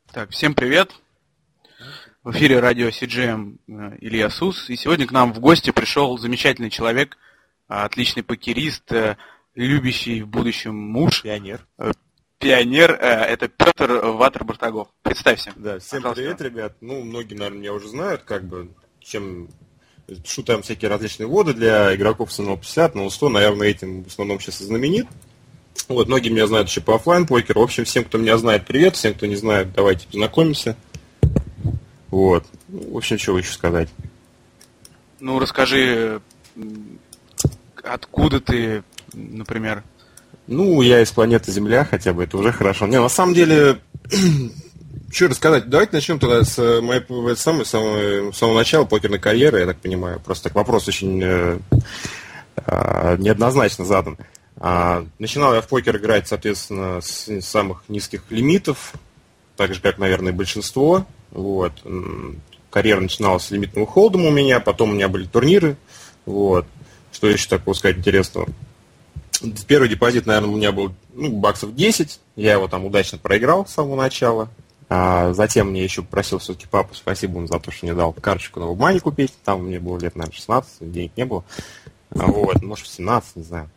Так, всем привет. В эфире радио CGM Илья Сус. И сегодня к нам в гости пришел замечательный человек, отличный покерист, любящий в будущем муж. Пионер. Это Петр Ватер-Бартагов. Представься. Да, всем привет, ребят. Многие, наверное, меня уже знают, чем пишу там всякие различные вводы для игроков с 1.50, но 100, наверное, этим в основном сейчас и знаменит. Многие меня знают еще по оффлайн-покеру. В общем, всем, кто меня знает, привет. Всем, кто не знает, давайте познакомимся. В общем, что еще сказать? Расскажи, откуда ты, например? Я из планеты Земля, хотя бы это уже хорошо. На самом деле, что рассказать? Давайте начнем тогда с моей самого начала покерной карьеры, я так понимаю. Просто так вопрос очень неоднозначно задан. Начинал я в покер играть, соответственно, с самых низких лимитов, так же, как, наверное, большинство. Карьера начиналась с лимитного холдома у меня, потом у меня были турниры. Что еще такого сказать интересного? Первый депозит, наверное, у меня был баксов 10. Я его там удачно проиграл с самого начала. Затем мне еще просил все-таки папу, спасибо ему за то, что мне дал карточку на WebMoney купить. Там мне было лет, наверное, 16, денег не было. Может, 17, не знаю.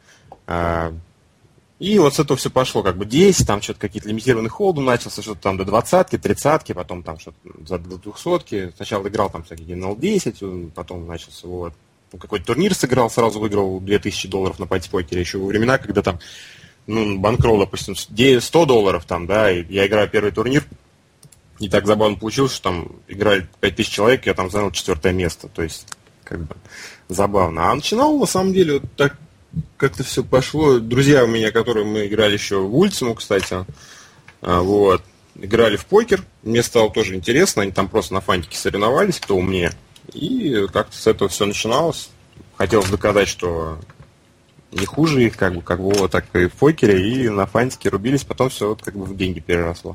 И с этого все пошло, 10, там что-то какие-то лимитированные холды начался, что-то там до 20-ки, 30-ки, потом там что-то до 200-ки. Сначала играл там всякие NL10, потом начался какой-то турнир сыграл, сразу выиграл $2000 на пати-покере, еще во времена, когда там, банкролл, допустим, $100 там, да, и я играю первый турнир, и так забавно получилось, что там играли 5000 человек, я там занял 4 место, то есть, забавно. А начинал, на самом деле, так как-то все пошло. Друзья у меня, которые мы играли еще в Ультиму, кстати, играли в покер. Мне стало тоже интересно. Они там просто на фантике соревновались, кто умнее. И как-то с этого все начиналось. Хотелось доказать, что не хуже их, как было, так и в покере. И на фантике рубились. Потом все в деньги переросло.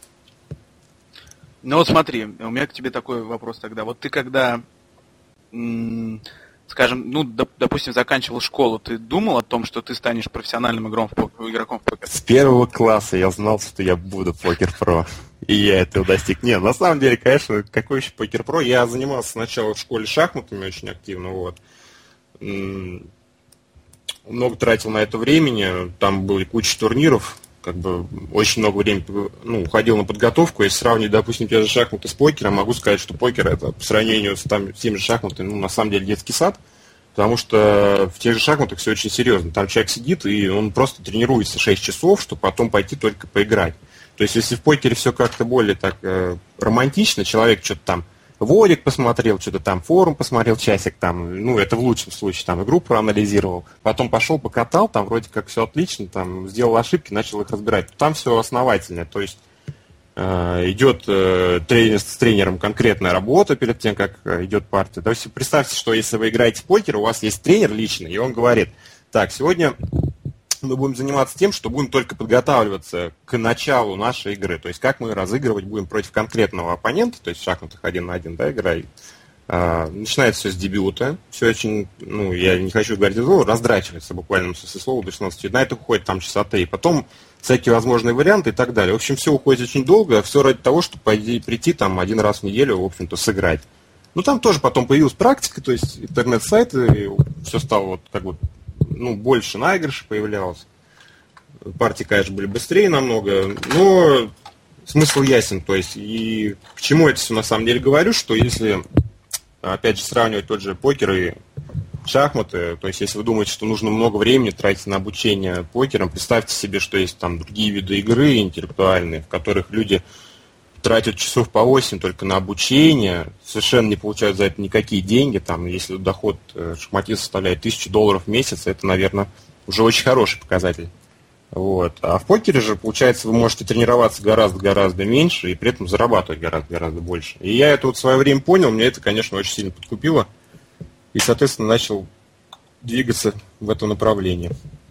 Смотри, у меня к тебе такой вопрос тогда. Ты когда... Скажем, допустим, заканчивал школу, ты думал о том, что ты станешь профессиональным игроком в покер? С первого класса я знал, что я буду покер-про. И я этого достиг. Нет, на самом деле, конечно, какой еще покер-про? Я занимался сначала в школе шахматами очень активно, много тратил на это времени, там были куча турниров, очень много времени уходил на подготовку. Если сравнивать, допустим, те же шахматы с покером, могу сказать, что покер это по сравнению с теми же шахматами, на самом деле детский сад, потому что в тех же шахматах все очень серьезно. Там человек сидит, и он просто тренируется 6 часов, чтобы потом пойти только поиграть. То есть, если в покере все как-то более так романтично, человек что-то там Ворик посмотрел, что-то там форум посмотрел, часик там, это в лучшем случае, там игру проанализировал, потом пошел покатал, там вроде как все отлично, там сделал ошибки, начал их разбирать. Там все основательное, то есть идет с тренером конкретная работа перед тем, как идет партия. То есть представьте, что если вы играете в покер, у вас есть тренер личный, и он говорит: так, сегодня мы будем заниматься тем, что будем только подготавливаться к началу нашей игры. То есть, как мы разыгрывать будем против конкретного оппонента, то есть в шахматах 1 на 1, да, играем. Начинается все с дебюта. Все очень, я не хочу говорить слово, раздрачивается в буквальном смысле слова до 16. На это уходит там часа 3. Потом всякие возможные варианты и так далее. В общем, все уходит очень долго. Все ради того, чтобы прийти там 1 раз в неделю, в общем-то, сыграть. Там тоже потом появилась практика, то есть интернет-сайты, и все стало больше наигрышей появлялось. Партии, конечно, были быстрее намного, но смысл ясен. То есть, и к чему это все на самом деле говорю, что если, опять же, сравнивать тот же покер и шахматы, то есть, если вы думаете, что нужно много времени тратить на обучение покером, представьте себе, что есть там другие виды игры интеллектуальные, в которых люди тратят часов по 8 только на обучение, совершенно не получают за это никакие деньги. Там, если доход шахматиста составляет $1000 в месяц, это, наверное, уже очень хороший показатель. А в покере же, получается, вы можете тренироваться гораздо-гораздо меньше и при этом зарабатывать гораздо-гораздо больше. И я это в свое время понял, меня это, конечно, очень сильно подкупило. И, соответственно, начал двигаться в этом направлении.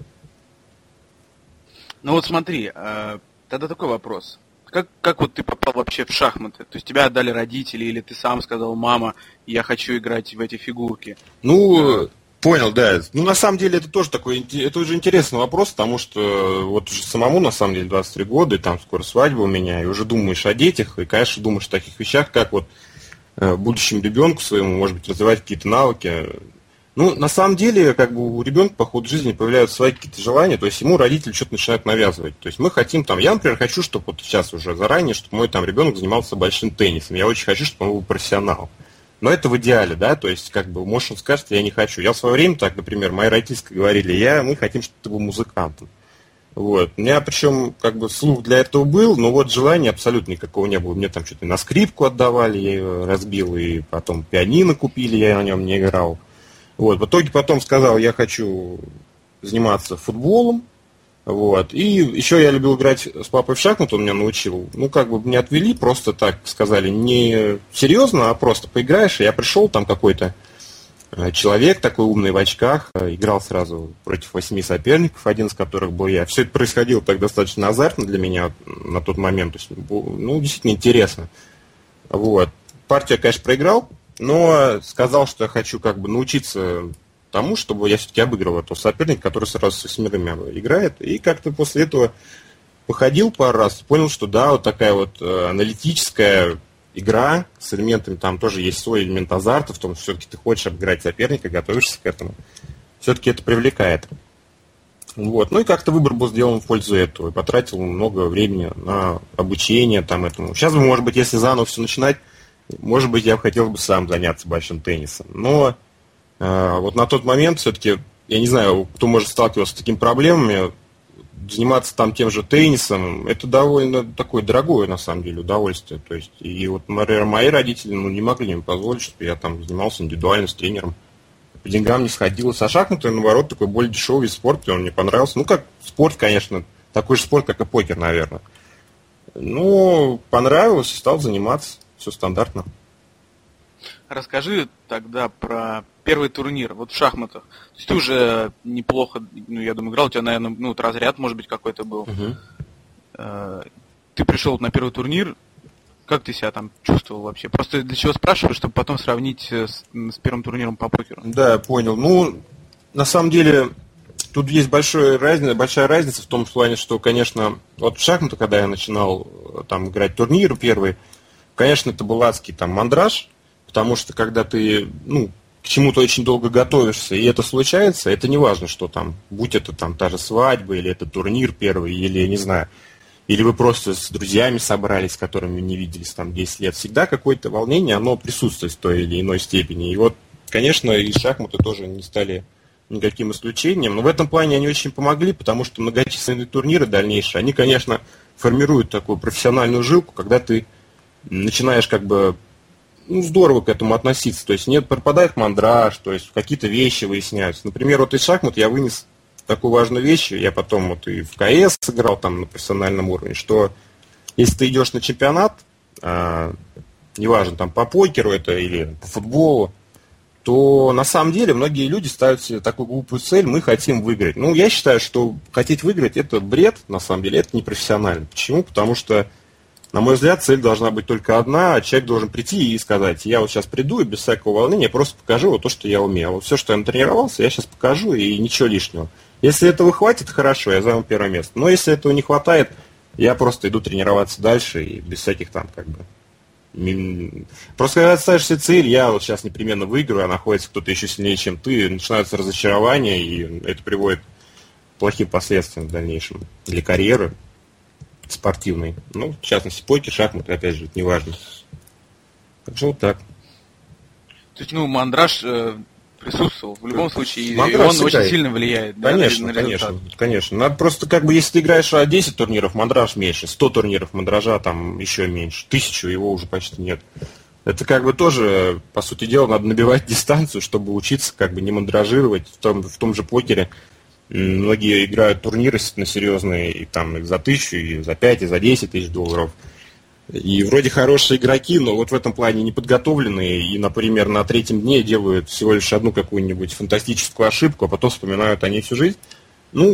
Смотри, тогда такой вопрос. Как ты попал вообще в шахматы? То есть тебя отдали родители или ты сам сказал: мама, я хочу играть в эти фигурки? Понял, да. Ну, на самом деле, это тоже такой, это уже интересный вопрос, потому что вот уже самому, на самом деле, 23 года, и там скоро свадьба у меня, и уже думаешь о детях, и, конечно, думаешь о таких вещах, как вот будущему ребенку своему, может быть, развивать какие-то навыки. Ну, на самом деле, как бы у ребенка по ходу жизни появляются свои какие-то желания, то есть ему родители что-то начинают навязывать. То есть мы хотим там, я, например, хочу, чтобы вот сейчас уже заранее, чтобы мой там ребенок занимался большим теннисом. Я очень хочу, чтобы он был профессионалом. Но это в идеале, да, то есть, как бы, может, он скажет, я не хочу. Я в свое время так, например, мои родители говорили, мы хотим, чтобы ты был музыкантом. Вот. У меня, причем, как бы, слух для этого был, но вот желания абсолютно никакого не было. Мне там что-то на скрипку отдавали, я ее разбил, и потом пианино купили, я на нем не играл. Вот. В итоге потом сказал, я хочу заниматься футболом. Вот. И еще я любил играть с папой в шахматы, он меня научил. Ну, как бы меня отвели, просто так сказали, не серьезно, а просто поиграешь. И я пришел, там какой-то человек такой умный в очках, играл сразу против 8 соперников, один из которых был я. Все это происходило так достаточно азартно для меня на тот момент. То есть, ну, действительно интересно. Вот. Партию я, конечно, проиграл, но сказал, что я хочу как бы научиться тому, чтобы я все-таки обыгрывал этого соперника, который сразу с 8 играет. И как-то после этого походил пару раз, понял, что да, вот такая вот аналитическая игра с элементами, там тоже есть свой элемент азарта, в том, что все-таки ты хочешь обыграть соперника, готовишься к этому. Все-таки это привлекает. Вот. Ну и как-то выбор был сделан в пользу этого. И потратил много времени на обучение там этому. Сейчас, может быть, если заново все начинать, может быть, я хотел бы сам заняться большим теннисом. Но вот на тот момент все-таки, я не знаю, кто может сталкиваться с такими проблемами, заниматься там тем же теннисом, это довольно такое дорогое, на самом деле, удовольствие. То есть, и вот, например, мои родители не могли мне позволить, чтобы я там занимался индивидуально с тренером. По деньгам не сходилось. А шахматы, наоборот, такой более дешевый вид спорта, он мне понравился. Ну, как спорт, конечно, такой же спорт, как и покер, наверное. Ну, понравилось, и стал заниматься. Все стандартно. Расскажи тогда про первый турнир, вот в шахматах. То есть ты уже неплохо, ну, я думаю, играл, у тебя, наверное, ну, вот разряд, может быть, какой-то был. Ты пришел на первый турнир, как ты себя там чувствовал вообще? Просто для чего спрашиваю, чтобы потом сравнить с первым турниром по покеру. Да, понял. Ну, на самом деле, тут есть большая разница в том плане, что, конечно, вот в шахматы, когда я начинал там играть турниры первые, конечно, это был адский там мандраж, потому что когда ты, ну, к чему-то очень долго готовишься, и это случается, это не важно, что там, будь это там та же свадьба, или это турнир первый, или, я не знаю, или вы просто с друзьями собрались, с которыми не виделись там 10 лет, всегда какое-то волнение, оно присутствует в той или иной степени. И вот, конечно, и шахматы тоже не стали никаким исключением, но в этом плане они очень помогли, потому что многочисленные турниры дальнейшие, они, конечно, формируют такую профессиональную жилку, когда ты начинаешь как бы, ну, здорово к этому относиться, то есть нет, пропадает мандраж, то есть какие-то вещи выясняются. Например, вот из шахмат я вынес такую важную вещь, я потом вот и в КС сыграл там на профессиональном уровне, что если ты идешь на чемпионат, неважно там по покеру это или по футболу, то на самом деле многие люди ставят себе такую глупую цель, мы хотим выиграть. Ну, я считаю, что хотеть выиграть это бред, на самом деле, это непрофессионально. Почему? Потому что, на мой взгляд, цель должна быть только одна, а человек должен прийти и сказать, я вот сейчас приду и без всякого волнения просто покажу вот то, что я умею. Вот все, что я натренировался, я сейчас покажу и ничего лишнего. Если этого хватит, хорошо, я займу первое место. Но если этого не хватает, я просто иду тренироваться дальше и без всяких там как бы... Просто когда ты ставишь себе цель, я вот сейчас непременно выиграю, а находится кто-то еще сильнее, чем ты, начинаются разочарования, и это приводит к плохим последствиям в дальнейшем для карьеры спортивной. Ну, в частности, покер, шахматы, опять же, это не важно. Так что вот так. То есть, ну, мандраж присутствовал в любом случае, и мандраж он всегда очень сильно влияет. Конечно, да, на конечно. Надо просто, как бы, если ты играешь 10 турниров, мандраж меньше, 100 турниров мандража там еще меньше, 1000 его уже почти нет. Это как бы тоже, по сути дела, надо набивать дистанцию, чтобы учиться как бы не мандражировать в том же покере. Многие играют турниры на серьезные, и там за 1000, и за 5, и за 10 тысяч долларов. И вроде хорошие игроки, но вот в этом плане неподготовленные, и, например, на третьем дне делают всего лишь одну какую-нибудь фантастическую ошибку, а потом вспоминают о ней всю жизнь. Ну,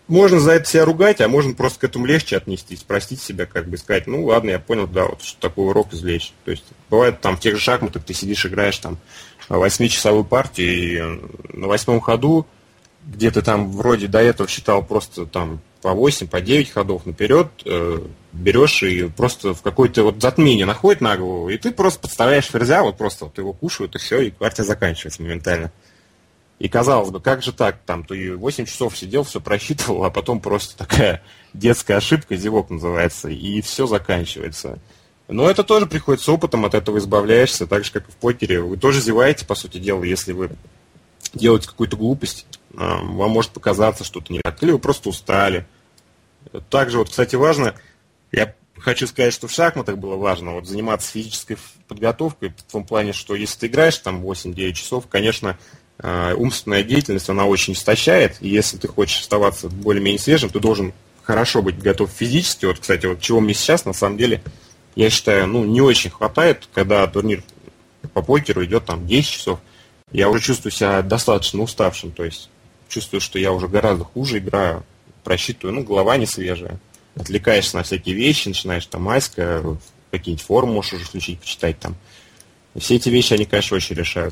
можно за это себя ругать, а можно просто к этому легче отнестись, простить себя, как бы сказать, ну ладно, я понял, да, вот что такой урок извлечь. То есть бывает там в тех же шахматах ты сидишь, играешь там 8-часовую партию, и на 8-м ходу, где ты там вроде до этого считал просто там по 8, по 9 ходов наперед, берешь и просто в какое-то вот затмение находит на голову, и ты просто подставляешь ферзя, вот просто вот его кушают, и все, и партия заканчивается моментально. И казалось бы, как же так, там, ты 8 часов сидел, все просчитывал, а потом просто такая детская ошибка, зевок называется, и все заканчивается. Но это тоже приходит с опытом, от этого избавляешься, так же, как и в покере. Вы тоже зеваете, по сути дела, если вы делаете какую-то глупость, вам может показаться что-то не так, или вы просто устали. Также, вот, кстати, важно, я хочу сказать, что в шахматах было важно вот, заниматься физической подготовкой, в том плане, что если ты играешь там 8-9 часов, конечно, умственная деятельность, она очень истощает, и если ты хочешь оставаться более-менее свежим, ты должен хорошо быть готов физически. Вот, кстати, вот чего мне сейчас, на самом деле, я считаю, ну, не очень хватает, когда турнир по покеру идет там 10 часов, я уже чувствую себя достаточно уставшим, то есть чувствую, что я уже гораздо хуже играю, просчитываю, ну, голова не свежая, отвлекаешься на всякие вещи, начинаешь там майское, какие-нибудь форумы можешь уже включить, почитать там. И все эти вещи, они, конечно, очень решают.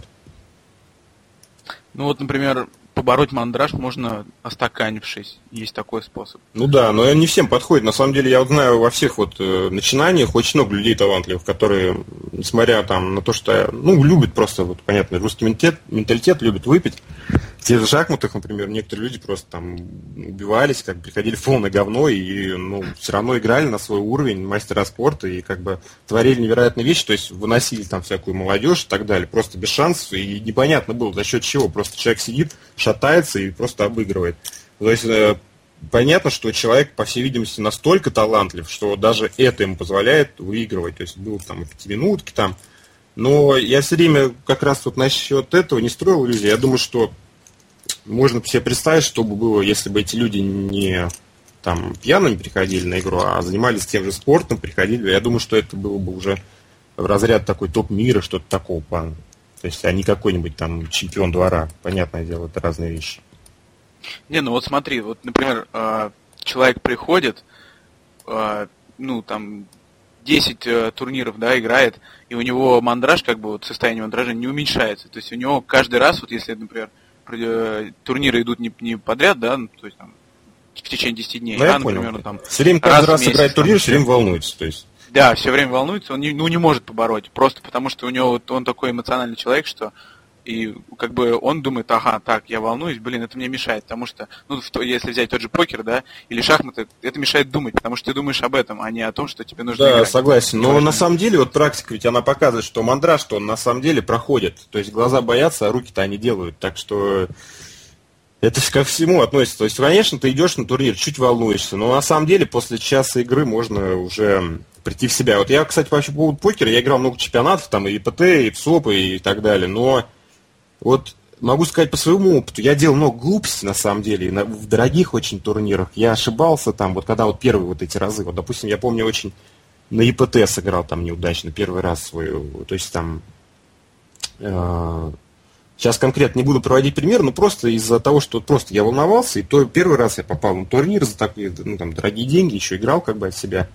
Ну вот, например, побороть мандраж можно остаканившись. Есть такой способ. Ну да, но не всем подходит. На самом деле, я вот знаю, во всех вот начинаниях очень много людей талантливых, которые, несмотря там на то, что, ну, любят просто, вот, понятно, русский менталитет, любят выпить. В тех же шахматах, например, некоторые люди просто там убивались, как бы приходили в полное говно и, ну, все равно играли на свой уровень мастера спорта и как бы творили невероятные вещи, то есть выносили там всякую молодежь и так далее, просто без шансов, и непонятно было, за счет чего. Просто человек сидит, шатается и просто обыгрывает. То есть понятно, что человек, по всей видимости, настолько талантлив, что даже это ему позволяет выигрывать. То есть был там и 5-минутки там. Но я все время как раз вот насчет этого не строил иллюзий. Я думаю, что можно себе представить, что бы было, если бы эти люди не там пьяными приходили на игру, а занимались тем же спортом, приходили. Я думаю, что это было бы уже в разряд такой топ мира, что-то такого плана. То есть, а не какой-нибудь там чемпион двора. Понятное дело, это разные вещи. Не, ну вот смотри, вот, например, человек приходит, ну, там, 10 турниров, да, играет, и у него мандраж, как бы, вот состояние мандража не уменьшается. То есть у него каждый раз, вот если, например, турниры идут не подряд, да, ну, то есть там в течение 10 дней, да, например, ну, там, все время каждый раз играет турнир, все время волнуется, то есть. Да, все время волнуется, он не может побороть, просто потому что у него он такой эмоциональный человек, что и как бы он думает, ага, так, я волнуюсь, блин, это мне мешает, потому что, ну, если взять тот же покер, да, или шахматы, это мешает думать, потому что ты думаешь об этом, а не о том, что тебе нужно играть. Да, согласен, но на самом деле вот практика ведь она показывает, что мандраж, что он на самом деле проходит, то есть глаза боятся, а руки-то они делают, так что это ко всему относится. То есть, конечно, ты идешь на турнир, чуть волнуешься, но на самом деле после часа игры можно уже прийти в себя. Вот я, кстати, вообще по поводу покера, я играл много чемпионатов, там и ПТ, и ПСОП, и так далее, но вот могу сказать по своему опыту, я делал много глупостей, на самом деле, в дорогих очень турнирах. Я ошибался там, вот когда вот первые вот эти разы, вот, допустим, я помню, очень на ИПТ сыграл там неудачно, первый раз свою, то есть там, сейчас конкретно не буду проводить пример, но просто из-за того, что просто я волновался, и то первый раз я попал на турнир за такие, ну, там, дорогие деньги, еще играл как бы от себя.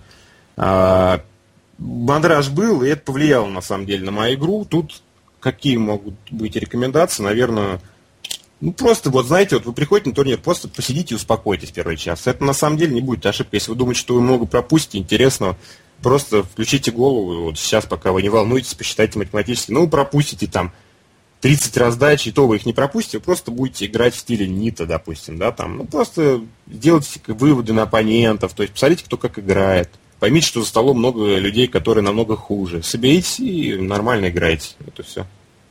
Мандраж был, и это повлияло, на самом деле, на мою игру. Тут какие могут быть рекомендации? Наверное, ну просто, вот знаете, вот вы приходите на турнир, просто посидите и успокойтесь первый час. Это на самом деле не будет ошибкой. Если вы думаете, что вы много пропустите интересного, просто включите голову, вот сейчас, пока вы не волнуетесь, посчитайте математически, ну, пропустите там 30 раздач, и то вы их не пропустите, вы просто будете играть в стиле нита, допустим, да, там, ну, просто делайте выводы на оппонентов, то есть посмотрите, кто как играет. Поймите, что за столом много людей, которые намного хуже. Соберитесь и нормально играйте. Это все.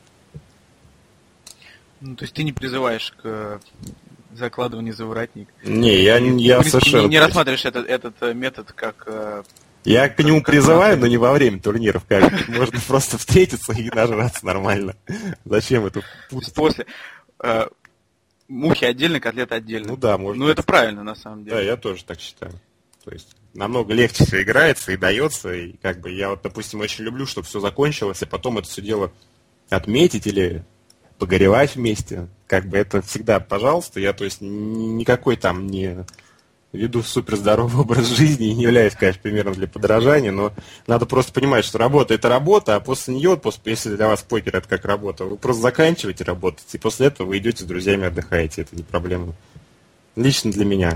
Ну, то есть ты не призываешь к закладыванию за воротник? Не, я совершенно... Не рассматриваешь этот метод как... Я к нему призываю, но не во время турниров. Как можно просто встретиться и нажраться нормально. Зачем это? После... Мухи отдельно, котлеты отдельно. Ну да, можно. Ну это правильно, на самом деле. Да, я тоже так считаю. То есть намного легче все играется и дается. И как бы я вот, допустим, очень люблю, чтобы все закончилось, и потом это все дело отметить или погоревать вместе. Как бы это всегда, пожалуйста. Я, то есть, никакой там не веду суперздоровый образ жизни и не являюсь, конечно, примером для подражания, но надо просто понимать, что работа – это работа, а после нее, если для вас покер – это как работа, вы просто заканчиваете работать, и после этого вы идете с друзьями отдыхаете, это не проблема. Лично для меня.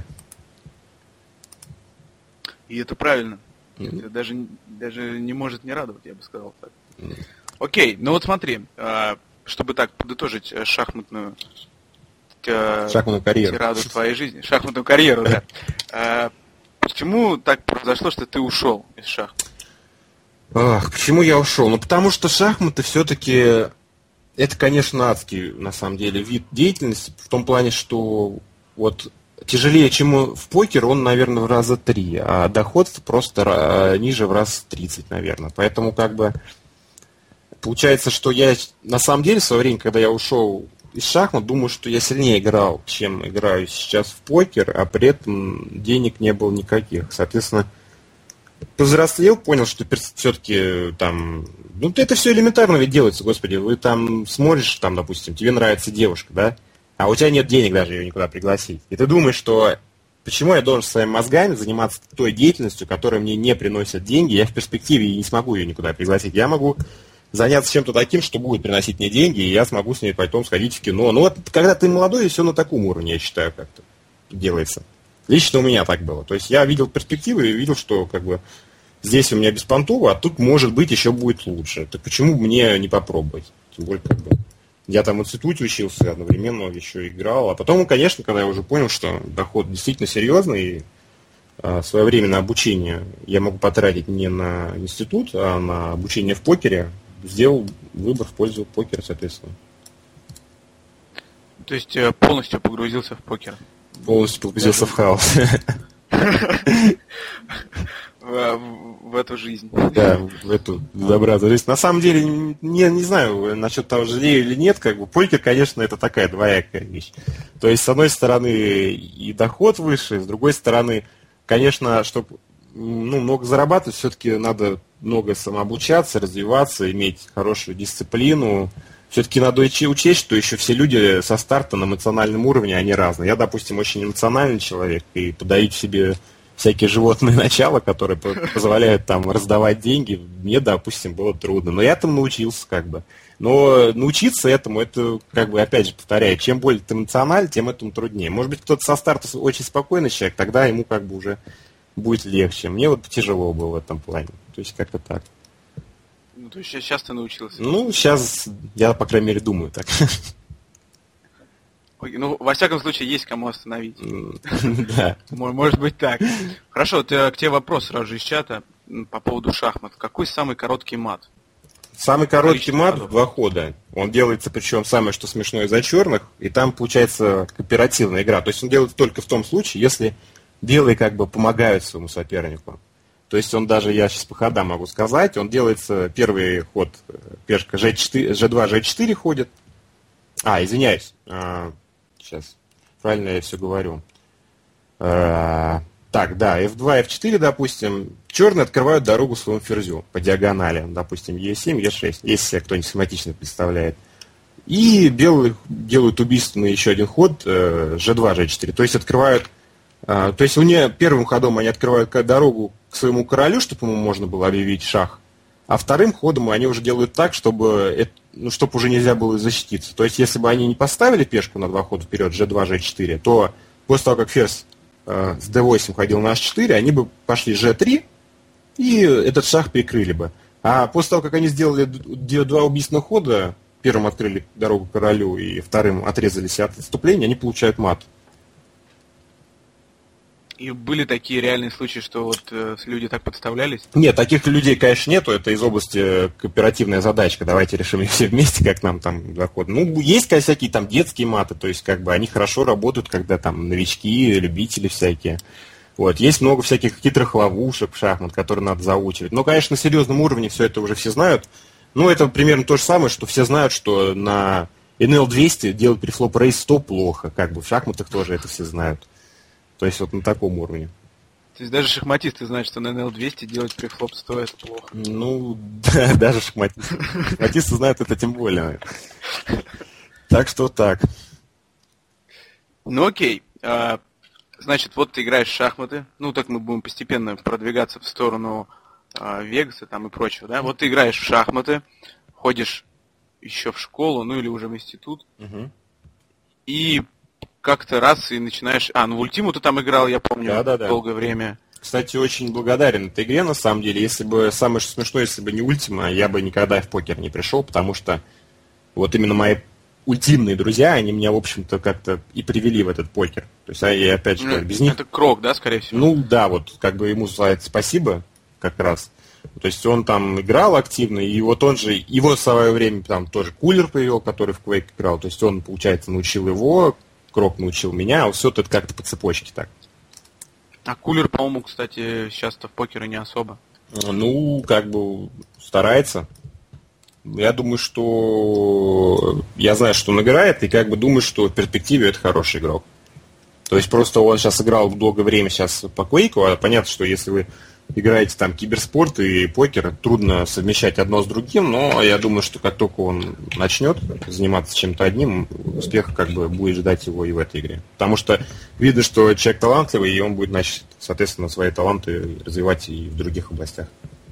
И это правильно. Это даже не может не радовать, я бы сказал так. Окей, ну вот смотри, чтобы так подытожить шахматную карьеру. Тираду твоей жизни, шахматную карьеру, да. Почему так произошло, что ты ушел из шахмат? Почему я ушел? Ну, потому что шахматы все-таки, это, конечно, адский, на самом деле, вид деятельности, в том плане, что вот тяжелее, чем в покер, он, наверное, в раза 3, а доход просто ниже в раз 30, наверное. Поэтому, как бы, получается, что я, на самом деле, в свое время, когда я ушел из шахмат, думаю, что я сильнее играл, чем играю сейчас в покер, а при этом денег не было никаких. Соответственно, повзрослел, понял, что все-таки там... Ну, это все элементарно ведь делается, господи. Вы там смотришь, там, допустим, тебе нравится девушка, да? А у тебя нет денег даже ее никуда пригласить. И ты думаешь, что почему я должен своими мозгами заниматься той деятельностью, которая мне не приносит деньги, я в перспективе не смогу ее никуда пригласить. Я могу заняться чем-то таким, что будет приносить мне деньги, и я смогу с ней потом сходить в кино. Но вот когда ты молодой, все на таком уровне, я считаю, как-то делается. Лично у меня так было. То есть я видел перспективы и видел, что как бы здесь у меня беспонтово, а тут, может быть, еще будет лучше. Так почему мне не попробовать? Тем более, как бы, я там в институте учился, одновременно еще играл. А потом, конечно, когда я уже понял, что доход действительно серьезный, и свое время на обучение я могу потратить не на институт, а на обучение в покере, сделал выбор в пользу покера, соответственно. То есть полностью погрузился в покер? Полностью погрузился в хаос. В эту жизнь. Да, в эту безобразную жизнь. На самом деле, не знаю, насчет того, жалею или нет, как бы покер, конечно, это такая двоякая вещь. То есть, с одной стороны, и доход выше, с другой стороны, конечно, чтобы много зарабатывать, все-таки надо много самообучаться, развиваться, иметь хорошую дисциплину. Все-таки надо учесть, что еще все люди со старта на эмоциональном уровне, они разные. Я, допустим, очень эмоциональный человек, и подавить в себе всякие животные начала, которые позволяют там раздавать деньги, мне, допустим, было трудно. Но я этому научился, как бы. Но научиться этому, это, как бы, опять же, повторяю, чем более ты эмоционален, тем этому труднее. Может быть, кто-то со старта очень спокойный человек, тогда ему как бы уже будет легче. Мне вот тяжело было в этом плане. То есть как-то так. Ну, то есть сейчас ты научился? Ну, сейчас я, по крайней мере, думаю так. Ну, во всяком случае, есть кому остановить. Да. Может быть так. Хорошо, к тебе вопрос сразу же из чата по поводу шахмат. Какой самый короткий мат? Самый короткий мат в 2 хода. Он делается, причем самое, что смешное, за черных, и там получается кооперативная игра. То есть он делается только в том случае, если белые как бы помогают своему сопернику. То есть он даже, я сейчас по ходам могу сказать, он делается, первый ход, пешка G4, G2, G4 ходит. Извиняюсь. Сейчас, правильно я все говорю. Так, да, F2, F4, допустим. Черные открывают дорогу своему ферзю по диагонали. Допустим, E7, E6, если кто-нибудь схематично представляет. И белые делают убийственный еще один ход, G2, G4. То есть открывают... То есть первым ходом они открывают дорогу к своему королю, чтобы ему можно было объявить шах. А вторым ходом они уже делают так, чтобы уже нельзя было защититься. То есть, если бы они не поставили пешку на 2 хода вперед, G2, G4, то после того, как ферзь с D8 ходил на H4, они бы пошли G3, и этот шах перекрыли бы. А после того, как они сделали 2 убийственных хода, первым открыли дорогу королю и вторым отрезались от отступления, они получают мат. И были такие реальные случаи, что вот люди так подставлялись? Нет, таких людей, конечно, нету. Это из области кооперативная задачка. Давайте решим ее все вместе, как нам там доходит. Ну, есть, конечно, всякие там детские маты, то есть, как бы, они хорошо работают, когда там новички, любители всякие. Вот. Есть много всяких хитрых ловушек в шахмат, которые надо заучивать. Но, конечно, на серьезном уровне все это уже все знают. Ну, это примерно то же самое, что все знают, что на NL200 делать префлоп рейс 100 плохо. Как бы в шахматах тоже это все знают. То есть вот на таком уровне. То есть даже шахматисты знают, что на NL200 делать префлоп 100 это плохо. Ну, да, даже шахматисты. Шахматисты знают это тем более. Так что так. Ну окей. значит, вот ты играешь в шахматы, ну, так мы будем постепенно продвигаться в сторону Вегаса там и прочего, да? Вот ты играешь в шахматы, ходишь еще в школу, ну, или уже в институт, и как-то раз и начинаешь... в Ультиму ты там играл, я помню, долгое время. Кстати, очень благодарен этой игре, на самом деле. Если бы, самое смешное, если бы не Ультима, я бы никогда в покер не пришел, потому что вот именно мои ультимные друзья, они меня, в общем-то, как-то и привели в этот покер. То есть, я опять же, без них... Это Крок, да, скорее всего? Ну, да, вот, как бы ему за это спасибо, как раз. То есть, он там играл активно, и вот он же, его в свое время там тоже Кулер привел, который в Quake играл. То есть, он, получается, научил его, Крок научил меня, а все это как-то по цепочке так. А Кулер, по-моему, кстати, сейчас-то в покере не особо. Ну, как бы старается. Я думаю, что... Я знаю, что он играет, и как бы думаю, что в перспективе это хороший игрок. То есть просто он сейчас играл долгое время сейчас по Quake'у, а понятно, что если вы играете там киберспорт и покер, трудно совмещать одно с другим, но я думаю, что как только он начнет заниматься чем-то одним, успех как бы будет ждать его и в этой игре. Потому что видно, что человек талантливый, и он будет, значит, соответственно, свои таланты развивать и в других областях.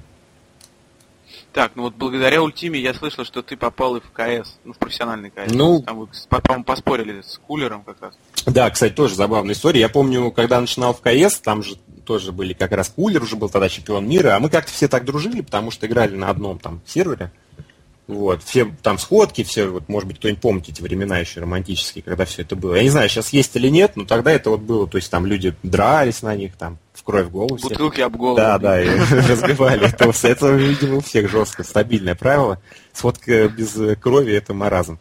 Так, ну вот благодаря Ультиме я слышал, что ты попал и в КС, в профессиональный КС. Ну, там вы, по-моему, поспорили с Кулером как раз. Да, кстати, тоже забавная история. Я помню, когда начинал в КС, там же тоже были как раз Кулер, уже был тогда чемпион мира, а мы как-то все так дружили, потому что играли на одном там сервере. Вот, все там сходки, все, вот, может быть, кто-нибудь помнит эти времена еще романтические, когда все это было. Я не знаю, сейчас есть или нет, но тогда это вот было, то есть там люди дрались на них, там, в кровь в голову. Бутылки об голову. Да, и разбивали. Это, видимо, у всех жестко, стабильное правило. Сходка без крови – это маразм.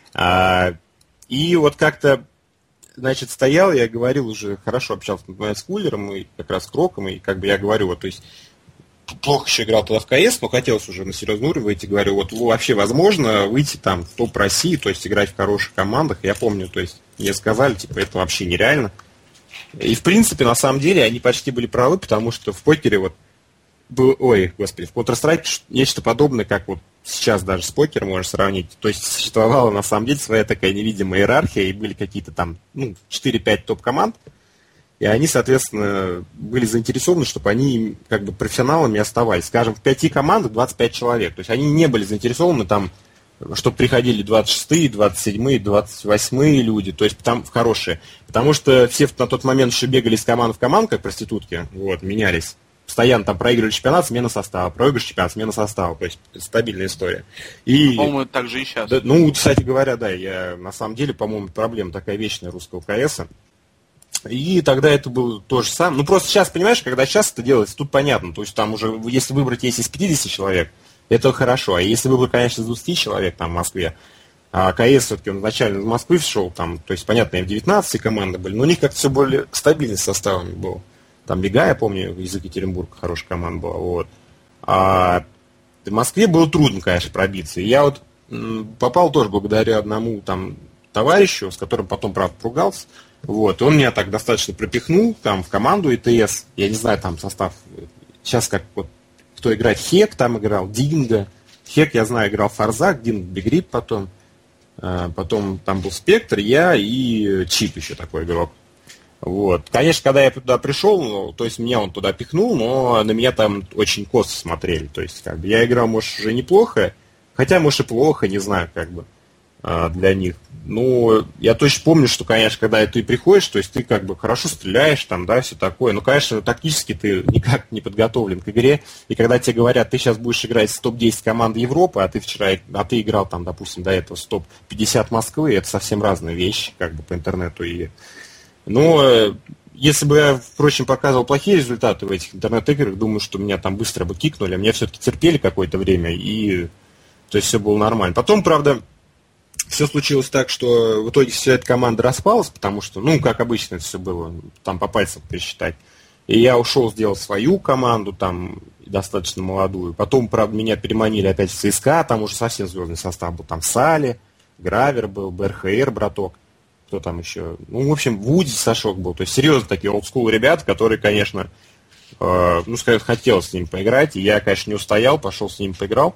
И вот как-то, значит, стоял, я говорил уже, хорошо общался с Кулером и как раз с Кроком, и как бы я говорю, вот, то есть, плохо еще играл тогда в КС, но хотелось уже на серьезный уровень выйти. Говорю, вот вообще возможно выйти там в топ России, то есть играть в хороших командах. Я помню, то есть мне сказали, типа, это вообще нереально. И в принципе, на самом деле, они почти были правы, потому что в покере вот был, в Counter-Strike нечто подобное, как вот сейчас даже с покером можно сравнить. То есть существовала на самом деле своя такая невидимая иерархия, и были какие-то там 4-5 топ-команд. И они, соответственно, были заинтересованы, чтобы они как бы профессионалами оставались. Скажем, в 5 командах 25 человек. То есть они не были заинтересованы там, чтобы приходили 26-е, 27-е, 28-е люди, то есть там хорошие. Потому что все на тот момент еще бегали с команды в команду, как проститутки, вот, менялись. Постоянно там проигрывали чемпионат, смена состава, проигрываешь чемпионат, смена состава. То есть стабильная история. И, по-моему, это так же и сейчас. Да, кстати говоря, да, я на самом деле, по-моему, проблема такая вечная русского КСа. И тогда это было то же самое. просто сейчас, понимаешь, когда сейчас это делается, тут понятно. То есть там уже, если выбрать есть из 50 человек, это хорошо. А если выбрать, конечно, из 20 человек там в Москве, а КС все-таки он изначально из Москвы шел, там, то есть, понятно, М-19 команды были, но у них как-то все более стабильно с составами было. Там Лига, я помню, из Екатеринбурга хорошая команда была, вот. А в Москве было трудно, конечно, пробиться. И я вот попал тоже благодаря одному там товарищу, с которым потом, правда, поругался. Вот, он меня так достаточно пропихнул там в команду ИТС. Я не знаю, там состав. Сейчас как вот кто играет, Хек там играл, Динго. Хек, я знаю, играл Фарзак, Динго Бигрип потом. Потом там был Спектр, я и Чип еще такой игрок. Вот. Конечно, когда я туда пришел, то есть меня он туда пихнул, но на меня там очень косо смотрели. То есть, как бы, я играл, может, уже неплохо, хотя, может, и плохо, не знаю, как бы, для них. Ну, я точно помню, что, конечно, когда ты приходишь, то есть ты как бы хорошо стреляешь, там, да, все такое, но, конечно, тактически ты никак не подготовлен к игре, и когда тебе говорят, ты сейчас будешь играть с топ-10 команд Европы, а ты играл там, допустим, до этого с топ-50 Москвы, это совсем разные вещи, как бы, по интернету. Но если бы я, впрочем, показывал плохие результаты в этих интернет-играх, думаю, что меня там быстро бы кикнули, а меня все-таки терпели какое-то время, и то есть все было нормально. Потом, правда, все случилось так, что в итоге вся эта команда распалась, потому что, как обычно это все было, там по пальцам пересчитать. И я ушел, сделал свою команду, там, достаточно молодую. Потом, правда, меня переманили опять в ЦСКА, там уже совсем звездный состав был. Там Сали, Гравер был, БРХР, браток. Кто там еще? В общем, Вуди Сашок был. То есть, серьезно, такие олдскул ребята, которые, конечно, хотелось с ними поиграть. И я, конечно, не устоял, пошел с ними поиграл.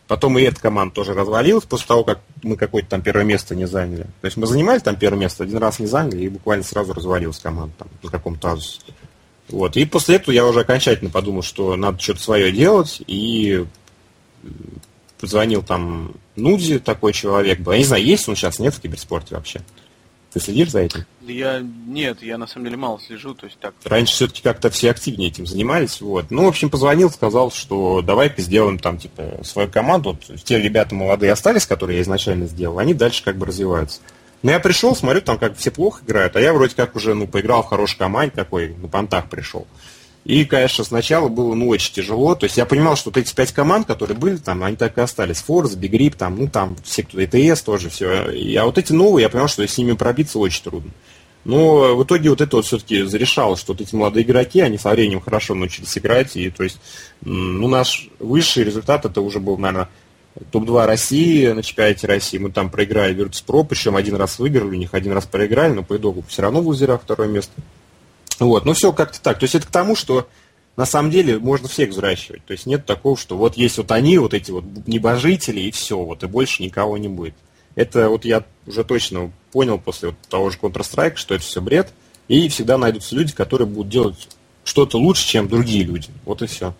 Потом и эта команда тоже развалилась после того, как мы какое-то там первое место не заняли. То есть мы занимали там первое место, один раз не заняли, и буквально сразу развалилась команда там, на каком-то азусе. Вот. И после этого я уже окончательно подумал, что надо что-то свое делать, и позвонил там Нуди, такой человек был. Я не знаю, есть он сейчас, нет в киберспорте вообще? Ты следишь за этим? Нет, я на самом деле мало слежу, то есть так. Раньше все-таки как-то все активнее этим занимались, вот. Ну, в общем, позвонил, сказал, что давай-ка сделаем там, типа, свою команду. Вот те ребята молодые остались, которые я изначально сделал, они дальше как бы развиваются. Но я пришел, смотрю, там как все плохо играют, а я вроде как уже, поиграл в хорошей команде, такой, на понтах пришел. И, конечно, сначала было, очень тяжело. То есть я понимал, что вот эти 5 команд, которые были там, они так и остались. Форс, Big Grip, там, там все, кто ETS тоже, все. А вот эти новые, я понял, что с ними пробиться очень трудно. Но в итоге вот это вот все-таки зарешало, что вот эти молодые игроки, они со временем хорошо научились играть. И, то есть, наш высший результат, это уже был, наверное, топ-2 России на чемпионате России. Мы там проиграли Virtus.pro, причем один раз выиграли, у них один раз проиграли, но по итогу все равно в лузерах второе место. Вот, все как-то так. То есть это к тому, что на самом деле можно всех взращивать. То есть нет такого, что вот есть вот они, вот эти вот небожители, и все, вот, и больше никого не будет. Это вот я уже точно понял после вот того же Counter-Strike, что это все бред, и всегда найдутся люди, которые будут делать что-то лучше, чем другие люди. Вот и все.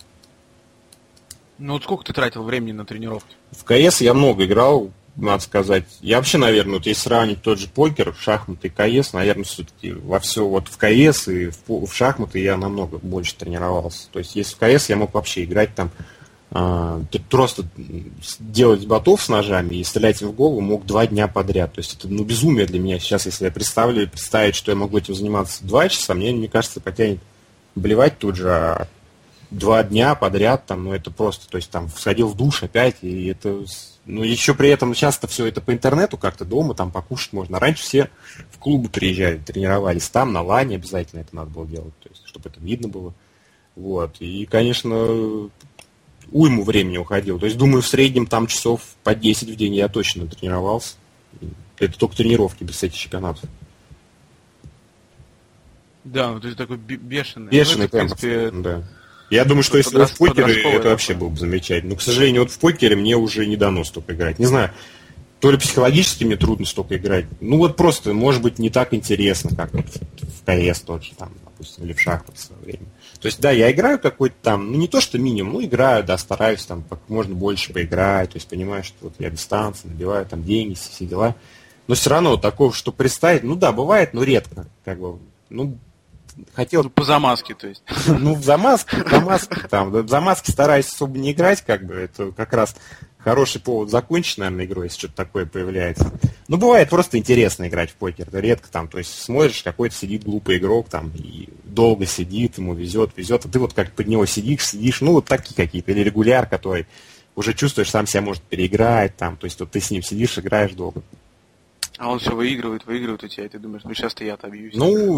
Ну вот сколько ты тратил времени на тренировки? В КС я много играл, надо сказать. Я вообще, наверное, вот если сравнить тот же покер, шахматы и КС, наверное, все-таки во все вот в КС и в шахматы я намного больше тренировался. То есть если в КС я мог вообще играть там, просто делать ботов с ножами и стрелять им в голову мог 2 дня подряд. То есть это безумие для меня сейчас, если я представить, что я могу этим заниматься 2 часа, мне кажется, потянет блевать тут же, 2 дня подряд, там, это просто, то есть там сходил в душ опять, и это, еще при этом часто все это по интернету как-то дома, там покушать можно. Раньше все в клубы приезжали, тренировались там, на лане обязательно это надо было делать, то есть, чтобы это видно было. Вот, и, конечно, уйму времени уходил. То есть, думаю, в среднем там часов по 10 в день я точно тренировался. Это только тренировки, без этих чемпионатов. Да, то есть такой бешеный. Бешеный темп, да. Я думаю, что если бы в покере, это вообще было бы замечательно. Но, к сожалению, вот в покере мне уже не дано столько играть. Не знаю, то ли психологически мне трудно столько играть. Вот просто, может быть, не так интересно, как вот в КС тот же, там, допустим, или в шахматы в свое время. То есть, да, я играю какой-то там, не то что минимум, играю, да, стараюсь там как можно больше поиграть, то есть понимаю, что вот я дистанции, набиваю там деньги, все дела. Но все равно такого, что представить, да, бывает, но редко, как бы, хотел... по замазке, то есть. В замазке, там, в замазке стараюсь особо не играть, как бы, это как раз хороший повод закончить, наверное, игру, если что-то такое появляется. Бывает просто интересно играть в покер, это редко там, то есть смотришь, какой-то сидит глупый игрок там, и долго сидит, ему везет, а ты вот как под него сидишь, вот такие какие-то, или регуляр, который уже чувствуешь, сам себя может переиграть, там, то есть вот ты с ним сидишь, играешь долго. А он все выигрывает у тебя, и ты думаешь, сейчас-то я отобьюсь.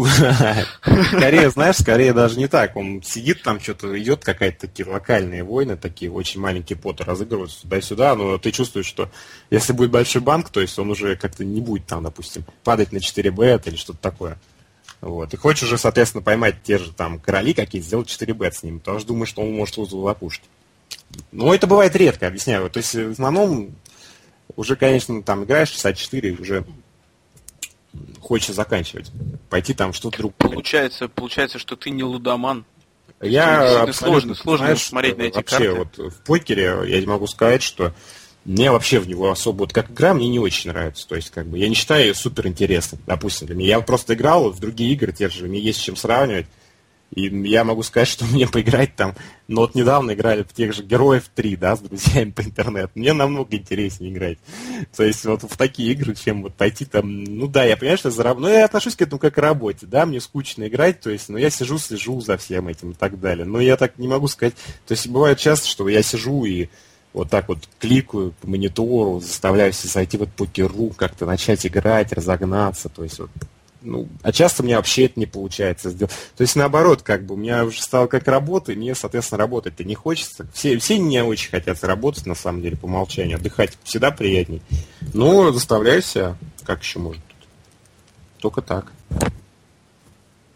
Скорее даже не так. Он сидит там, что-то идет, какая-то такие локальные войны, такие очень маленькие поты разыгрываются туда-сюда, но ты чувствуешь, что если будет большой банк, то есть он уже как-то не будет там, допустим, падать на 4 бет или что-то такое. Вот. И хочешь уже, соответственно, поймать те же там короли какие-то, сделать 4 бет с ним, потому что думаешь, что он может лузу лопушить. Это бывает редко, объясняю. То есть в основном уже, конечно, там играешь часа 4, уже хочется заканчивать. Пойти там что-то другое. Получается, что ты не лудоман. Сложно смотреть на эти карты. Вообще, в покере я могу сказать, что мне вообще в него особо, как игра, мне не очень нравится. То есть, как бы, я не считаю ее супер интересной. Допустим, для меня. Я просто играл в другие игры, те же, мне есть с чем сравнивать. И я могу сказать, что мне поиграть там, недавно играли в тех же Героев 3, да, с друзьями по интернету. Мне намного интереснее играть. То есть вот в такие игры, чем вот пойти там, я понимаю, что я отношусь к этому как к работе, да, мне скучно играть, то есть, я сижу, слежу за всем этим и так далее. Но я так не могу сказать, то есть бывает часто, что я сижу и вот так вот кликаю по монитору, заставляю себя зайти в покер.ру, как-то начать играть, разогнаться, то есть вот. А часто у меня вообще это не получается сделать. То есть, наоборот, как бы, у меня уже стало как работа, и мне, соответственно, работать-то не хочется. Все не очень хотят работать, на самом деле, по умолчанию. Отдыхать всегда приятней. Но заставляю себя, как еще можно тут. Только так.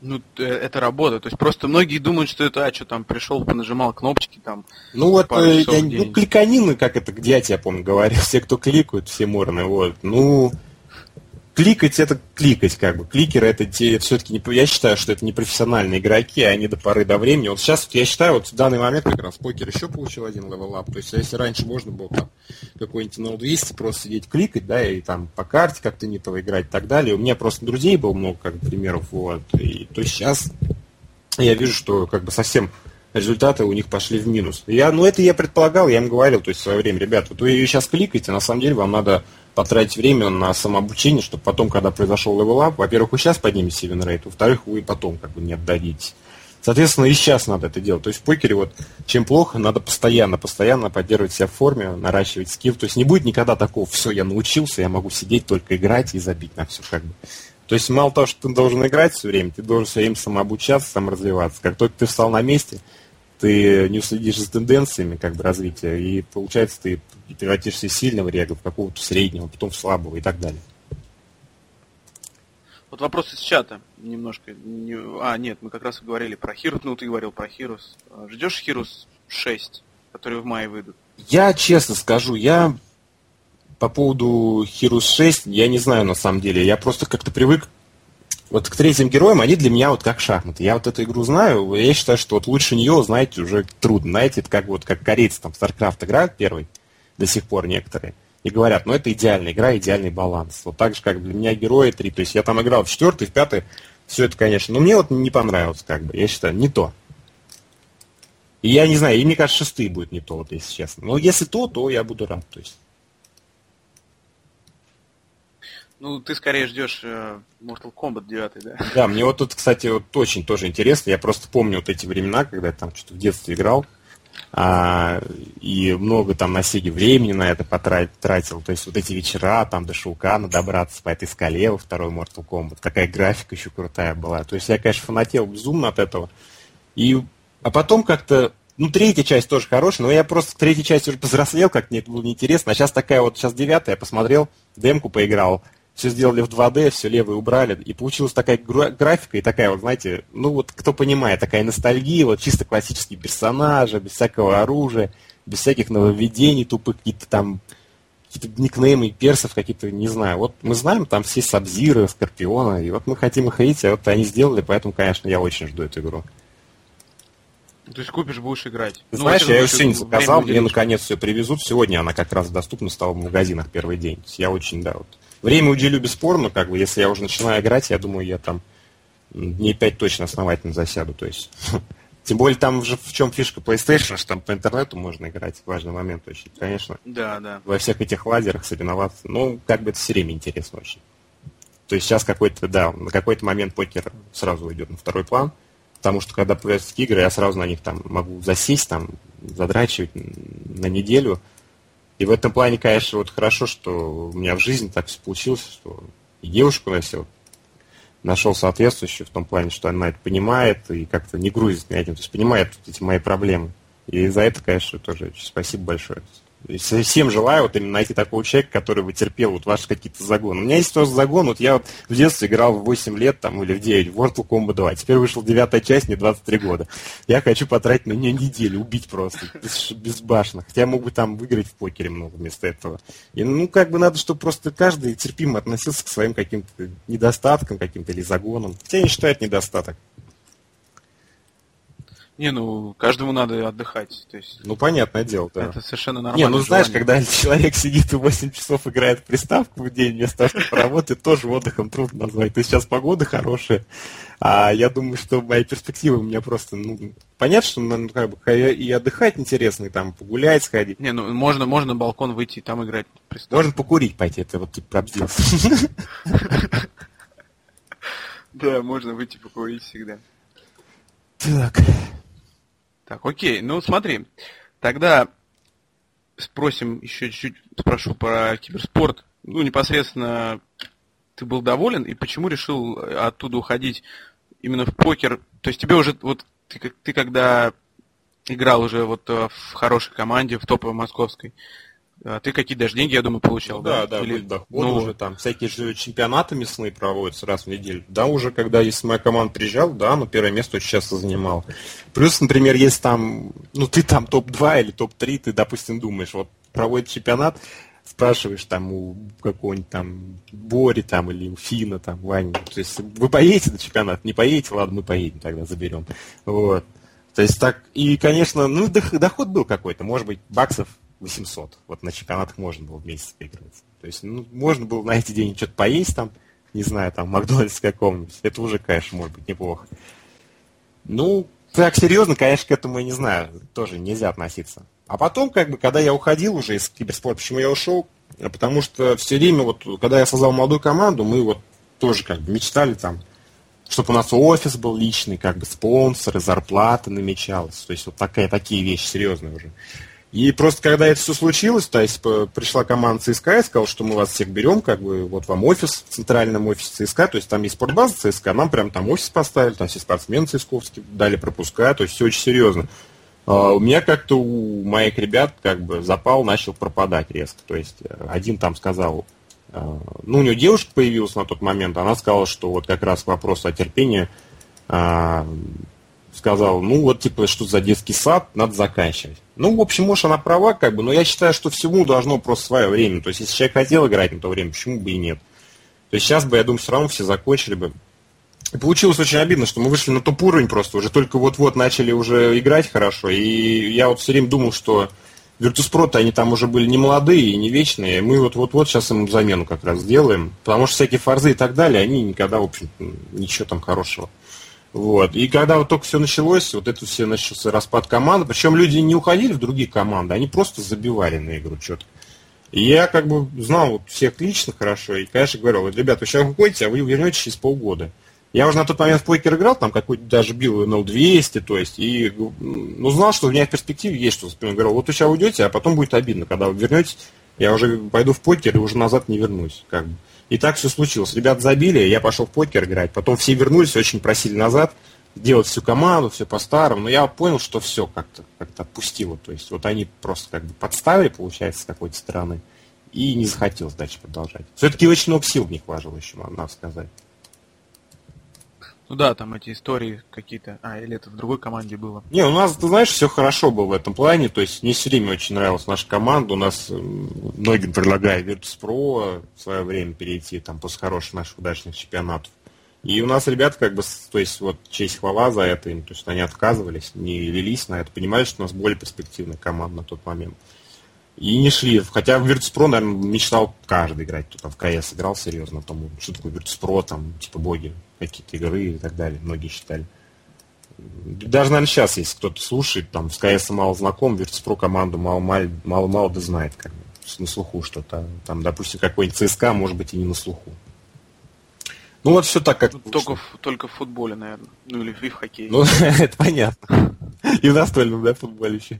Ну, это работа. То есть просто многие думают, что это, что там пришел, понажимал кнопочки там. Ну вот, кликанины, как это, где я тебя помню, говорил, все, кто кликают, все морны, вот. Ну, кликать это кликать, как бы. Кликеры это те, все-таки, я считаю, что это не профессиональные игроки, а они до поры до времени. Вот сейчас, я считаю, вот в данный момент как раз покер еще получил один левел-ап. То есть, если раньше можно было там какой-нибудь на 200 просто сидеть кликать, да, и там по карте как-то не того играть и так далее. У меня просто друзей было много, как бы, примеров, вот. И то сейчас я вижу, что как бы совсем результаты у них пошли в минус. Это я предполагал, я им говорил, то есть в свое время, ребят, вот вы сейчас кликаете, на самом деле вам надо потратить время на самообучение, чтобы потом, когда произошел левел-ап, во-первых, вы сейчас поднимете вин-рейт, во-вторых, вы потом как бы не отдадите. Соответственно, и сейчас надо это делать. То есть в покере вот чем плохо, надо постоянно поддерживать себя в форме, наращивать скилл. То есть не будет никогда такого, все, я научился, я могу сидеть, только играть и забить на все как бы. То есть мало того, что ты должен играть все время, ты должен все время самообучаться, саморазвиваться. Как только ты встал на месте, ты не уследишь за тенденциями как бы развития, и получается ты превратишься из сильного рега в какого-то среднего, потом в слабого и так далее. Вот вопрос из чата немножко. Нет, мы как раз говорили про Heroes, ну ты говорил про Heroes. Ждешь Heroes 6, которые в мае выйдут? Я честно скажу, я по поводу Heroes 6, я не знаю на самом деле, я просто как-то привык вот к третьим героям, они для меня вот как шахматы. Я вот эту игру знаю, я считаю, что вот лучше нее, знаете, уже трудно. Знаете, это как корейцы там в StarCraft играют первый, до сих пор некоторые, и говорят, это идеальная игра, идеальный баланс. Вот так же, как для меня герои 3. То есть я там играл в 4, в 5, все это, конечно, но мне вот не понравилось, как бы, я считаю, не то. И я не знаю, и мне кажется, 6 будет не то, вот, если честно. Но если то я буду рад, то есть. Ну, ты скорее ждешь Mortal Kombat 9, да? Да, мне вот тут, кстати, вот очень тоже интересно. Я просто помню вот эти времена, когда я там что-то в детстве играл, и много там на Сеге времени на это потратил. То есть вот эти вечера, там до Шоукана добраться по этой скале во второй Mortal Kombat. Такая графика еще крутая была. То есть я, конечно, фанател безумно от этого. А потом как-то, третья часть тоже хорошая, но я просто к третьей части уже повзрослел, как мне это было неинтересно. А сейчас сейчас 9-я, я посмотрел, демку поиграл, все сделали в 2D, все левое убрали, и получилась такая графика, и такая вот, знаете, кто понимает, такая ностальгия, вот чисто классические персонажи, без всякого оружия, без всяких нововведений тупых, какие-то никнеймы персов какие-то, не знаю. Вот мы знаем там все Сабзиры, Скорпиона, и вот мы хотим их видеть, а вот они сделали, поэтому, конечно, я очень жду эту игру. То есть купишь, будешь играть. Знаешь, я ее сегодня заказал, мне наконец все привезут. Сегодня она как раз доступна стала в магазинах первый день. То есть я очень, время уделю бесспорно, как бы, если я уже начинаю играть, я думаю, я там дней 5 точно основательно засяду. То есть, тем более там уже в чем фишка PlayStation, что там по интернету можно играть, важный момент очень. Конечно, да. Во всех этих лазерах соревноваться, как бы это все время интересно очень. То есть сейчас на какой-то момент покер сразу уйдет на второй план, потому что когда появятся такие игры, я сразу на них там могу засесть, там, задрачивать на неделю. И в этом плане, конечно, вот хорошо, что у меня в жизни так все получилось, что и девушку нашел соответствующую в том плане, что она это понимает и как-то не грузит меня этим, то есть понимает вот эти мои проблемы. И за это, конечно, тоже спасибо большое. И всем желаю вот именно найти такого человека, который бы терпел вот ваши какие-то загоны. У меня есть тоже загон, вот я в детстве играл в 8 лет там, или в 9 в Mortal Kombat 2. Теперь вышла 9-я часть, мне 23 года. Я хочу потратить на нее неделю, убить просто, безбашенно. Хотя я мог бы там выиграть в покере много вместо этого. И надо, чтобы просто каждый терпимо относился к своим каким-то недостаткам, каким-то или загонам. Хотя я не считаю это недостаток. Каждому надо отдыхать. То есть, понятное дело, да. Это совершенно нормально. Знаешь, когда человек сидит и 8 часов играет в приставку в день вместо того, чтобы поработать, тоже отдыхом трудно назвать. То есть сейчас погода хорошая, а я думаю, что мои перспективы у меня просто, понятно, что и отдыхать интересно, и там погулять, сходить. Можно на балкон выйти и там играть в приставку. Можно покурить пойти, это вот типа пробдился. Да, можно выйти покурить всегда. Так, окей, смотри, тогда спросим еще чуть-чуть, спрошу про киберспорт. Непосредственно ты был доволен, и почему решил оттуда уходить именно в покер? То есть тебе уже, ты когда играл уже в хорошей команде, в топовой московской, А ты какие даже деньги, я думаю, получал, да? Да, Или... были доходы уже, там всякие же чемпионаты мясные проводятся раз в неделю. Да, уже когда, если моя команда приезжала, да, но первое место очень часто занимал. Плюс, например, если там, ты там топ-2 или топ-3, ты, допустим, думаешь, вот проводит чемпионат, спрашиваешь там у какого-нибудь там Бори там или у Фина там, Вани, то есть вы поедете на чемпионат? Не поедете? Ладно, мы поедем, тогда заберем. Вот. То есть так, и, конечно, доход был какой-то, может быть, баксов 800. Вот на чемпионатах можно было в месяц поиграть. То есть, можно было на эти деньги что-то поесть там, не знаю, там, в Макдональдс каком-нибудь. Это уже, конечно, может быть неплохо. Так серьезно, конечно, к этому, я не знаю, тоже нельзя относиться. А потом, когда я уходил уже из киберспорта, почему я ушел? Потому что все время, когда я создал молодую команду, мы тоже мечтали там, чтобы у нас офис был личный, спонсоры, зарплата намечалась. То есть такие вещи серьезные уже. И просто когда это все случилось, то есть пришла команда ЦСКА и сказала, что мы вас всех берем, вот вам офис в центральном офисе ЦСКА, то есть там есть спортбаза ЦСКА, нам прям там офис поставили, там все спортсмены цисковские дали пропуска, то есть все очень серьезно. У меня как-то у моих ребят запал начал пропадать резко. То есть один там сказал, у него девушка появилась на тот момент, она сказала, что вот как раз к вопросу о терпении, сказал, что за детский сад, надо заканчивать. В общем, может, она права, но я считаю, что всему должно просто свое время. То есть, если человек хотел играть на то время, почему бы и нет? То есть, сейчас бы, я думаю, все равно все закончили бы. И получилось очень обидно, что мы вышли на топ уровень просто, уже только вот-вот начали уже играть хорошо. И я все время думал, что Virtus.pro-то они там уже были не молодые и не вечные. Мы вот-вот сейчас им замену как раз сделаем. Потому что всякие форзы и так далее, они никогда, в общем, ничего там хорошего. Вот. И когда только все началось, все начался распад команды, причем люди не уходили в другие команды, они просто забивали на игру четко. И я знал всех лично хорошо, и, конечно, говорил, ребята, вы сейчас уходите, а вы вернетесь через полгода. Я уже на тот момент в покер играл, там какой-то даже бил NL200, то есть, и знал, что у меня в перспективе есть что-то. Говорил, вы сейчас уйдете, а потом будет обидно, когда вы вернетесь, я уже пойду в покер и уже назад не вернусь. И так все случилось. Ребята забили, я пошел в покер играть. Потом все вернулись, очень просили назад, делать всю команду, все по-старому. Но я понял, что все как-то отпустило. То есть они просто подставили, получается, с какой-то стороны. И не захотелось дальше продолжать. Все-таки очень много сил в них вложил еще, надо сказать. Там эти истории какие-то. Или это в другой команде было? Не, у нас, ты знаешь, все хорошо было в этом плане. То есть мне все время очень нравилась наша команда. У нас многим предлагали Virtus.pro в свое время перейти, после хороших наших удачных чемпионатов. И у нас ребята то есть честь хвала за это им. То есть они отказывались, не велись на это. Понимали, что у нас более перспективная команда на тот момент. И не шли. Хотя в Virtus.pro, наверное, мечтал каждый играть. Кто там в КС играл серьезно. Что такое Virtus.pro, боги, какие-то игры и так далее. Многие считали. Даже, наверное, сейчас, если кто-то слушает, с КС мало знаком, Virtus.pro команду мало да знает, на слуху что-то. Допустим, какой-нибудь ЦСКА, может быть, и не на слуху. Все так, как... Только в футболе, наверное. Или в хоккее. Это понятно. И в настольном, футболе еще.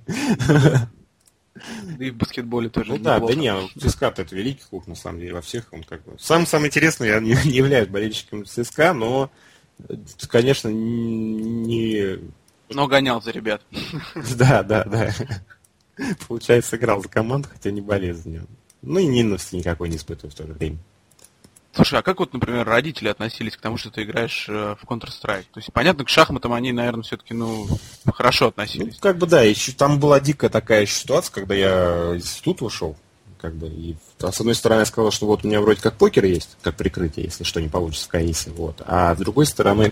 Да и в баскетболе тоже. ЦСКА-то это великий клуб, на самом деле, во всех он Самый интересный, я не являюсь болельщиком ЦСКА, но, конечно, не... Но гонял за ребят. Да. Получается, играл за команду, хотя не болел за нее. И ненависти никакой не испытываю в то же время. Слушай, а как например, родители относились к тому, что ты играешь в Counter-Strike? То есть, понятно, к шахматам они, наверное, все-таки, хорошо относились. Еще там была дикая такая ситуация, когда я из института ушел, и с одной стороны я сказал, что у меня вроде как покер есть, как прикрытие, если что не получится в КСе, а с другой стороны,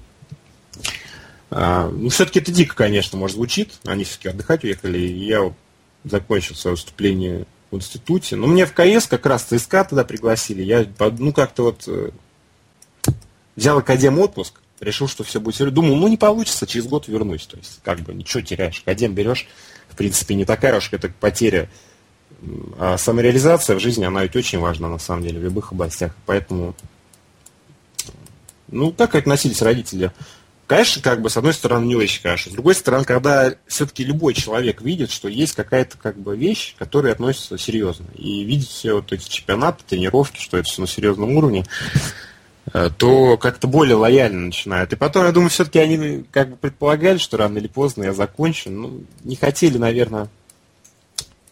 все-таки это дико, конечно, может звучит, они все-таки отдыхать уехали, и я закончил свое выступление в институте. Но мне в КС как раз ЦСКА тогда пригласили. Я взял академ отпуск, решил, что все будет серьезно. Думал, не получится, через год вернусь. То есть, ничего теряешь. Академ берешь, в принципе, не такая уж это потеря. А самореализация в жизни, она ведь очень важна, на самом деле, в любых областях. Поэтому, как относились родители? Конечно, с одной стороны, не очень хорошо. С другой стороны, когда все-таки любой человек видит, что есть какая-то вещь, к которой относится серьезно, и видит все эти чемпионаты, тренировки, что это все на серьезном уровне, то как-то более лояльно начинают. И потом, я думаю, все-таки они предполагали, что рано или поздно я закончу. Не хотели, наверное,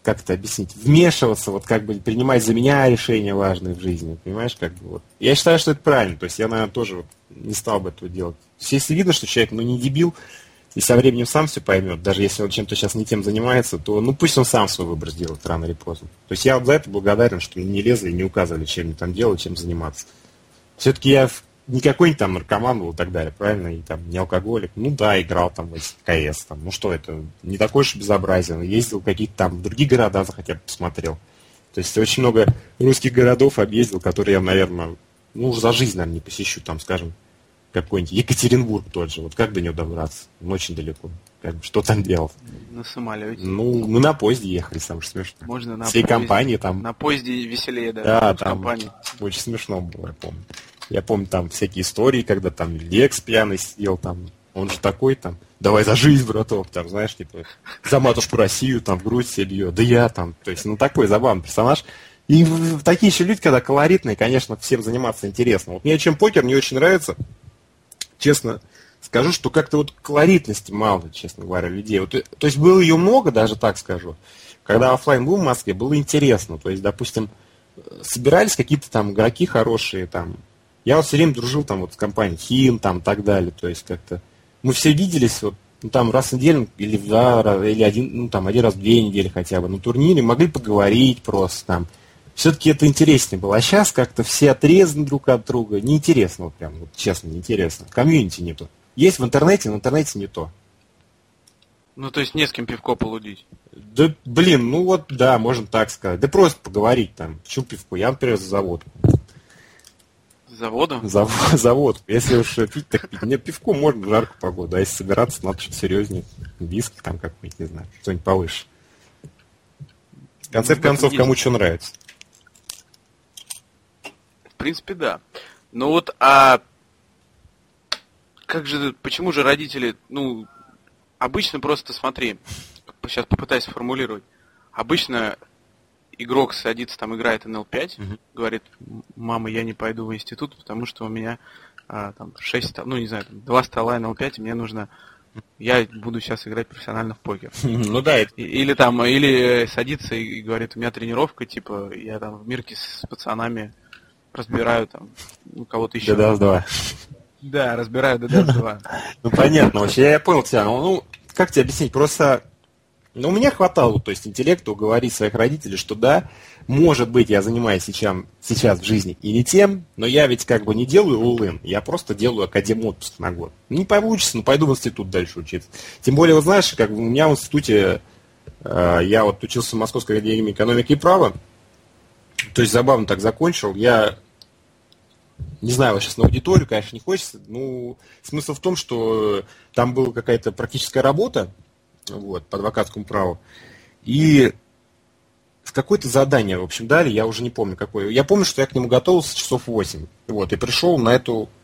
как это объяснить, вмешиваться, вот как бы принимать за меня решения важные в жизни, понимаешь, как бы вот. Я считаю, что это правильно, то есть я, наверное, тоже вот не стал бы этого делать. То есть, если видно, что человек, не дебил, и со временем сам все поймет, даже если он чем-то сейчас не тем занимается, то, пусть он сам свой выбор сделает рано или поздно. То есть я вот за это благодарен, что не лезли и не указывали, чем мне там делать, чем заниматься. Все-таки я не какой-нибудь там наркоман был и так далее, правильно, и там не алкоголик. Да, играл там в КС, там, что это, не такое уж безобразие. Ездил в какие-то там другие города, хотя бы посмотрел. То есть очень много русских городов объездил, которые я, наверное, уже за жизнь, наверное, не посещу, там, скажем, какой-нибудь Екатеринбург тот же, вот как до него добраться? Очень далеко. Что там делать? На самолете. Мы на поезде ехали, самое смешно. Можно на всей поезде. Компании там. На поезде веселее, да. Да, там компании. Очень смешно было, я помню. Я помню там всякие истории, когда там Лекс пьяный сидел там, он же такой там, давай за жизнь, браток, там, знаешь, типа, за матушку Россию, там, в грудь себе бьет, да я там, то есть, такой забавный персонаж. И такие еще люди, когда колоритные, конечно, всем заниматься интересно. Вот мне чем покер не очень нравится, честно скажу, что как-то вот колоритности мало, честно говоря, людей. Вот, то есть было ее много, даже так скажу. Когда офлайн был в Москве, было интересно. То есть, допустим, собирались какие-то там игроки хорошие, там. Я вот все время дружил там вот с компанией Хим, там, так далее. То есть как-то мы все виделись вот, там раз в неделю или один раз в 2 недели хотя бы на турнире, могли поговорить просто там. Все-таки это интереснее было. А сейчас как-то все отрезаны друг от друга. Неинтересно, вот прям, вот, честно, неинтересно. Комьюнити нету. Есть в интернете, но в интернете не то. То есть не с кем пивко полудить. Да, да, можно так сказать. Да просто поговорить там. Почему пивко? Я, например, за заводку. За водом? За водку. Если уж пить, так пить. Мне пивко можно в жаркую погоду, а если собираться, надо что-то серьезнее. Виски там какой-нибудь, не знаю, что-нибудь повыше. В конце концов, кому что нравится. В принципе, да. Почему же родители, обычно просто, смотри, сейчас попытаюсь сформулировать. Обычно игрок садится, там, играет НЛ5, говорит, мама, я не пойду в институт, потому что у меня 2 стола НЛ5, и мне нужно, я буду сейчас играть профессионально в покер. Да. Или садится и говорит, у меня тренировка, типа, я там в мирке с пацанами разбираю там кого-то еще. DDoS 2. Да, разбираю DDoS 2. Понятно, вообще, я понял тебя. Как тебе объяснить? Просто, у меня хватало, то есть, интеллекта уговорить своих родителей, что да, может быть, я занимаюсь сейчас в жизни и не тем, но я ведь как бы не делаю all-in, я просто делаю академ-отпуск на год. Не получится, но пойду в институт дальше учиться. Тем более, вот знаешь, как бы у меня в институте, я вот учился в Московской академии экономики и права, то есть забавно так закончил, я не знаю, вот сейчас на аудиторию, конечно, не хочется, смысл в том, что там была какая-то практическая работа, по адвокатскому праву, и какое-то задание, в общем, дали, я уже не помню какое. Я помню, что я к нему готовился часов 8, и пришел на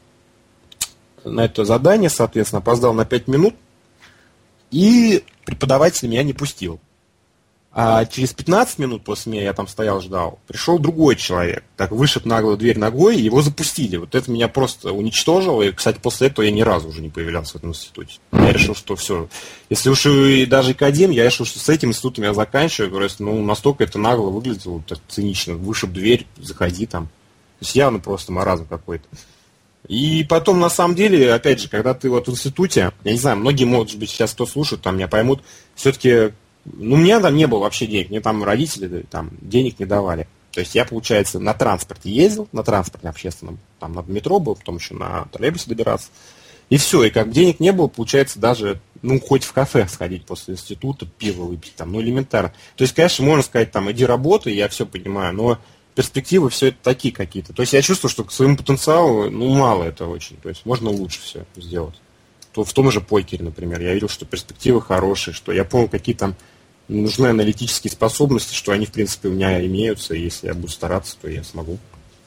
это задание, соответственно, опоздал на 5 минут, и преподаватель меня не пустил. А через 15 минут после меня, я там стоял, ждал, пришел другой человек, так вышиб наглую дверь ногой, и его запустили. Вот это меня просто уничтожило, и, кстати, после этого я ни разу уже не появлялся в этом институте. Я решил, что все. Если уж и даже академ, я решил, что с этим институтом я заканчиваю, просто, настолько это нагло выглядело, так цинично, вышиб дверь, заходи там. То есть явно просто маразм какой-то. И потом, на самом деле, опять же, когда ты вот в институте, я не знаю, многие, может быть, сейчас кто слушает, там меня поймут, все-таки у меня там не было вообще денег, мне там родители там денег не давали. То есть я, получается, на транспорте ездил, на транспорте общественном, там на метро был, потом еще на троллейбусе добираться. И все, и как денег не было, получается, даже, хоть в кафе сходить после института, пиво выпить, там, элементарно. То есть, конечно, можно сказать, там, иди работай, я все понимаю, но перспективы все это такие какие-то. То есть я чувствую, что к своему потенциалу, мало это очень. То есть можно лучше все сделать. В том же покере, например, я видел, что перспективы хорошие, что я понял, какие там нужны аналитические способности, что они, в принципе, у меня имеются, и если я буду стараться, то я смогу.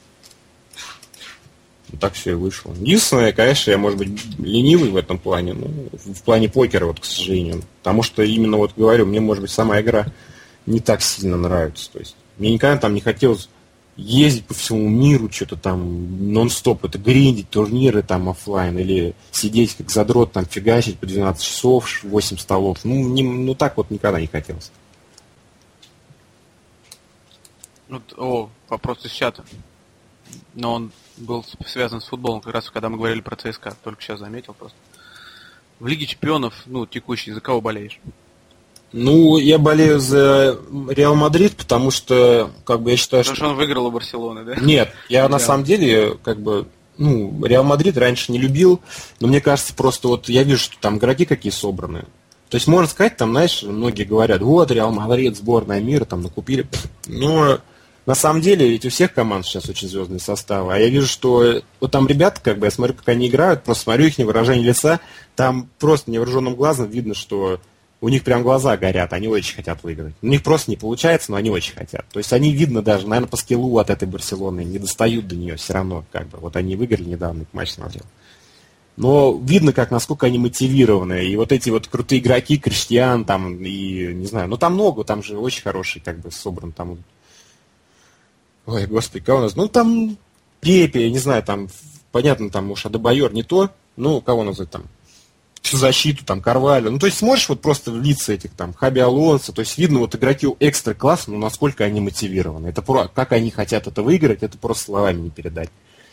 Так все и вышло. Единственное, конечно, я, может быть, ленивый в этом плане, в плане покера, к сожалению. Потому что именно, говорю, мне, может быть, сама игра не так сильно нравится. То есть мне никогда там не хотелось ездить по всему миру, что-то там нон-стоп, это гриндить, турниры там офлайн, или сидеть как задрот, там фигачить по 12 часов, 8 столов. Так вот никогда не хотелось. Вопрос из чата. Но он был связан с футболом, как раз когда мы говорили про ЦСКА. Только сейчас заметил просто. В Лиге Чемпионов, текущий, за кого болеешь? Я болею за Реал Мадрид, потому что, я считаю, потому что он выиграл у Барселоны, да? Нет, я на самом деле, Реал Мадрид раньше не любил, но мне кажется, просто я вижу, что там игроки какие собраны. То есть, можно сказать, там, знаешь, многие говорят, Реал Мадрид, сборная мира, там, накупили. Но на самом деле, ведь у всех команд сейчас очень звездные составы. А я вижу, что там ребята, я смотрю, как они играют, просто смотрю их выражение лица, там просто невооруженным глазом видно, что у них прям глаза горят, они очень хотят выиграть. У них просто не получается, но они очень хотят. То есть они, видно даже, наверное, по скиллу от этой Барселоны не достают до нее все равно. Вот они выиграли недавно, матч смотрел. Но видно, насколько они мотивированы. И эти крутые игроки, Криштиан, там, и, не знаю, там много, там же очень хороший, собран, там. Ой, господи, кого у нас? Там Пепе, я не знаю, там, понятно, там, уж Адебайор не то, кого назвать там? Всю защиту, там, Карвалью. То есть смотришь просто в лица этих, там, Хаби Алонсо, то есть видно, игроки экстра класса, насколько они мотивированы. Это как они хотят это выиграть, это просто словами не передать.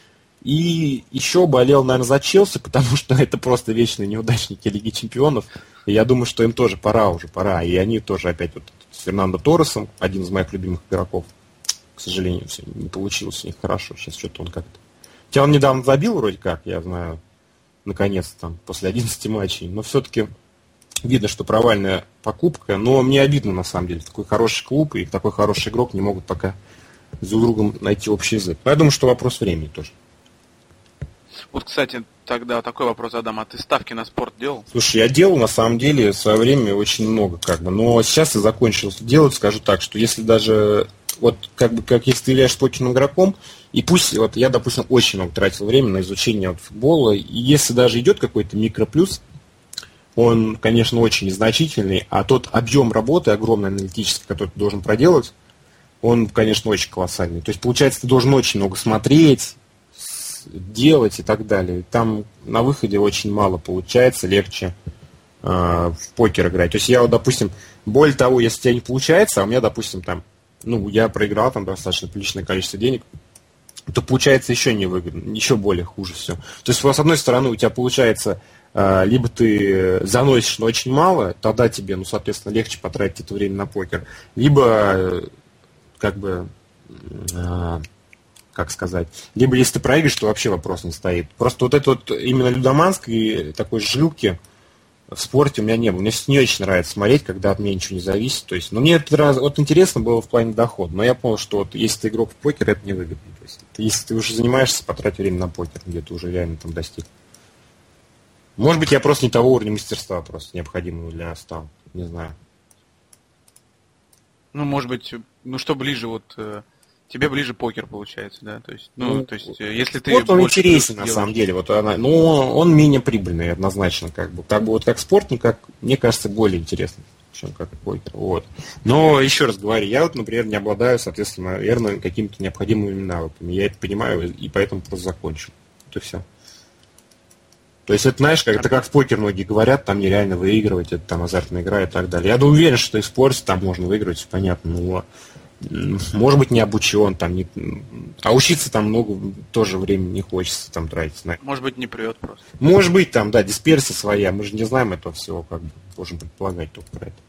И еще болел, наверное, за Челси, потому что это просто вечные неудачники Лиги Чемпионов. И я думаю, что им тоже пора. И они тоже опять с Фернандо Торресом, один из моих любимых игроков. К сожалению, все не получилось у них хорошо. Сейчас что-то он как-то... Хотя он недавно забил вроде как, я знаю, наконец-то, там, после 11 матчей. Но все-таки видно, что провальная покупка. Но мне обидно, на самом деле. Такой хороший клуб и такой хороший игрок не могут пока друг другом найти общий язык. Но я думаю, что вопрос времени тоже. Кстати, тогда такой вопрос задам. А ты ставки на спорт делал? Слушай, я делал, на самом деле, в свое время очень много, Но сейчас я закончил делать, скажу так, что если даже, если ты являешься покерным игроком, и пусть, я, допустим, очень много тратил времени на изучение футбола, и если даже идет какой-то микроплюс, он, конечно, очень незначительный, а тот объем работы огромный аналитический, который ты должен проделать, он, конечно, очень колоссальный. То есть, получается, ты должен очень много смотреть, делать и так далее. Там на выходе очень мало получается, легче в покер играть. То есть я, допустим, более того, если у тебя не получается, а у меня, допустим, там, я проиграл там достаточно приличное количество денег, то получается еще невыгодно, еще более хуже все. То есть, с одной стороны, у тебя получается, либо ты заносишь, но очень мало, тогда тебе, соответственно, легче потратить это время на покер, либо, либо если ты проиграешь, то вообще вопрос не стоит. Просто именно людоманской такой жилки в спорте у меня не было. Мне не очень нравится смотреть, когда от меня ничего не зависит. То есть, мне этот раз интересно было в плане дохода, но я понял, что если ты игрок в покер, это невыгодно. То есть, если ты уже занимаешься, потрать время на покер, где ты уже реально там достиг. Может быть, я просто не того уровня мастерства просто необходимого для стал. Не знаю. Может быть, что ближе тебе ближе покер получается, да? То есть, если ты... Он интересен, на самом деле. Он менее прибыльный, однозначно. Как спорт, мне кажется, более интересный, чем как покер. Но, еще раз говорю, я например, не обладаю, соответственно, наверное, какими-то необходимыми навыками. Я это понимаю, и поэтому просто закончил. Это все. То есть, это, знаешь, это как в покер многие говорят, там нереально выигрывать, это там азартная игра и так далее. Я уверен, что и в спорте там можно выигрывать, все понятно, но... Может быть, не обучен, а учиться там много тоже времени не хочется там тратить. Может быть, не прет просто. Может быть, там, да, дисперсия своя, мы же не знаем этого всего, можем предполагать только про это.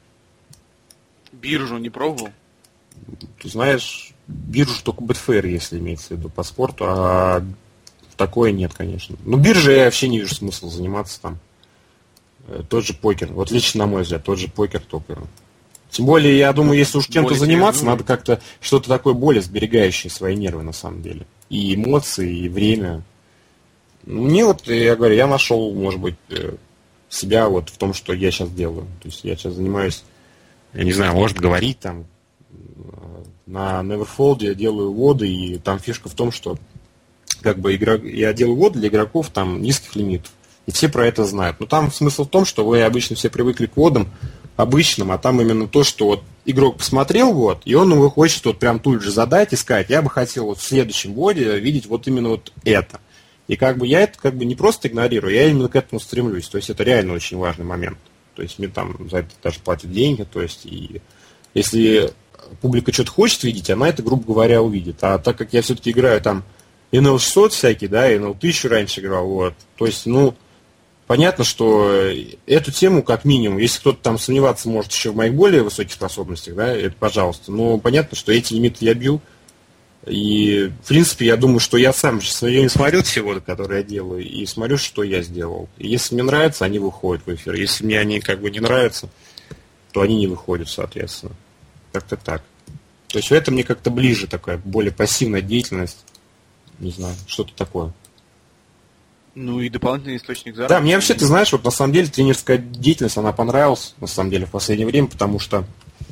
Биржу не пробовал? Ты знаешь, биржу только Betfair, если имеется в виду по спорту, а такое нет, конечно. Биржей я вообще не вижу смысла заниматься там. Тот же покер, лично на мой взгляд, тот же покер только... Тем более, я думаю, если уж чем-то заниматься, надо как-то что-то такое более сберегающее свои нервы, на самом деле. И эмоции, и время. Мне я говорю, я нашел, может быть, себя в том, что я сейчас делаю. То есть я сейчас занимаюсь, я не знаю, может говорить там, на Neverfold я делаю воды, и там фишка в том, что я делаю воды для игроков там низких лимитов. И все про это знают. Но там смысл в том, что вы обычно все привыкли к водам обычным, а там именно то, что игрок посмотрел и он его хочет прям тут же задать и сказать, я бы хотел в следующем воде видеть именно это. И я это не просто игнорирую, я именно к этому стремлюсь. То есть это реально очень важный момент. То есть мне там за это даже платят деньги. То есть и если публика что-то хочет видеть, она это, грубо говоря, увидит. А так как я все-таки играю там NL 600 всякий, да, NL 1000 раньше играл, вот, то есть, понятно, что эту тему, как минимум, если кто-то там сомневаться может еще в моих более высоких способностях, да, это пожалуйста, но понятно, что эти лимиты я бил, и, в принципе, я думаю, что я сам не смотрю всего, которые я делаю, и смотрю, что я сделал. И если мне нравится, они выходят в эфир. Если мне они как бы не нравятся, то они не выходят, соответственно. Как-то так. То есть это мне как-то ближе такая, более пассивная деятельность. Не знаю, что-то такое. Ну и дополнительный источник заработка. Да, мне вообще, ты знаешь, вот на самом деле тренерская деятельность, она понравилась, на самом деле, в последнее время, потому что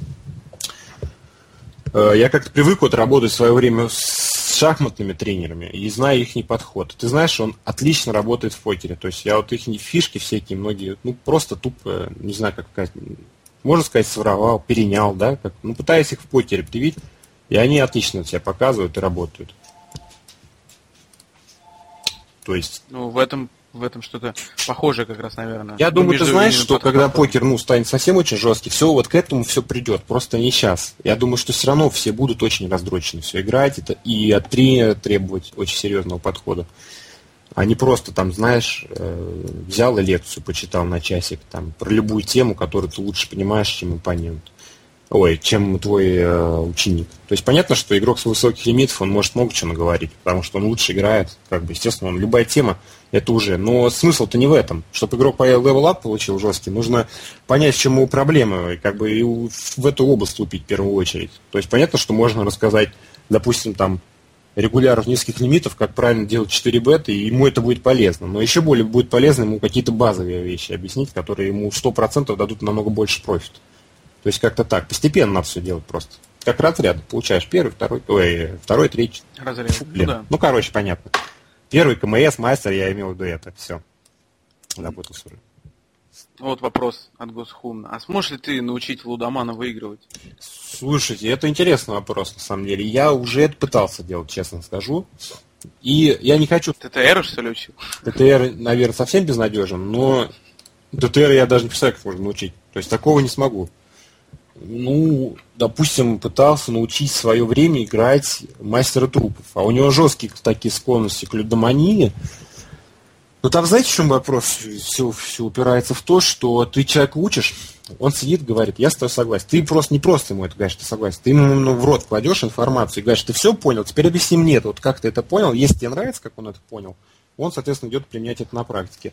я как-то привык вот работать в свое время с шахматными тренерами и знаю их подход. Ты знаешь, он отлично работает в покере. То есть я вот их фишки всякие, многие, просто тупо, не знаю, как сказать, можно сказать, своровал, перенял, да, пытаюсь их в покере привить, и они отлично себя показывают и работают. То есть... в этом что-то похожее как раз, наверное. Я думаю, ты знаешь, что когда покер, станет совсем очень жесткий, все вот к этому все придет, просто не сейчас. Я думаю, что все равно все будут очень раздрочены все играть и от тренера требовать очень серьезного подхода. А не просто там, знаешь, взял и лекцию почитал на часик там про любую тему, которую ты лучше понимаешь, чем оппонент. Чем твой ученик. То есть понятно, что игрок с высоких лимитов, он может много чего наговорить, потому что он лучше играет, естественно, любая тема, это уже. Но смысл-то не в этом. Чтобы игрок по левел-ап получил жесткий, нужно понять, в чем его проблема, и в эту область вступить в первую очередь. То есть понятно, что можно рассказать, допустим, там, регуляров низких лимитов, как правильно делать 4-бет, и ему это будет полезно. Но еще более будет полезно ему какие-то базовые вещи объяснить, которые ему 100% дадут намного больше профита. То есть как-то так. Постепенно надо все делать просто. Как разряд. Получаешь первый, второй, третий. Разряд. Да. Понятно. Первый КМС, мастер, я имел в виду это. Все. Работал с рулем. Вот вопрос от Госхумна. А сможешь ли ты научить лудомана выигрывать? Слушайте, это интересный вопрос, на самом деле. Я уже это пытался делать, честно скажу. И я не хочу... ТТР, что ли, учил? ТТР, наверное, совсем безнадежен, но ТТР я даже не представляю, как можно научить. То есть такого не смогу. Допустим, пытался научить в свое время играть мастера трупов. А у него жесткие такие склонности к лудомании. Но там, знаете, в чем вопрос? Все упирается в то, что ты человека учишь, он сидит, говорит, я с тобой согласен. Ты просто не просто ему это говоришь, ты согласен. Ты ему в рот кладешь информацию и говоришь, ты все понял, теперь объясни мне это. Вот как ты это понял, если тебе нравится, как он это понял, он, соответственно, идет применять это на практике.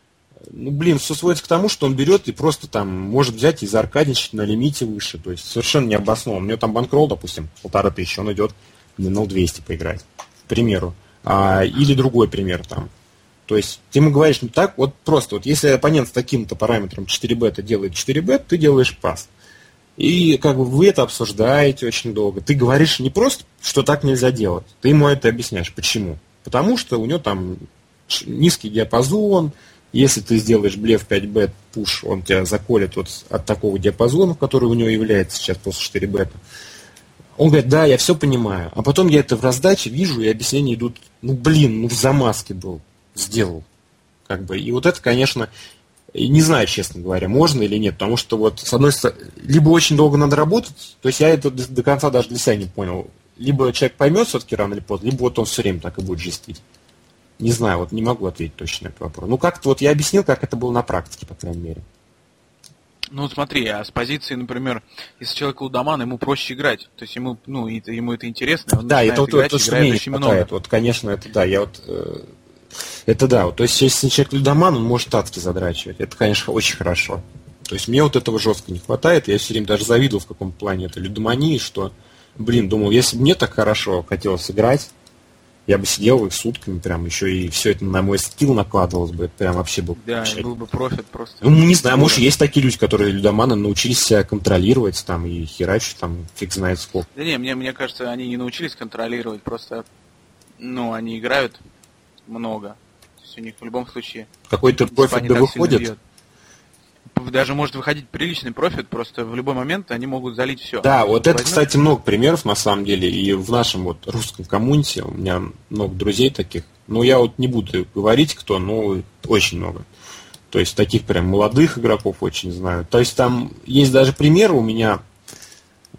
Все сводится к тому, что он берет и просто там может взять и зааркадничать на лимите выше. То есть совершенно необоснованно. У него там банкролл, допустим, 1500, он идет на 0,200 поиграть, к примеру. Или другой пример там. То есть ты ему говоришь, так, вот просто, вот если оппонент с таким-то параметром 4-бета делает 4-бет, ты делаешь пас. И вы это обсуждаете очень долго. Ты говоришь не просто, что так нельзя делать. Ты ему это объясняешь. Почему? Потому что у него там низкий диапазон. Если ты сделаешь блеф 5-бет пуш, он тебя заколет от такого диапазона, который у него является сейчас после 4-бета. Он говорит, да, я все понимаю. А потом я это в раздаче вижу, и объяснения идут, в замазке был, сделал. И вот это, конечно, не знаю, честно говоря, можно или нет, потому что с одной стороны, либо очень долго надо работать, то есть я это до конца даже для себя не понял. Либо человек поймет все-таки рано или поздно, либо он все время так и будет жестить. Не знаю, не могу ответить точно на этот вопрос. Как-то я объяснил, как это было на практике, по крайней мере. Смотри, а с позиции, например, если человек лудоман, ему проще играть. То есть ему это интересно, он да, начинает играть, играет очень много. Конечно, это да. Это да. То есть, если человек лудоман, он может адски задрачивать. Это, конечно, очень хорошо. То есть, мне этого жестко не хватает. Я все время даже завидовал в каком плане это лудомании, что, думал, если бы мне так хорошо хотелось играть, я бы сидел их сутками, прям еще и все это на мой скилл накладывалось бы, это прям вообще был. Да, был бы профит просто. Не знаю, может, есть такие люди, которые лудоманы научились себя контролировать там и херачить там фиг знает сколько. Да не, мне кажется, они не научились контролировать, просто, они играют много. То есть у них в любом случае какой-то профит да выходит. Даже может выходить приличный профит, просто в любой момент они могут залить все. Да, это, кстати, много примеров на самом деле, и в нашем русском коммунити у меня много друзей таких, я не буду говорить кто, но очень много. То есть таких прям молодых игроков очень знаю. То есть там есть даже примеры у меня,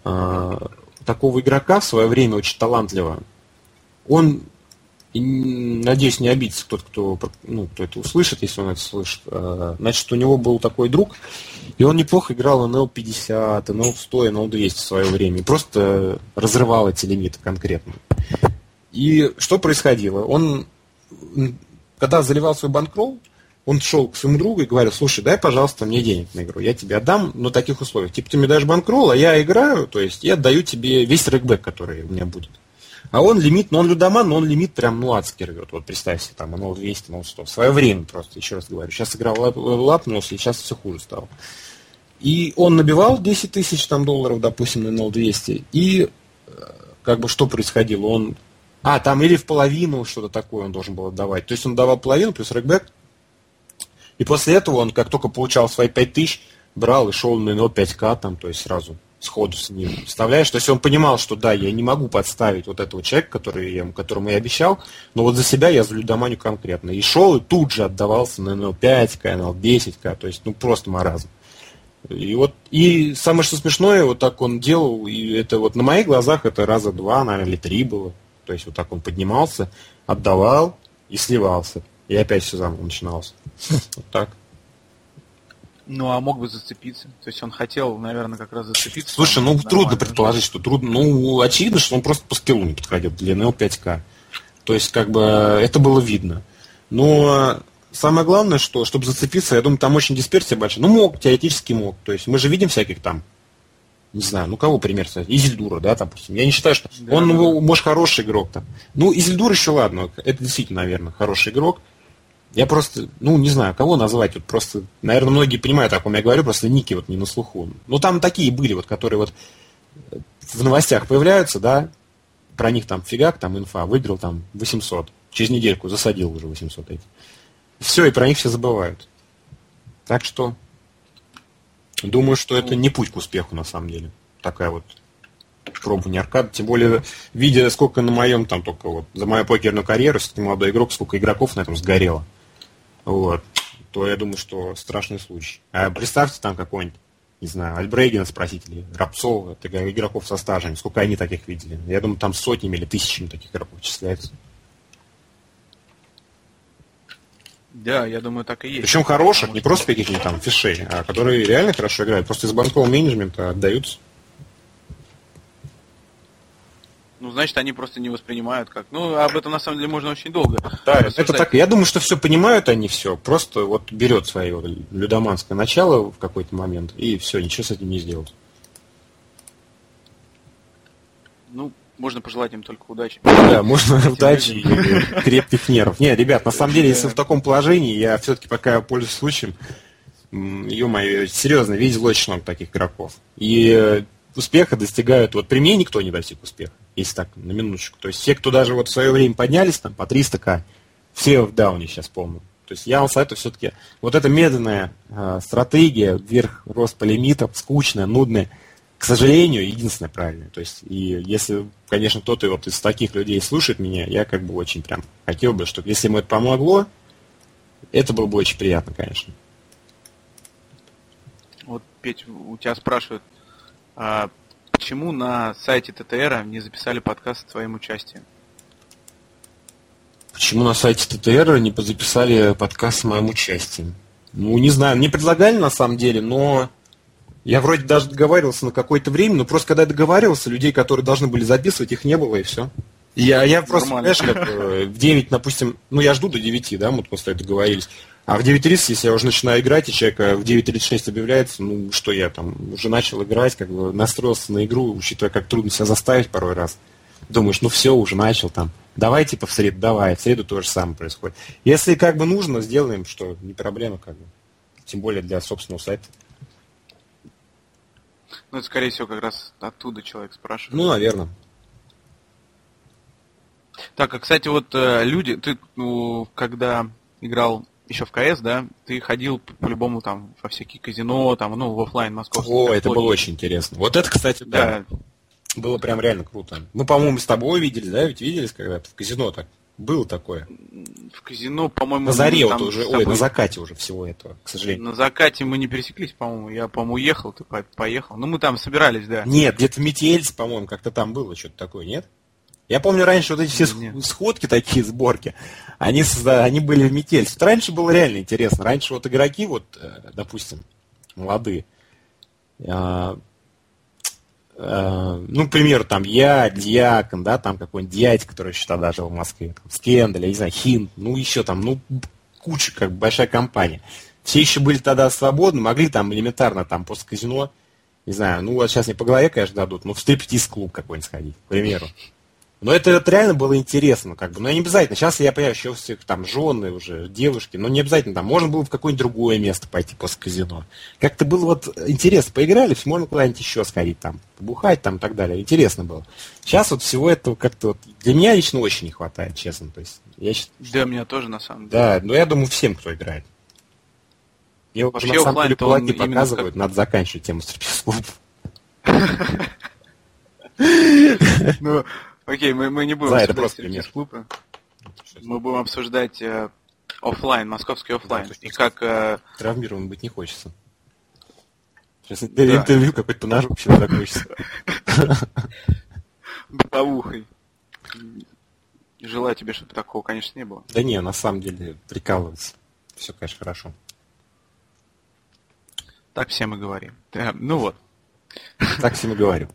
такого игрока в свое время очень талантливого. Он, надеюсь, не обидится кто это услышит, если он это слышит. Значит, у него был такой друг, и он неплохо играл NL50, NL100, NL200 в свое время. И просто разрывал эти лимиты конкретно. И что происходило? Он, когда заливал свой банкролл, он шел к своему другу и говорил: слушай, дай, пожалуйста, мне денег на игру, я тебе отдам на таких условиях. Типа, ты мне даешь банкролл, а я играю, то есть я отдаю тебе весь рэкбэк, который у меня будет. А он лимит, он людоман, но он лимит прям, адски рвет. Вот представь себе, там, NL 200, NL 100. В свое время просто, еще раз говорю. Сейчас играл лапнулся, и сейчас все хуже стало. И он набивал 10 тысяч долларов, допустим, на NL 200. И как бы что происходило? Он... там или в половину что-то такое он должен был отдавать. То есть он давал половину плюс рэкбэк. И после этого он, как только получал свои 5 тысяч, брал и шел на NL 5К, там, то есть сразу сходу с ним. Представляешь? То есть он понимал, что да, я не могу подставить вот этого человека, которому я обещал, но вот за себя я залюдоманю конкретно. И шел, и тут же отдавался на NL 5К, NL 10К, то есть, просто маразм. И самое что смешное, вот так он делал, и это вот на моих глазах это раза 2, наверное, или 3 было. То есть вот так он поднимался, отдавал и сливался. И опять все заново начиналось. Вот так. Ну, а мог бы зацепиться. То есть он хотел, наверное, как раз зацепиться. Слушай, трудно предположить, что трудно. Очевидно, что он просто по скиллу не подходил для NL 5К. То есть, как бы, это было видно. Но самое главное, что, чтобы зацепиться, я думаю, там очень дисперсия большая. Мог, теоретически мог. То есть, мы же видим всяких там, не знаю, кого пример сказать? Изельдура, да, допустим. Я не считаю, что он, может, хороший игрок там. Изельдур еще ладно, это действительно, наверное, хороший игрок. Я просто, не знаю, кого назвать. Вот просто, наверное, многие понимают, о ком я говорю, просто ники вот не на слуху. Там такие были, вот, которые вот в новостях появляются, да, про них там фигак, там инфа, выиграл там 800. Через недельку засадил уже 800 эти. Все, и про них все забывают. Так что, думаю, что это не путь к успеху, на самом деле. Такая вот пробование аркады. Тем более, видя, сколько на моем, там, только вот, за мою покерную карьеру, если ты молодой игрок, сколько игроков на этом сгорело. Вот. То я думаю, что страшный случай. А представьте там какой-нибудь, не знаю, Альбрейгена спросить, или Рапцова, игроков со стажем, сколько они таких видели. Я думаю, там сотнями или тысячами таких игроков числяется. Да, я думаю, так и есть. Причем хороших, не просто каких-нибудь там фишей, а которые реально хорошо играют, просто из банкового менеджмента отдаются. Значит, они просто не воспринимают как... об этом, на самом деле, можно очень долго рассуждать. Это так. Я думаю, что все понимают они все. Просто вот берет свое людоманское начало в какой-то момент, и все, ничего с этим не сделать. Можно пожелать им только удачи. Да, можно удачи и крепких нервов. Не, ребят, на самом деле, если в таком положении, я все-таки пока пользуюсь случаем, ё-моё, серьезно, видел очень много таких игроков. И успеха достигают... Вот при мне никто не достиг успеха, если так, на минуточку. То есть все, кто даже вот в свое время поднялись там по 300к, все в дауне сейчас полном. То есть я вам советую все-таки... Вот эта медленная стратегия, вверх рост по лимитам, скучная, нудная, к сожалению, единственное правильное. То есть, и если, конечно, кто-то вот из таких людей слушает меня, я как бы очень прям хотел бы, чтобы если ему это помогло, это было бы очень приятно, конечно. Вот, Петь, у тебя спрашивают, почему на сайте ТТР не записали подкаст с твоим участием? Почему на сайте ТТР не записали подкаст с моим участием? Не знаю, мне предлагали на самом деле, но... Я вроде даже договаривался на какое-то время, но просто когда я договаривался, людей, которые должны были записывать, их не было, и все. Я просто, знаешь, как в 9, допустим, я жду до 9, да, мы после этого договорились. А в 9:30, если я уже начинаю играть, и человек в 9:36 объявляется, что я там уже начал играть, как бы настроился на игру, учитывая, как трудно себя заставить порой раз. Думаешь, все, уже начал там. Давай, в среду, давай. В среду то же самое происходит. Если как бы нужно, сделаем, что не проблема, как бы. Тем более для собственного сайта. Это, скорее всего, как раз оттуда человек спрашивает. Наверное. Так, кстати, вот люди, ты, когда играл еще в КС, да, ты ходил по-любому там во всякие казино, там, в офлайн московские. Это было очень интересно. Вот это, кстати, да. Было прям реально круто. Мы, по-моему, с тобой виделись, да, ведь виделись когда-то в казино так. Было такое. В казино, по-моему... На заре там вот уже, на закате уже всего этого, к сожалению. На закате мы не пересеклись, по-моему. Я, по-моему, уехал, ты поехал. Ну, мы там собирались, да. Нет, где-то в Метельце, по-моему, как-то там было что-то такое, нет? Я помню, раньше вот эти все сходки такие, сборки, они были в Метельце. Вот раньше было реально интересно. Раньше вот игроки, вот, допустим, молодые, ну, к примеру, там я, Дьякон, да, там какой-нибудь дядь, который еще тогда жил в Москве, там, Скендель, я не знаю, Хин, ну, еще там, ну, куча, как бы, большая компания. Все еще были тогда свободны, могли там элементарно, там, после казино, не знаю, ну, вот сейчас не по голове, конечно, дадут, но в стриптиз-клуб какой-нибудь сходить, к примеру. Но это реально было интересно, как бы. Но не обязательно. Сейчас я понимаю, еще у всех там жены уже, девушки, но не обязательно там. Можно было в какое-нибудь другое место пойти после казино. Как-то было вот интересно. Поиграли, можно куда-нибудь еще сходить там, побухать там и так далее. Интересно было. Сейчас вот всего этого как-то вот для меня лично очень не хватает, честно. То есть, Да, меня тоже на самом деле. Да, но я думаю, всем, кто играет. Мне вообще на самом деле кулаки показывают, надо заканчивать тему стриптиз-клубов. Ну, окей, мы не будем обсуждать стриптиз-клубы. Мы будем обсуждать офлайн, московский офлайн. И как... Травмированным быть не хочется. Сейчас интервью какой-то по ножу вообще закончится. Бытовухой. Желаю тебе, чтобы такого, конечно, не было. Да не, на самом деле, прикалываться. Все, конечно, хорошо. Так все мы говорим. Ну вот. Так всем и говорю.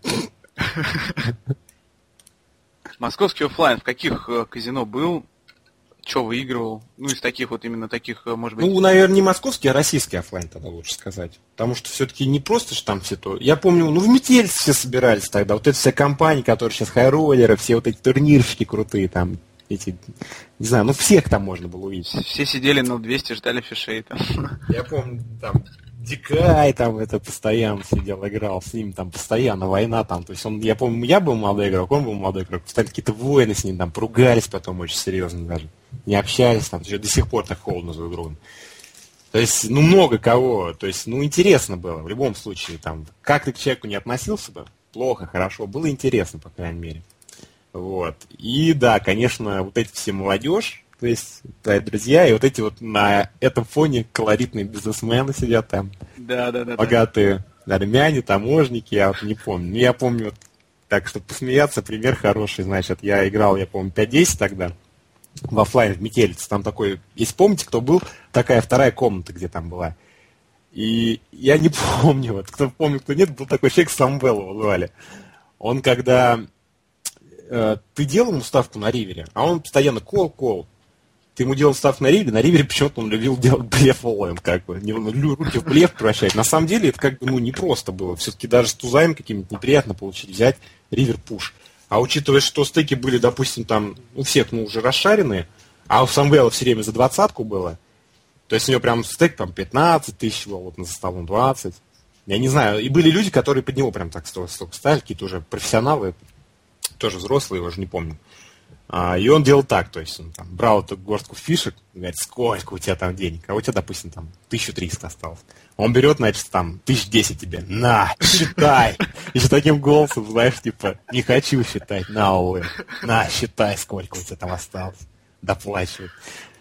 Московский офлайн в каких казино был? Что выигрывал? Ну, из таких вот именно таких, может быть... Ну, наверное, не московский, а российский офлайн тогда лучше сказать. Потому что все-таки не просто же там все то... Я помню, ну, в Метельце все собирались тогда. Вот эта вся компания, которая сейчас хайроллеры, все вот эти турнирщики крутые там, эти... Не знаю, ну, всех там можно было увидеть. Все сидели на 200, ждали фишей там. Я помню, там... Дикай там это постоянно сидел, играл с ним, там постоянно война там. То есть он, я помню, я был молодой игрок, он был молодой игрок. Стали какие-то войны с ним, там поругались потом очень серьезно даже. Не общались, там, до сих пор так холодно друг с другом. То есть, ну, много кого. То есть, ну, интересно было в любом случае. Там, как ты к человеку не относился бы, плохо, хорошо, было интересно, по крайней мере. Вот. И да, конечно, вот эти все молодежь, то есть, да, друзья, и вот эти вот на этом фоне колоритные бизнесмены сидят там. Да. Богатые армяне, таможники, я вот не помню. Ну, я помню, вот, так, чтобы посмеяться, пример хороший, значит, я играл, я помню, 5-10 тогда в офлайн в Метелице. Там такой, если помните, кто был, такая вторая комната, где там была. И я не помню, вот, кто помнит, кто нет, был такой человек, Самвел его звали. Он когда... ты делал ему ставку на ривере, а он постоянно кол. Ты ему делал ставку на ривере почему-то он любил делать блеф олоем, как бы, руки в блеф превращать. На самом деле это как бы, ну, непросто было. Все-таки даже с тузами какими-то неприятно получить, взять ривер пуш. А учитывая, что стейки были, допустим, там у всех, ну, уже расшаренные, а у Самвела все время за 20-ку было, то есть у него прям стейк там 15 тысяч был, вот за столом 20. Я не знаю, и были люди, которые под него прям так столько ставили, какие-то уже профессионалы, тоже взрослые, я уже не помню. И он делал так, то есть он там брал эту горстку фишек, говорит, сколько у тебя там денег, а у тебя, допустим, там 1300 осталось. Он берет, значит, там 1010 тебе, на, считай. Еще таким голосом, знаешь, типа, не хочу считать, на, считай, сколько у тебя там осталось, доплачивай.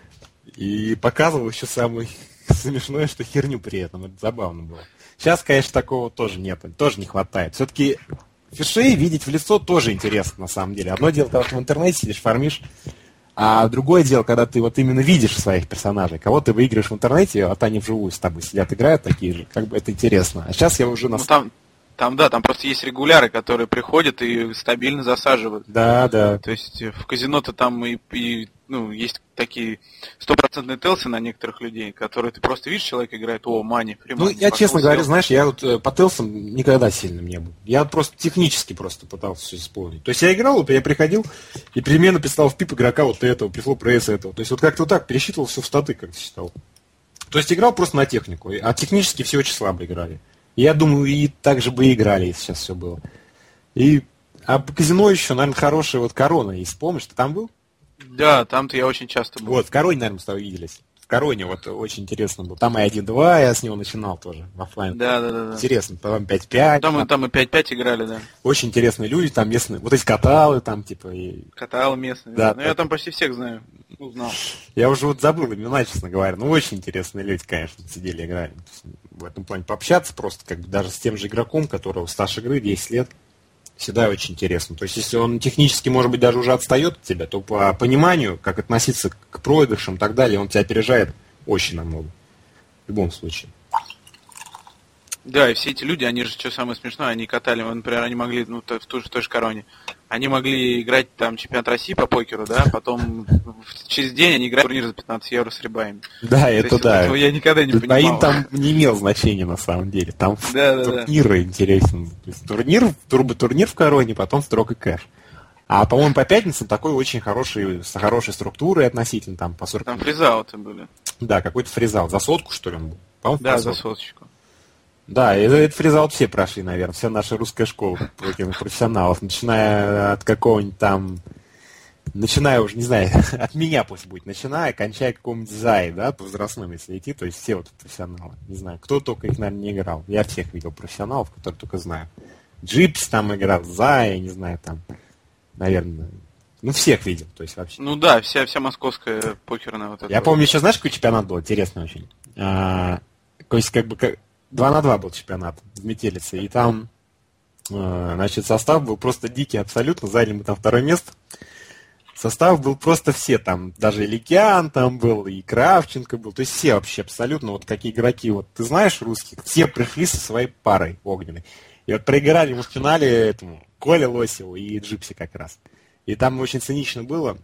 И показывал еще самое смешное, что херню при этом, это забавно было. Сейчас, конечно, такого тоже нет, тоже не хватает. Все-таки фишей видеть в лицо тоже интересно, на самом деле. Одно дело, когда ты в интернете сидишь, фармишь, а другое дело, когда ты вот именно видишь своих персонажей. Кого ты выиграешь в интернете, а они вживую с тобой сидят, играют такие же. Как бы это интересно. А сейчас я уже... Там просто есть регуляры, которые приходят и стабильно засаживают. Да. То есть в казино-то там ну, есть такие 100% телсы на некоторых людей, которые ты просто видишь, человек играет, мани, ну, я честно говоря, знаешь, я вот по телсам никогда сильным не был. Я просто технически просто пытался все исполнить. То есть я играл, вот я приходил и примерно писал в пип игрока вот этого, прифлоп рейса этого. То есть вот как-то вот так пересчитывал все в статы, как считал. То есть играл просто на технику, а технически все очень слабо играли. Я думаю, и так же бы и играли, если сейчас все было. А по казино еще, наверное, хорошая вот Корона есть. Помнишь, ты там был? Да, там-то я очень часто был. Вот, в Короне, наверное, мы с тобой виделись. В Короне вот очень интересно было. Там и 1-2, я с него начинал тоже в оффлайн. Да. Интересно, потом 5-5. Там и 5-5 играли, да. Очень интересные люди, там местные. Вот эти каталы там, типа. Каталы местные. Да. Ну, я там почти всех знаю. Узнал. Я уже вот забыл имена, честно говоря. Ну, очень интересные люди, конечно, сидели, играли. В этом плане пообщаться просто, как бы даже с тем же игроком, которого стаж игры 10 лет, всегда очень интересно. То есть, если он технически, может быть, даже уже отстает от тебя, то по пониманию, как относиться к проигрышам и так далее, он тебя опережает очень намного. В любом случае. Да, и все эти люди, они же, что самое смешное, они катали, например, они могли, в той же Короне, они могли играть там чемпионат России по покеру, да, потом через день они играют в турнир за 15 евро с ребаями. Да, это есть, да. Этого я никогда не понимал. А им там не имел значения на самом деле. Там турниры интересны. Турнир в Короне, потом строк и кэш. А, по-моему, по пятницам такой очень хороший, с хорошей структурой относительно, там, по 40. Там фризауты были. Да, какой-то фризаут. За сотку, что ли, он был? По-моему, да, за соточку. Да, этот фризаут все прошли, наверное, вся наша русская школа профессионалов, начиная от какого-нибудь там, начиная уже, не знаю, от меня пусть будет, начиная, кончая какого-нибудь Зай, да, по возрастным, если идти, то есть все вот профессионалы, не знаю, кто только их, наверное, не играл, я всех видел профессионалов, которых только знаю. Джипс там играл, Зай, я не знаю, там, наверное, всех видел, то есть вообще. Ну да, вся московская покерная вот эта. Я помню, еще знаешь, какой чемпионат был, интересный очень, то есть как бы 2 на 2 был чемпионат в Метелице, и там, значит, состав был просто дикий абсолютно, заняли мы там 2 место. Состав был просто все там, даже Иликян там был, и Кравченко был, то есть все вообще абсолютно, вот какие игроки, вот ты знаешь русских, все пришли со своей парой огненной. И вот проиграли мы в финале этому Коле Лосеву и Джипси как раз. И там очень цинично было,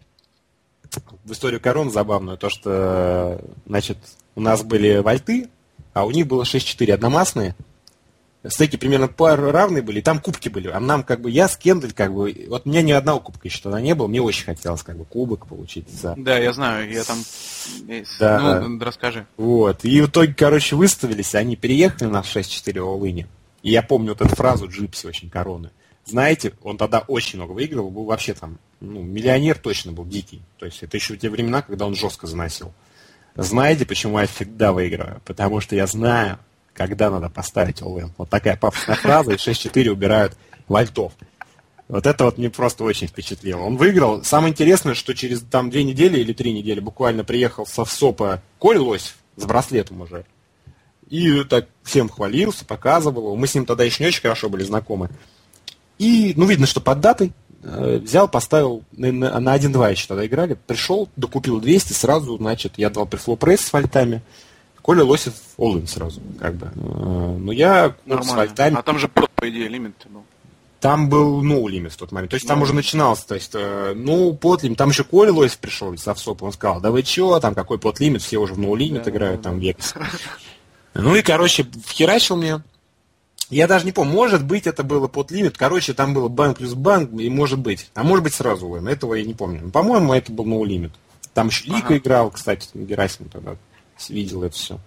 в историю Корон забавную, то, что, значит, у нас были вольты, а у них было 6-4 одномастные. Стейки примерно равные были, и там кубки были. А нам, как бы, я с Кендель, как бы, вот у меня ни одного кубка еще тогда не было, мне очень хотелось, как бы, кубок получить. Да, я знаю, я там... Да. Ну, расскажи. Вот, и в итоге, короче, выставились, они переехали на 6-4 all-in. И я помню вот эту фразу Джипси очень короны. Знаете, он тогда очень много выигрывал, был вообще там, миллионер точно был дикий. То есть это еще те времена, когда он жестко заносил. Знаете, почему я всегда выигрываю? Потому что я знаю, когда надо поставить all-in. Вот такая пафосная фраза, и 6-4 убирают вольтов. Вот это вот мне просто очень впечатлило. Он выиграл. Самое интересное, что через там 2 недели или 3 недели буквально приехал со СОПа Коль Лосев с браслетом уже. И так всем хвалился, показывал. Мы с ним тогда еще не очень хорошо были знакомы. И, видно, что под датой взял, поставил, на 1-2 еще тогда играли, пришел, докупил 200, сразу, значит, я дал прифлоп пресс с вольтами, Коля Лосев all-in сразу, как бы. Но я с вольтами... А там же, по идее, лимит был. Там был лимит в тот момент, то есть там уже начинался, то есть, под лимит, там еще Коля Лосев пришел из Совсопа, он сказал, да вы чё, там какой под лимит, все уже в лимит играют, там Векс. И, короче, вхерачил мне. Я даже не помню, может быть, это было под лимит. Короче, там было банк плюс банк, и может быть. А может быть, сразу лэм. Этого я не помню. По-моему, это был no limit. Там еще Лика играл, кстати, Герасимов тогда видел это все.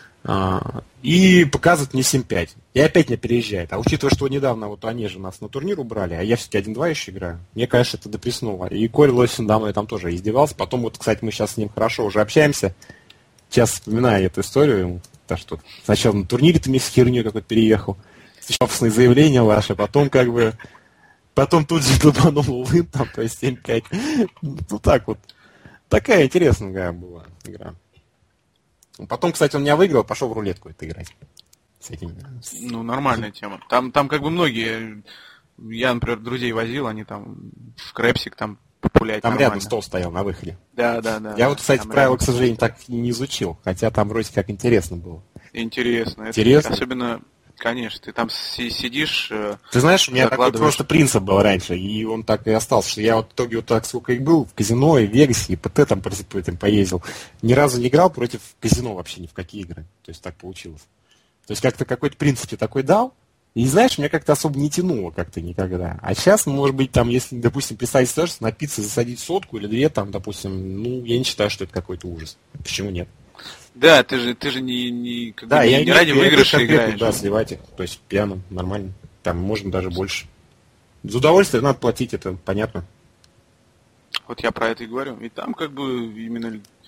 И показывает мне 7-5. И опять не переезжает. А учитывая, что недавно вот они же нас на турнир убрали, а я все-таки 1-2 еще играю, мне, конечно, это допреснуло. И Коля Лосин давно я там тоже издевался. Потом вот, кстати, мы сейчас с ним хорошо уже общаемся. Сейчас вспоминаю эту историю. Так что сначала на турнире ты мне с херней какой-то переехал. Собственные заявления ваши, потом как бы... Потом тут же долбанул лын, там, то есть 7-5. Так вот. Такая интересная была игра. Потом, кстати, он меня выиграл, пошел в рулетку это играть. С этим. Нормальная тема. Там как бы многие... Я, например, друзей возил, они там в крэпсик там популять. Там нормально. рядом стол стоял на выходе. Да. Я вот, кстати, правила, к сожалению, так и не изучил. Хотя там вроде как интересно было. Интересно. Особенно... Конечно, ты там сидишь. Ты знаешь, у меня такой просто принцип был раньше, и он так и остался, что я вот в итоге вот так сколько их был, в казино, и в Вегасе, и ПТ там поездил, ни разу не играл против казино вообще ни в какие игры. То есть так получилось. То есть как-то какой-то принцип тебе такой дал, и знаешь, меня как-то особо не тянуло как-то никогда. А сейчас, может быть, там, если, допустим, представить ситуацию, напиться, засадить 100 или 2, там, допустим, я не считаю, что это какой-то ужас. Почему нет? Да, ты же не ради выигрыша играешь. Да, сливать их, то есть пьяным, нормально. Там можно даже больше. За удовольствие надо платить, это понятно. Вот я про это и говорю. И там как бы именно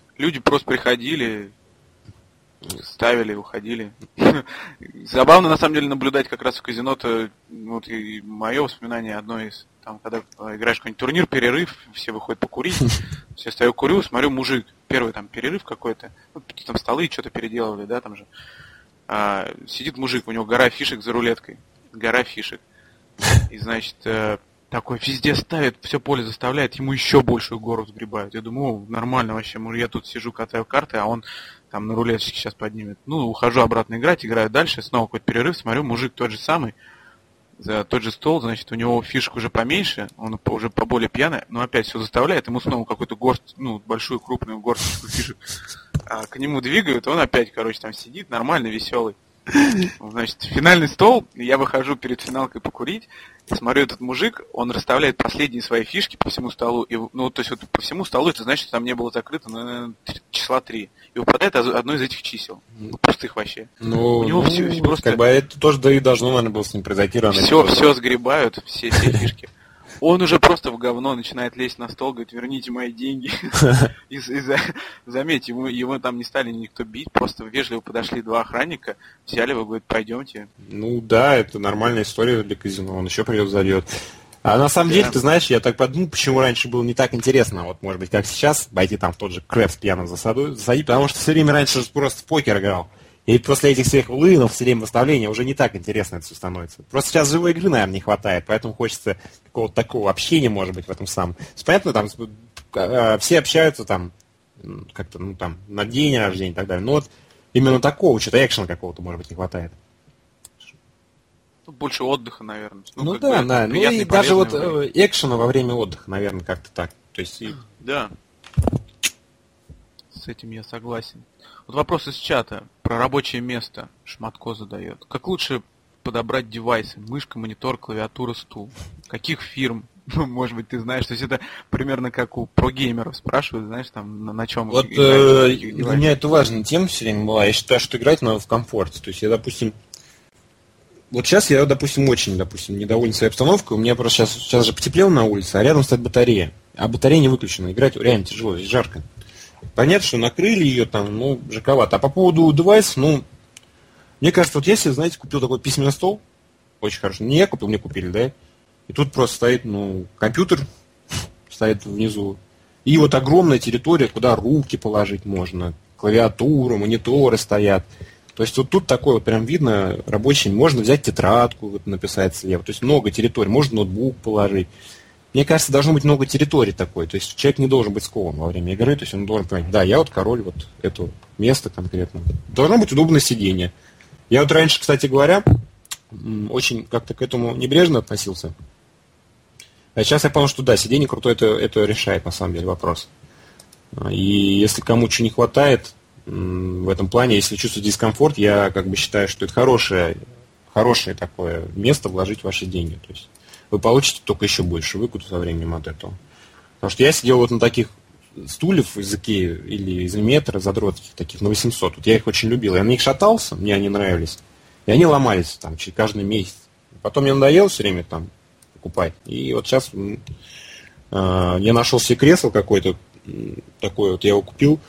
Люди просто приходили, ставили, уходили. Забавно, на самом деле, наблюдать как раз в казино-то, вот и мое воспоминание одно из, там, когда играешь какой-нибудь турнир, перерыв, все выходят покурить, все стою, курю, смотрю, мужик, первый там перерыв какой-то, ну, там столы что-то переделывали, да, там же, сидит мужик, у него гора фишек за рулеткой, гора фишек, и, значит, такой везде ставит, все поле заставляет, ему еще большую гору сгребают. Я думаю, нормально вообще, я тут сижу, катаю карты, а он там на рулеточке сейчас поднимет. Ну, ухожу обратно играть, играю дальше, снова какой-то перерыв, смотрю, мужик тот же самый, за тот же стол, значит, у него фишек уже поменьше, он уже поболее пьяный, но опять все заставляет, ему снова какую-то горсть, ну, большую крупную горсточку фишек к нему двигают, он опять, короче, там сидит, нормальный, веселый. Значит, финальный стол, я выхожу перед финалкой покурить, и смотрю, этот мужик, он расставляет последние свои фишки по всему столу, и, ну, то есть вот по всему столу, это значит, что там не было закрыто, наверное, числа 3, и выпадает одно из этих чисел, пустых вообще. Ну, у него все просто... Как бы это тоже да и должно, наверное, было с ним произойти рано. Все сгребают, все фишки. Он уже просто в говно начинает лезть на стол, говорит, верните мои деньги. И заметьте, его там не стали никто бить, просто вежливо подошли 2 охранника, взяли его, говорит, пойдемте. Ну да, это нормальная история для казино, он еще придет зальет. А на самом деле, ты знаешь, я так подумал, почему раньше было не так интересно, вот может быть, как сейчас, пойти там в тот же Крэпс пьяно засадить, потому что все время раньше просто в покер играл. И после этих всех лынов, все время выставления уже не так интересно это все становится. Просто сейчас живой игры, наверное, не хватает, поэтому хочется какого-то такого общения, может быть, в этом самом. Понятно, там все общаются там как-то, ну, там, на день рождения и так далее, но вот именно такого, что-то экшена какого-то, может быть, не хватает. Больше отдыха, наверное. Ну да, да. Ну и даже вот экшена во время отдыха, наверное, как-то так. То есть да. С этим я согласен. Вот вопрос из чата про рабочее место. Шматко задает. Как лучше подобрать девайсы? Мышка, монитор, клавиатура, стул. Каких фирм? Может быть, ты знаешь, то есть это примерно как у прогеймеров спрашивают, знаешь, там на чем вот для меня это важная тема все время была. Я считаю, что играть надо в комфорте. То есть я, допустим, вот сейчас я, допустим, очень, недоволен своей обстановкой. У меня просто сейчас же потеплело на улице, а рядом стоит батарея. А батарея не выключена. Играть реально тяжело, здесь жарко. Понятно, что накрыли ее там, ну, жарковато. А по поводу девайсов, ну, мне кажется, вот если, знаете, купил такой письменный стол, очень хорошо. Не я купил, мне купили, да? И тут просто стоит, ну, компьютер стоит внизу. И вот огромная территория, куда руки положить можно. Клавиатура, мониторы стоят. То есть вот тут такое вот прям видно рабочий. Можно взять тетрадку, вот, написать слева. То есть много территорий. Можно ноутбук положить. Мне кажется, должно быть много территорий такой. То есть человек не должен быть скован во время игры. То есть он должен понять, да, я вот король вот этого места конкретно. Должно быть удобное сиденье. Я вот раньше, кстати говоря, очень как-то к этому небрежно относился. А сейчас я понял, что да, сиденье крутое, это решает на самом деле вопрос. И если кому чего не хватает в этом плане, если чувствуете дискомфорт, я как бы считаю, что это хорошее такое место вложить ваши деньги. То есть вы получите только еще больше выкуп со временем от этого. Потому что я сидел вот на таких стульев из Икеи или из метра задротских, таких на 800. Вот я их очень любил. Я на них шатался, мне они нравились. И они ломались там каждый месяц. Потом мне надоело все время там покупать. И вот сейчас я нашел себе кресло какое-то такое, вот я его купил.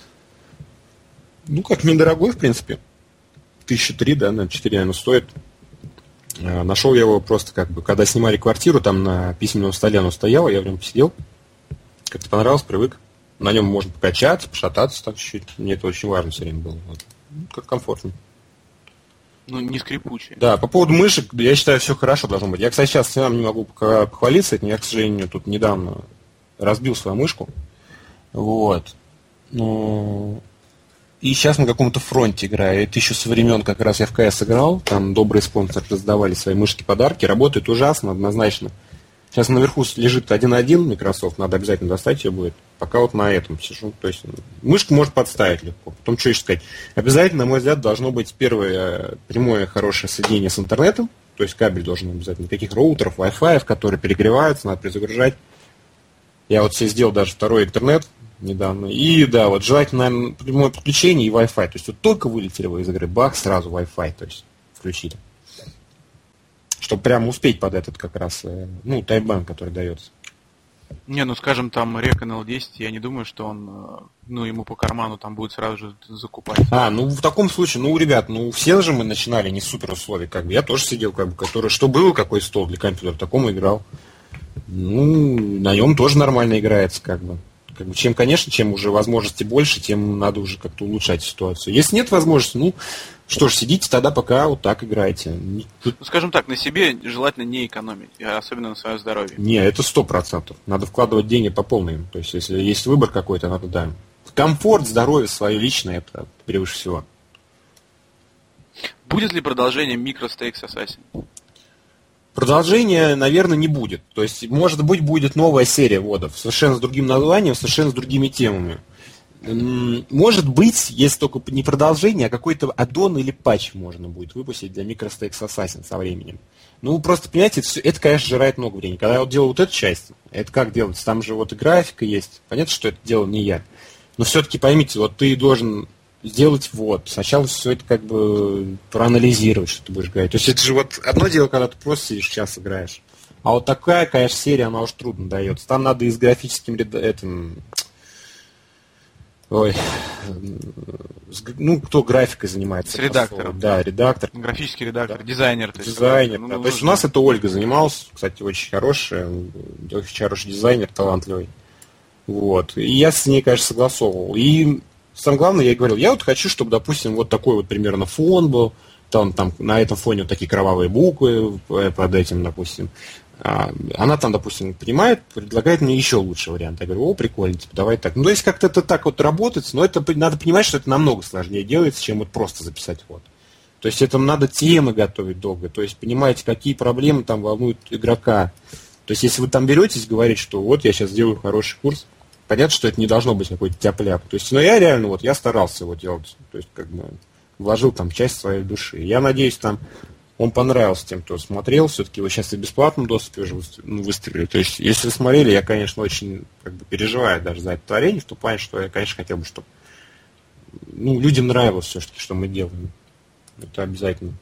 Ну, как недорогой, в принципе. 1003, да, на 4, наверное, стоит. Нашел я его просто как бы, когда снимали квартиру, там на письменном столе оно стояло, я в нем посидел. Как-то понравилось, привык. На нем можно покачаться, пошататься так чуть-чуть. Мне это очень важно все время было. Вот. Как комфортно. Ну, не скрипучий. Да, по поводу мышек, я считаю, все хорошо должно быть. Я, кстати, сейчас сам не могу похвалиться этим. Я, к сожалению, тут недавно разбил свою мышку. Вот. Ну... И сейчас на каком-то фронте играю. Это еще со времен, как раз я в КС играл. Там добрые спонсоры раздавали свои мышки подарки. Работает ужасно, однозначно. Сейчас наверху лежит 1.1 Microsoft. Надо обязательно достать ее будет. Пока вот на этом сижу. То есть мышку может подставить легко. Потом что еще сказать? Обязательно, на мой взгляд, должно быть первое прямое хорошее соединение с интернетом. То есть кабель должен обязательно. Никаких роутеров, Wi-Fi, которые перегреваются, надо перезагружать. Я вот себе сделал даже второй интернет недавно. И да, вот желательно, наверное, прямое подключение и Wi-Fi. То есть вот только вылетели вы из игры, бах, сразу Wi-Fi, то есть включили. Чтобы прямо успеть под этот как раз, ну, таймбанк, который дается. Не, ну скажем, там Recon L10, я не думаю, что он, ему по карману там будет сразу же закупать. Ну в таком случае, ребят, все же мы начинали не с супер условий, как бы. Я тоже сидел, как бы, который, что было, какой стол для компьютера, такому играл. На нем тоже нормально играется, как бы. Чем уже возможностей больше, тем надо уже как-то улучшать ситуацию. Если нет возможности, что ж, сидите тогда пока вот так играйте. Скажем так, на себе желательно не экономить, особенно на свое здоровье. Не, это 100%. Надо вкладывать деньги по полной. То есть, если есть выбор какой-то, надо, да. Комфорт, здоровье свое личное, это превыше всего. Будет ли продолжение Micro Stakes Assassin? Продолжения, наверное, не будет. То есть, может быть, будет новая серия водов, совершенно с другим названием, совершенно с другими темами. Может быть, если только не продолжение, а какой-то аддон или патч можно будет выпустить для Micro Stakes Assassin со временем. Просто, понимаете, это, конечно, жирает много времени. Когда я делал вот эту часть, это как делается? Там же и графика есть. Понятно, что это делал не я. Но все-таки поймите, ты должен сделать сначала все это как бы проанализировать, что ты будешь играть. То есть это же одно дело, когда ты просто сидишь час играешь. А такая, конечно, серия, она уж трудно дается. Там надо и с графическим кто графикой занимается? С редактором. Да, редактор. Графический редактор, да. Дизайнер. Дизайнер. То есть у нас это Ольга занималась, кстати, очень хороший дизайнер, талантливый. И я с ней, конечно, согласовывал. И самое главное, я ей говорил, я хочу, чтобы, допустим, такой примерно фон был, там на этом фоне такие кровавые буквы под этим, допустим. Она там, допустим, понимает, предлагает мне еще лучший вариант. Я говорю, прикольно, давай так. То есть как-то это так работает, но это надо понимать, что это намного сложнее делается, чем просто записать То есть это надо темы готовить долго. То есть понимаете, какие проблемы там волнуют игрока. То есть если вы там беретесь говорить, что я сейчас сделаю хороший курс, понятно, что это не должно быть какой-то тяп-ляп. То есть, я реально, я старался его делать. То есть, вложил там часть своей души. Я надеюсь, он понравился тем, кто смотрел. Все-таки его сейчас и в бесплатном доступе уже выставили. То есть, если вы смотрели, я, конечно, очень переживаю даже за это творение, в том плане, что я, конечно, хотел бы, чтобы людям нравилось все-таки, что мы делаем. Это обязательно.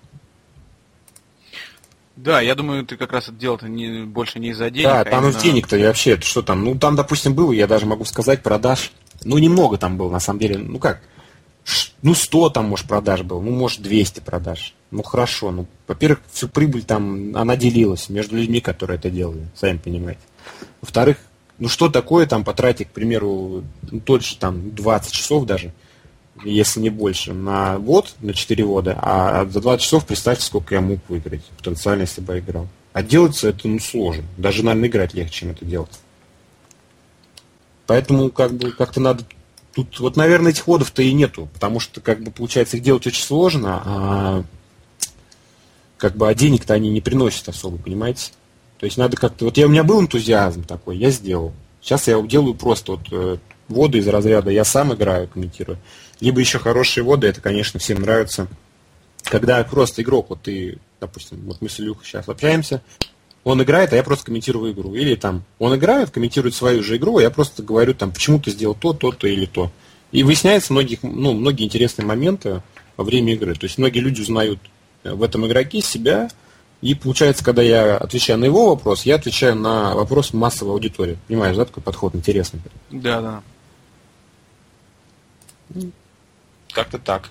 Да, я думаю, ты как раз это делал-то больше не из-за денег. Да, там именно... денег-то вообще, это что там? Там, допустим, было, я даже могу сказать, продаж. Немного там было, на самом деле. 100 там, может, продаж было, может, 200 продаж. Хорошо. Во-первых, всю прибыль там, она делилась между людьми, которые это делали, сами понимаете. Во-вторых, что такое там потратить, к примеру, тот же там 20 часов даже, если не больше, на 4 вода, а за 20 часов представьте, сколько я мог выиграть, потенциально, если бы я играл. А делаться это, сложно. Даже, наверное, играть легче, чем это делать. Поэтому, как-то надо... Тут, наверное, этих водов-то и нету, потому что, получается, их делать очень сложно, а денег-то они не приносят особо, понимаете? То есть надо как-то... у меня был энтузиазм такой, я сделал. Сейчас я делаю просто воды из разряда я сам играю, комментирую. Либо еще хорошие воды, это, конечно, всем нравится. Когда просто игрок, ты, допустим, мы с Илюхой сейчас общаемся, он играет, а я просто комментирую игру. Или он играет, комментирует свою же игру, а я просто говорю, почему ты сделал то-то или то. И выясняются многие интересные моменты во время игры. То есть многие люди узнают в этом игроке себя, и получается, когда я отвечаю на его вопрос, я отвечаю на вопрос массовой аудитории. Понимаешь, да, такой подход интересный? Да. Как-то так.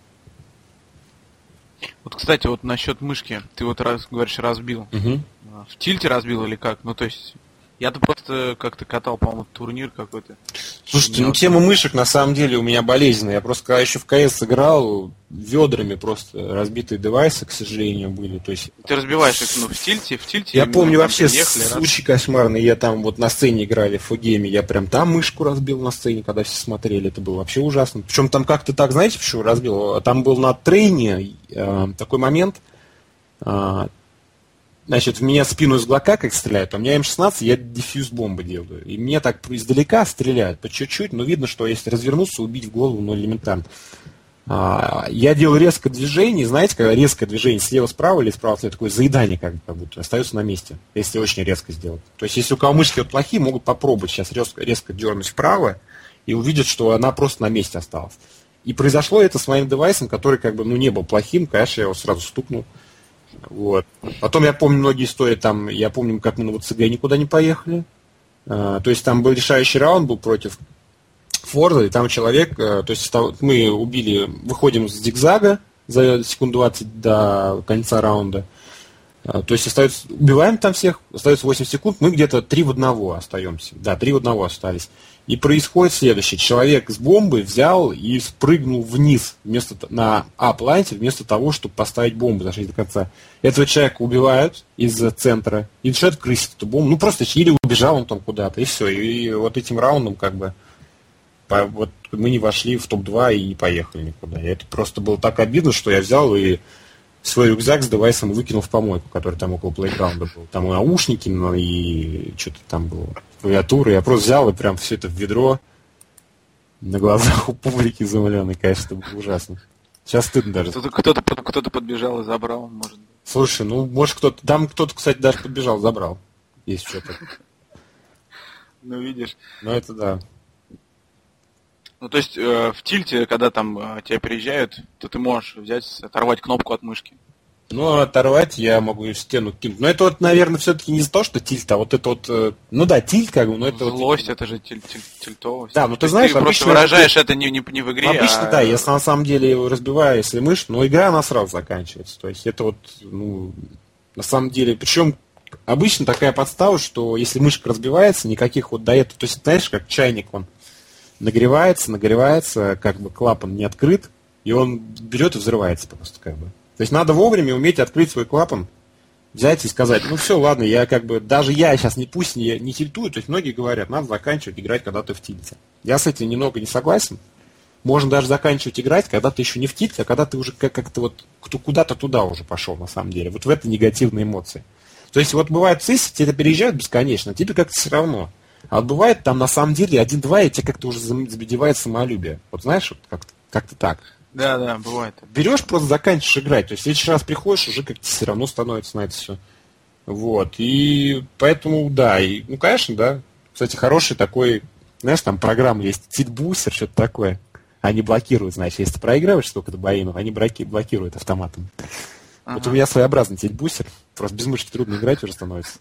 Кстати, насчет мышки, ты говоришь, разбил. Угу. В тильте разбил или как? То есть, я-то просто как-то катал, по-моему, турнир какой-то. Слушайте, тема мышек на самом деле у меня болезненная. Я просто когда еще в КС играл, ведрами просто разбитые девайсы, к сожалению, были. То есть... Ты разбиваешь их, в тильте? Я помню вообще случай кошмарный. Я там на сцене играли в фогейме, я прям там мышку разбил на сцене, когда все смотрели. Это было вообще ужасно. Причем там как-то так, знаете, почему разбил? Там был на трейне такой момент. Значит, в меня спину из глока как стреляют, а у меня М16, я дефьюз бомбы делаю. И мне так издалека стреляют, по чуть-чуть, но видно, что если развернуться, убить в голову, элементарно. Я делаю резкое движение, знаете, когда резкое движение слева-справа или справа-слева, такое заедание как будто, остается на месте, если очень резко сделать. То есть, если у кого мышки плохие, могут попробовать сейчас резко дернуть вправо и увидят, что она просто на месте осталась. И произошло это с моим девайсом, который не был плохим, конечно, я его сразу стукнул. Потом я помню многие истории, я помню, как мы на ВЦГ никуда не поехали. То есть там был решающий раунд, был против Форда, и там человек, то есть мы выходим с зигзага за секунд 20 до конца раунда. То есть убиваем там всех, остается 8 секунд, мы где-то 3 в 1 остаемся. Да, 3 в 1 остались. И происходит следующее. Человек с бомбой взял и спрыгнул вниз на А-планете, вместо того, чтобы поставить бомбу, зашить до конца. Этого человека убивают из центра и начинают крысить эту бомбу. Ну, просто или убежал он там куда-то, и все. И вот этим раундом вот мы не вошли в топ-2 и не поехали никуда. И это просто было так обидно, что я взял и свой рюкзак с девайсом выкинул в помойку, который там около плейграунда был. Там и наушники, и что-то там было, клавиатура. Я просто взял и прям все это в ведро на глазах у публики изумленной. Конечно, это было ужасно. Сейчас стыдно даже. Кто-то подбежал и забрал, может быть. Слушай, может кто-то... Там кто-то, кстати, даже подбежал, забрал. Есть что-то. Ну, видишь. Ну, это да. Ну, то есть, в тильте, когда там тебя переезжают, то ты можешь оторвать кнопку от мышки. Ну, оторвать я могу и в стену кинуть. Но это вот, наверное, все-таки не за то, что тильт, а вот это вот... Ну да, тильт как бы, но это злость, вот... это же тильтовость. Да, ну ты знаешь, ты обычно... просто выражаешь это не в игре, обычно, да, я на самом деле его разбиваю, если мышь, но игра, она сразу заканчивается. То есть это вот, на самом деле... Причем обычно такая подстава, что если мышка разбивается, никаких вот до этого... То есть, знаешь, как чайник, он нагревается, как бы клапан не открыт, и он берет и взрывается просто как бы. То есть надо вовремя уметь открыть свой клапан, взять и сказать, ну все, ладно, даже я сейчас пусть не тильтую, то есть многие говорят, надо заканчивать играть, когда ты в тильте. Я с этим немного не согласен. Можно даже заканчивать играть, когда ты еще не в тильте, а когда ты уже как-то вот куда-то туда уже пошел на самом деле. Вот в это негативные эмоции. То есть вот бывает сессии, тебе переезжают бесконечно, тебе как-то все равно. А вот бывает там на самом деле 1-2, и тебе как-то уже задевает самолюбие. Вот знаешь, вот как-то так. Да, бывает. Берешь, просто заканчиваешь играть. То есть в следующий раз приходишь, уже как-то все равно становится на это все. Вот. И поэтому, да. И, ну, конечно, да. Кстати, хороший такой, знаешь, там программа есть, тильт-бустер, что-то такое. Они блокируют, значит, если ты проигрываешь сколько-то боинов, они блокируют автоматом. Ага. Вот у меня своеобразный тильт-бустер. Просто без мышки трудно играть уже становится.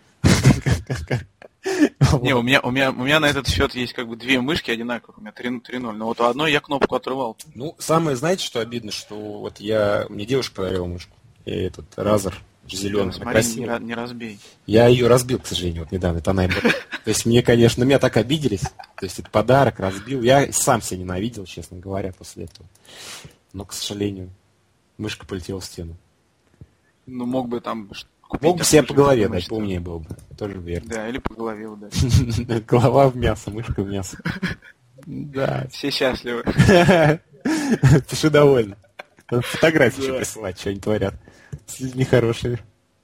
Не, у меня на этот счет есть как бы две мышки одинаковых, у меня 3.0, но вот у одной я кнопку отрывал. Ну, самое, знаете, что обидно, что вот мне девушка подарила мышку, и этот Razer зеленый, красивый. Не разбей. Я ее разбил, к сожалению, вот недавно, это она и была. То есть меня так обиделись, то есть это подарок, разбил. Я сам себя ненавидел, честно говоря, после этого. Но, к сожалению, мышка полетела в стену. Ну, мог бы там... Мог бы себе по голове дать, поумнее было бы. Тоже верно. Да, или по голове удать. Голова в мясо, мышка в мясо. Да. Все счастливы. Пиши довольно. Надо фотографии еще присылать, что они творят. С людьми хорошими.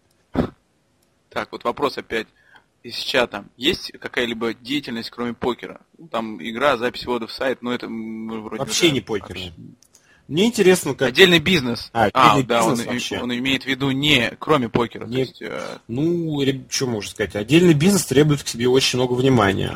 Так, вот вопрос опять из чата. Есть какая-либо деятельность, кроме покера? Там игра, запись ввода в сайт, но это мы вроде... Вообще не покер. Мне интересно, как... Отдельный бизнес. Отдельный бизнес он имеет в виду не кроме покера. Не... То есть, Ну, что можно сказать? Отдельный бизнес требует к себе очень много внимания,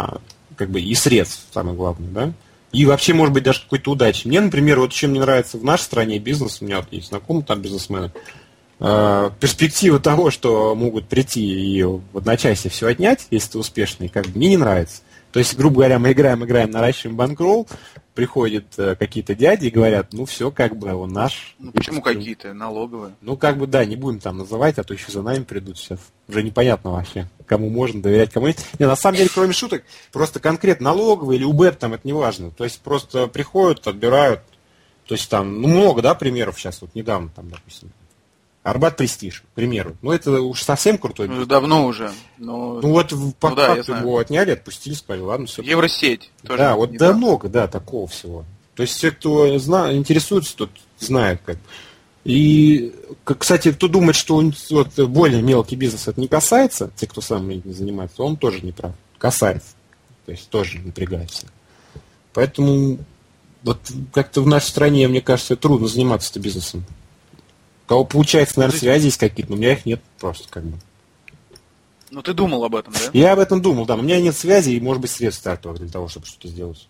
и средств, самое главное, да? И вообще, может быть, даже какой-то удачи. Мне, например, вот чем мне нравится в нашей стране бизнес, у меня вот есть знакомые там бизнесмены, перспектива того, что могут прийти и в одночасье все отнять, если ты успешный, как бы мне не нравится. То есть, грубо говоря, мы играем, наращиваем банкролл, приходят какие-то дяди и говорят, ну все, как бы он наш. Ну почему какие-то? Налоговые? Ну как бы да, не будем там называть, а то еще за нами придут сейчас. Уже непонятно вообще, кому можно доверять, кому нет. Не, на самом деле, кроме шуток, просто конкретно налоговые или УБЭП там это не важно. То есть просто приходят, отбирают. То есть там, много, да, примеров сейчас, вот недавно там, допустим. Арбат Престиж, к примеру. Ну, это уж совсем крутой бизнес. Давно уже. Но... Ну, вот по факту его отняли, отпустили, сказали, ладно, все. Евросеть. Тоже да, вот да, много, да, такого всего. То есть, те, кто интересуется, тот знает как. И, кстати, кто думает, что вот, более мелкий бизнес это не касается, те, кто сам этим занимается, он тоже не прав. Касается. То есть, тоже напрягается. Поэтому, вот как-то в нашей стране, мне кажется, трудно заниматься этим бизнесом. У кого получается, наверное, связи есть какие-то, но у меня их нет просто как бы. Ну ты думал об этом, да? Я об этом думал, да. Но у меня нет связи и, может быть, средств стартовых для того, чтобы что-то сделать.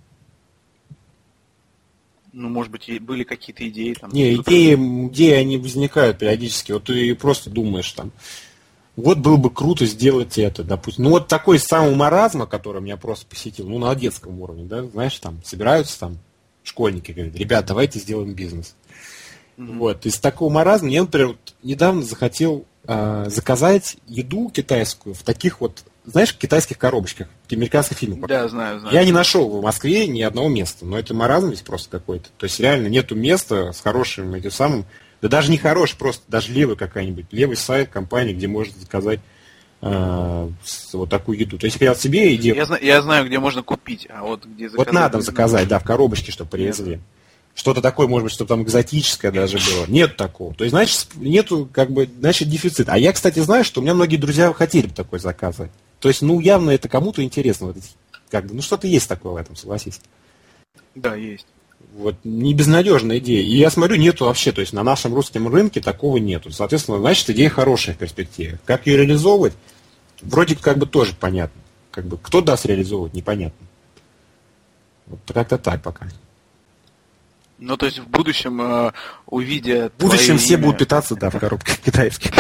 Ну, может быть, были какие-то идеи там. Не, идеи они возникают периодически. Вот ты просто думаешь там. вот было бы круто сделать это, допустим. Ну, вот такой самый маразм, который меня просто посетил, ну, на детском уровне, да, знаешь, там, собираются там школьники, говорят, ребят, давайте сделаем бизнес. Вот, из такого маразма я, например, вот недавно захотел заказать еду китайскую в таких вот, знаешь, китайских коробочках, американских фильмах. Да, знаю. Я не нашел в Москве ни одного места, но это маразм здесь просто какой-то. То есть реально нету места с хорошим этим самым, да даже не хороший, просто даже левый какая-нибудь, левый сайт компании, где можно заказать вот такую еду. То есть я себе идею... Я знаю, где можно купить, а вот где заказать... Вот надо заказать, да, в коробочке, чтобы привезли. Что-то такое, может быть, чтобы там экзотическое даже было. Нет такого. То есть, значит, нету, как бы, значит, дефицит. А я, кстати, знаю, что у меня многие друзья хотели бы такой заказывать. То есть, ну, явно это кому-то интересно. Вот, как бы, ну, что-то есть такое в этом, согласись. Да, есть. Вот, не безнадежная идея. И я смотрю, нету вообще, то есть, на нашем русском рынке такого нету. Соответственно, значит, идея хорошая в перспективе. Как ее реализовывать, вроде как бы тоже понятно. Как бы, кто даст реализовывать, непонятно. Вот как-то так пока. Ну, то есть в будущем, увидя... В будущем все будут питаться, да, в коробках китайских.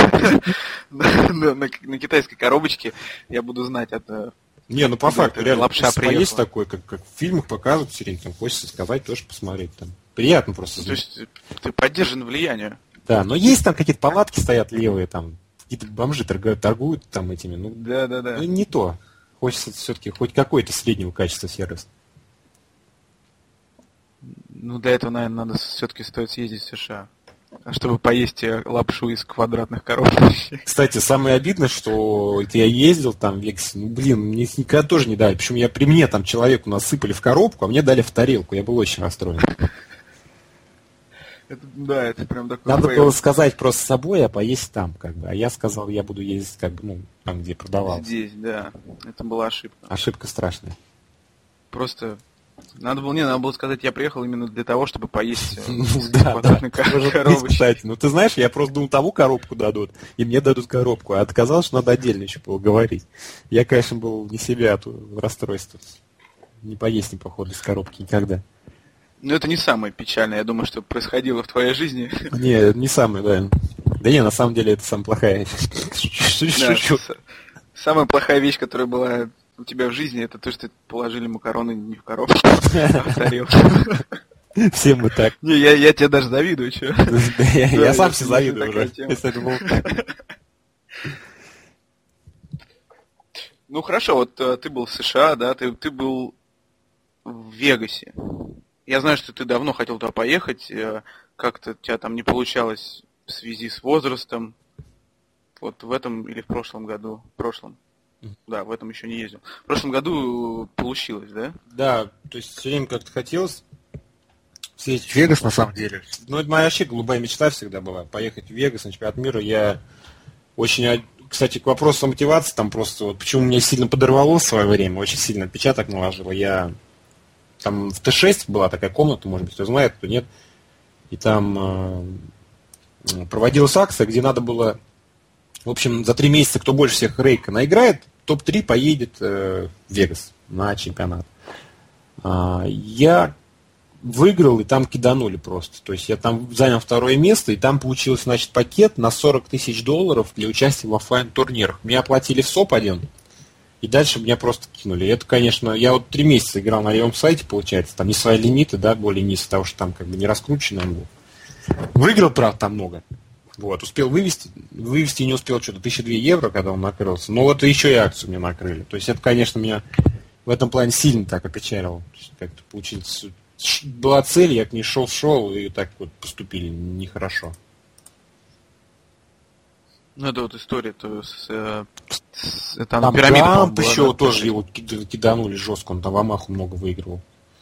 На китайской коробочке я буду знать от... Не, ну по факту, реально, лапша приехала. есть такой, как в фильмах показывают все время, там хочется сказать, тоже посмотреть. Там. Приятно просто. То есть ты поддержан влиянием. Да, но есть там какие-то палатки стоят левые, там, какие-то бомжи торгуют там этими. Ну, да. Ну, не то. Хочется все-таки хоть какой-то среднего качества сервис. Ну, для этого, наверное, надо все-таки стоит съездить в США. Чтобы поесть лапшу из квадратных коробок. Кстати, самое обидное, что я ездил там в Вегасе, мне никогда тоже не дали. Причем при мне там человеку насыпали в коробку, а мне дали в тарелку. Я был очень расстроен. Это прям такой... Надо было сказать просто с собой, а поесть там, как бы. А я сказал, я буду ездить, как бы, там, где продавал. Здесь, да. Это была ошибка. Ошибка страшная. Просто... Надо было сказать, я приехал именно для того, чтобы поесть квадратной коробочки. Кстати, ты знаешь, я просто думал, тому коробку дадут, и мне дадут коробку. А оказалось, что надо отдельно еще поговорить. Я, конечно, был не себя от расстройства. Не поесть, походу, из коробки никогда. Ну, это не самое печальное, я думаю, что происходило в твоей жизни. Не, не самое, да. Да не, на самом деле, это самая плохая вещь. Самая плохая вещь, которая была... у тебя в жизни, это то, что положили макароны не в коробку, а в тарелку. Все мы так. Не, я тебе даже завидую, что. Я сам себе завидую уже. Ну хорошо, вот ты был в США, да, ты был в Вегасе. Я знаю, что ты давно хотел туда поехать, как-то у тебя там не получалось в связи с возрастом. Вот в этом или в прошлом году? В прошлом. Да, в этом еще не ездил. В прошлом году получилось, да? Да, то есть все время как-то хотелось съездить в Вегас, на самом деле. Ну, это моя вообще голубая мечта всегда была. Поехать в Вегас на чемпионат мира. Я очень... Кстати, к вопросу о мотивации, там просто... Вот почему меня сильно подорвало в свое время, очень сильно отпечаток наложило. Я... Там в Т6 была такая комната, может быть, кто знает, кто нет. И там проводилась акция, где надо было... В общем, за 3 месяца, кто больше всех рейка наиграет, топ-3 поедет в Вегас на чемпионат. Я выиграл, и там киданули просто. То есть я там занял 2 место, и там получился, значит, пакет на $40 тысяч для участия в оффлайн-турнирах. Меня оплатили в СОП один, и дальше меня просто кинули. Это, конечно, я вот 3 месяца играл на левом сайте, получается, там не свои лимиты, да, более низкие, потому что там как бы не раскручено он был. Выиграл, правда, там много. Вот, успел вывести не успел что-то, 1002 евро, когда он накрылся. Но вот еще и акцию мне накрыли. То есть это, конечно, меня в этом плане сильно так опечалило. Как-то получилось. Была цель, я к ней шел, и так вот поступили нехорошо. Ну, это вот история-то там пирамида, Трамп еще была, тоже его киданули жестко, он там в Амаху много выигрывал.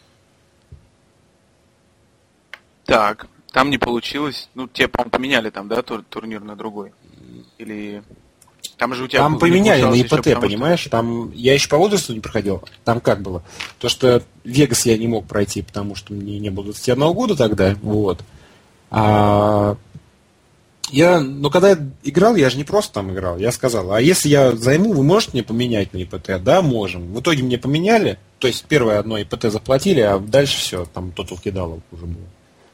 Так. Там не получилось. Ну, тебе, по-моему, поменяли там, да, турнир на другой? Или... Там же у тебя... Там поменяли на ИПТ, понимаешь? Там я еще по возрасту не проходил. Там как было? То, что Вегас я не мог пройти, потому что мне не было 21 года тогда. Вот. Но когда я играл, я же не просто там играл. Я сказал, а если я займу, вы можете мне поменять на ИПТ? Да, можем. В итоге мне поменяли. То есть первое одно ИПТ заплатили, а дальше все. Там тотал кидалов уже было.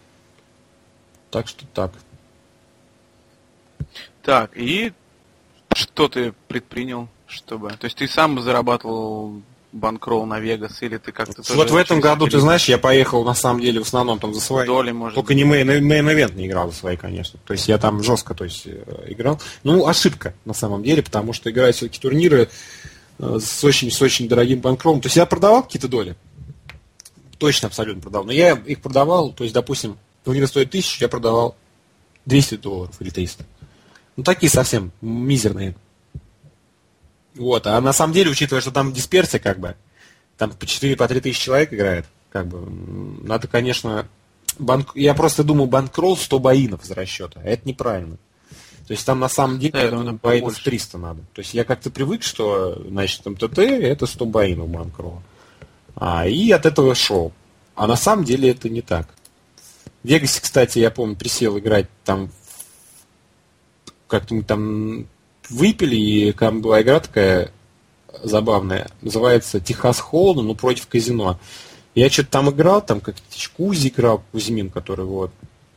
Так что так. Так, и что ты предпринял, чтобы... То есть ты сам зарабатывал банкролл на Вегас, или ты как-то тоже... Вот в этом году, ты знаешь, я поехал, на самом деле, в основном там за свои... Доли, может Только не мейн-эвент не играл за свои, конечно. То есть я там жестко играл. Ну, ошибка, на самом деле, потому что играть все-таки турниры с очень дорогим банкроллом. То есть я продавал какие-то доли. Точно, абсолютно продавал. Но я их продавал, то есть, допустим, турнир стоит 1000, я продавал $200 или 300. Ну, такие совсем мизерные. Вот, а на самом деле, учитывая, что там дисперсия, как бы, там по 4-3 тысячи человек играет, как бы, надо, конечно, я просто думал, банкролл 100 боинов из расчета, а это неправильно. То есть там на самом деле боинов 300 надо. То есть я как-то привык, что, значит, МТТ это 100 боинов банкролла. И от этого шел. А на самом деле это не так. В Вегасе, кстати, я помню, присел играть там, как-то мы там выпили, и там была игра такая забавная, называется Техас Холд'ем, ну, против казино. Я что-то там играл, там как-то Кузи играл, Кузьмин, который вот.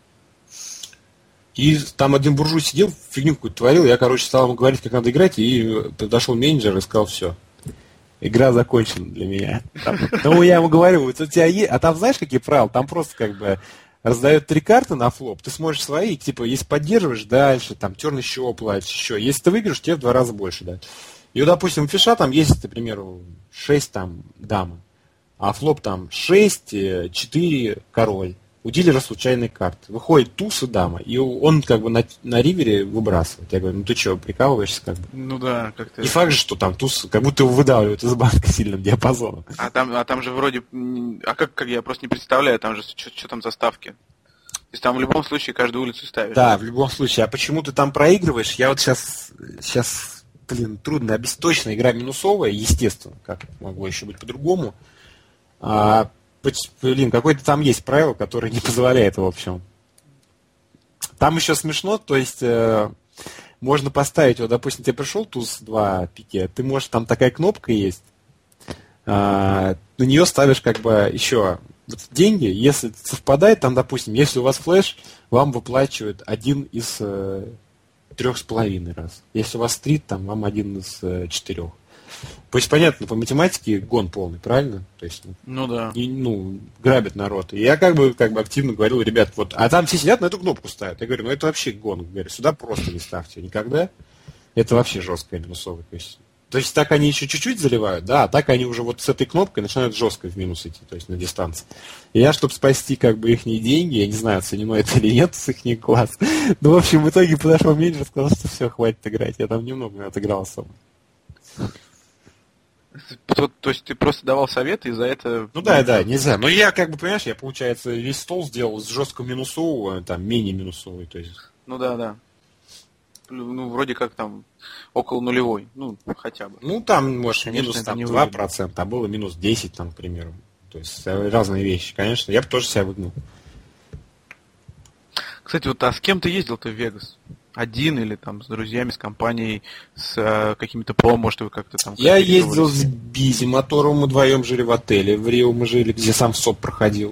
И там один буржуй сидел, фигню какую-то творил, я, короче, стал ему говорить, как надо играть, и подошел менеджер и сказал, все, игра закончена для меня. Ну, я ему говорю, вот у тебя есть... А там знаешь, какие правила? Там просто как бы раздают 3 карты на флоп, ты сможешь свои, типа, если поддерживаешь, дальше, там, черный щелк платишь, еще. Если ты выиграешь, тебе в 2 раза больше дать. И, допустим, у фиша там есть, к примеру, 6 там дамы, а флоп там 6, 4 король. У дилера случайные карты. Выходит туз и дама, и он как бы на ривере выбрасывает. Я говорю, ну ты что, прикалываешься как бы? Ну да, как-то... Не факт же, что там туз, как будто его выдавливают из банка сильным диапазоном. А там же вроде... А как я просто не представляю, там же что там за ставки? То есть там в любом случае каждую улицу ставишь. Да, в любом случае. А почему ты там проигрываешь? Я вот сейчас, трудно объяснить. Точно игра минусовая, естественно. Как могло еще быть по-другому. Какое-то там есть правило, которое не позволяет, в общем. Там еще смешно, то есть можно поставить, вот, допустим, тебе пришел туз 2 пике, ты можешь, там такая кнопка есть, на нее ставишь как бы еще вот деньги, если совпадает, там, допустим, если у вас флеш, вам выплачивают 1 из 3,5 раз. Если у вас стрит, там вам 1 из 4. То есть, понятно, по математике гон полный, правильно? То есть, ну да. Грабят народ. И я как бы активно говорил, ребят, вот, а там все сидят, на эту кнопку ставят. Я говорю, ну это вообще гон. Говорю, сюда просто не ставьте никогда. Это вообще жесткая минусовая. То есть так они еще чуть-чуть заливают, да, а так они уже вот с этой кнопкой начинают жестко в минус идти, то есть на дистанции. И я, чтобы спасти как бы их деньги, я не знаю, оценено это или нет с их глаз. Ну, в общем, в итоге подошел менеджер, сказал, что все, хватит играть. Я там немного отыграл особо. То есть ты просто давал советы и за это... Ну да, не знаю. Но я как бы, понимаешь, я, получается, весь стол сделал с жестко минусового, там, менее минусовый, то есть. Ну да. Ну, вроде как там около нулевой, ну, хотя бы. Ну, там, может, конечно, минус там, 2%, 2%, а было минус 10, там, к примеру. То есть разные вещи, конечно. Я бы тоже себя выгнал. Кстати, вот а с кем ты ездил-то в Вегас? Один или там с друзьями, с компанией, с какими-то ПО, может, вы как-то там... Я ездил с Бизи Мотором, мы вдвоем жили в отеле, в Рио мы жили, где сам СОП проходил.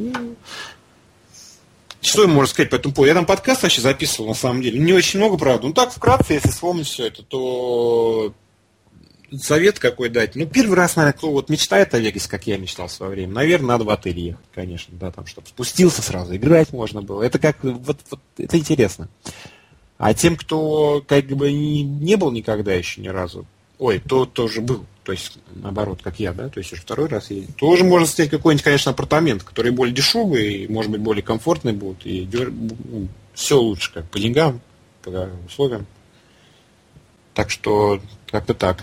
Что я могу сказать по этому поводу? Я там подкаст вообще записывал, на самом деле. Не очень много, правда. Ну так, вкратце, если вспомнить все это, то совет какой дать. Ну, первый раз, наверное, кто вот мечтает о Вегасе, как я мечтал в свое время, наверное, надо в отель ехать, конечно, да, там, чтобы спустился сразу, играть можно было. Это как, вот это интересно. А тем, кто как бы не был никогда еще ни разу, тот тоже был, то есть наоборот, как я, да, то есть уже второй раз ездил, тоже можно снять какой-нибудь, конечно, апартамент, который более дешевый, может быть, более комфортный будет, и все лучше, как по деньгам, по условиям. Так что как-то так.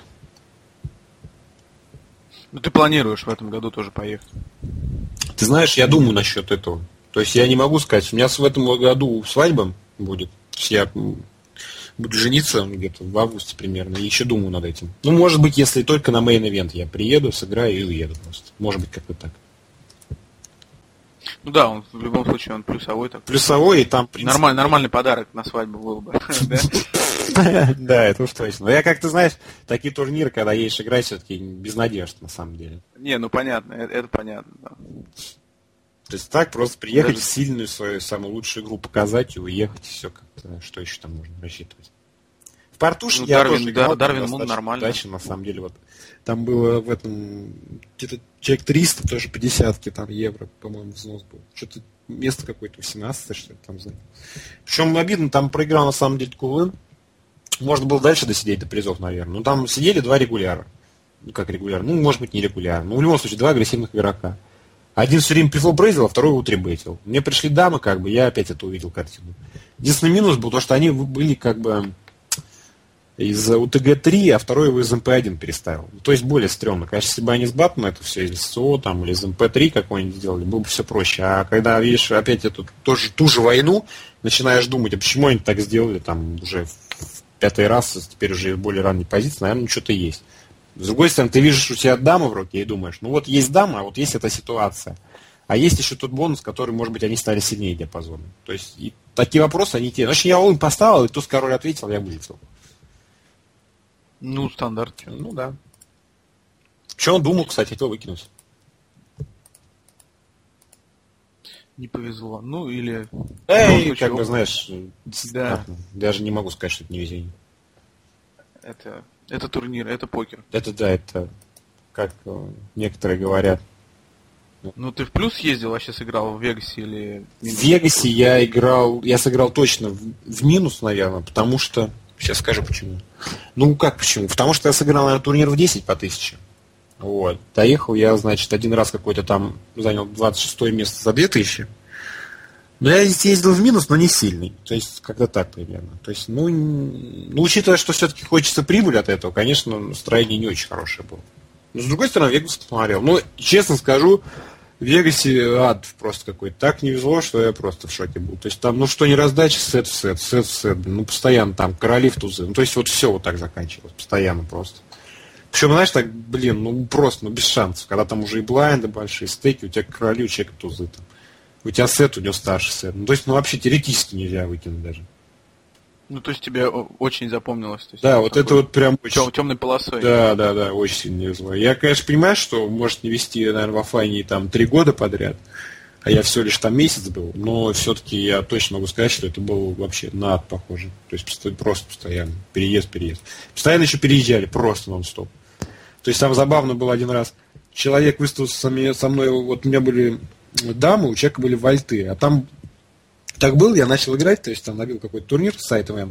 Ну, ты планируешь в этом году тоже поехать? Ты знаешь, я думаю насчет этого. То есть я не могу сказать, у меня в этом году свадьба будет. Я буду жениться где-то в августе примерно, и еще думаю над этим. Ну, может быть, если только на мейн-ивент я приеду, сыграю и уеду просто. Может быть, как-то так. Ну да, он в любом случае он плюсовой такой. Плюсовой, и там, в принципе... Нормальный подарок на свадьбу был бы. Да, это уж точно. Но я как-то, знаешь, такие турниры, когда едешь играть, все-таки без надежд, на самом деле. Не, ну понятно, это понятно, да. То есть так просто приехать, сильную свою, самую лучшую игру показать и уехать, и все как-то, что еще там можно рассчитывать. В Портуше Ну, я Дарвин, тоже играл. Дарвин Мун нормально. Удачно, на самом деле. Вот. Там было в этом где-то человек 300, тоже по десятке там евро, по-моему, взнос был. Что-то место какое-то 18, что ли, там занял. Причем обидно, там проиграл на самом деле Кулын. Можно было дальше досидеть до призов, наверное. Но там сидели два регуляра. Ну, как регуляр? Ну, может быть, не регуляр. Но в любом случае, два агрессивных игрока. Один все время прифлоп-брейзил, а второй утрибейтил. Мне пришли дамы, как бы, я опять это увидел картину. Единственный минус был то, что они были как бы из УТГ-3, а второй его из МП-1 переставил. То есть более стрёмно. Конечно, если бы они с Батом это все из СО там, или из МП-3 какой-нибудь сделали, было бы все проще. А когда видишь опять эту ту же войну, начинаешь думать, а почему они так сделали там уже в пятый раз, теперь уже в более ранней позиции, наверное, что-то есть. С другой стороны, ты видишь у тебя дама в руке и думаешь, ну вот есть дама, а вот есть эта ситуация. А есть еще тот бонус, который, может быть, они стали сильнее диапазона. То есть и такие вопросы, они те. Значит, я all-in поставил, и туз король ответил, я вылетел. Ну, стандарт. Ну да. Что он думал, кстати, хотел выкинуть? Не повезло. Ну, или... Как бы, знаешь, да. Даже не могу сказать, что это не везение. Это турнир, это покер. Это, как некоторые говорят. Ну, ты в плюс ездил, а сейчас играл в Вегасе или... В Вегасе я сыграл точно в минус, наверное, потому что... Сейчас скажу почему. Ну, как почему? Потому что я сыграл на турнир в 10 по 1000. Вот. Доехал я, значит, один раз какой-то там занял 26 место за 2000. Но я здесь ездил в минус, но не сильный. То есть, как-то так примерно. То есть, ну, учитывая, что все-таки хочется прибыль от этого, конечно, настроение не очень хорошее было. Но, с другой стороны, Вегас посмотрел. Ну, честно скажу, в Вегасе ад просто какой-то. Так не везло, что я просто в шоке был. То есть там, ну что не раздача, сет в сет, сет в сет. Ну, постоянно там короли в тузы. Ну, то есть вот все вот так заканчивалось. Постоянно просто. Причем, знаешь, так, блин, ну просто, ну без шансов. Когда там уже и блайнды большие, стейки, у тебя короли, у человека тузы там. У тебя сет, у него старший сет. Ну, то есть, ну вообще теоретически нельзя выкинуть даже. Ну, то есть тебе очень запомнилось. То есть, да, вот это вот прям очень... Темной полосой. Да, очень сильно не везло. Я, конечно, понимаю, что может не вести, наверное, в офлайне там 3 года подряд, а я всего лишь там месяц был, но все-таки я точно могу сказать, что это было вообще на ад похоже. То есть просто постоянно. Переезд. Постоянно еще переезжали, просто нон-стоп. То есть там забавно было один раз. Человек выставился со мной, вот у меня были дамы, у человека были вольты, а там так был, я начал играть, то есть там набил какой-то турнир, сайт-эвент,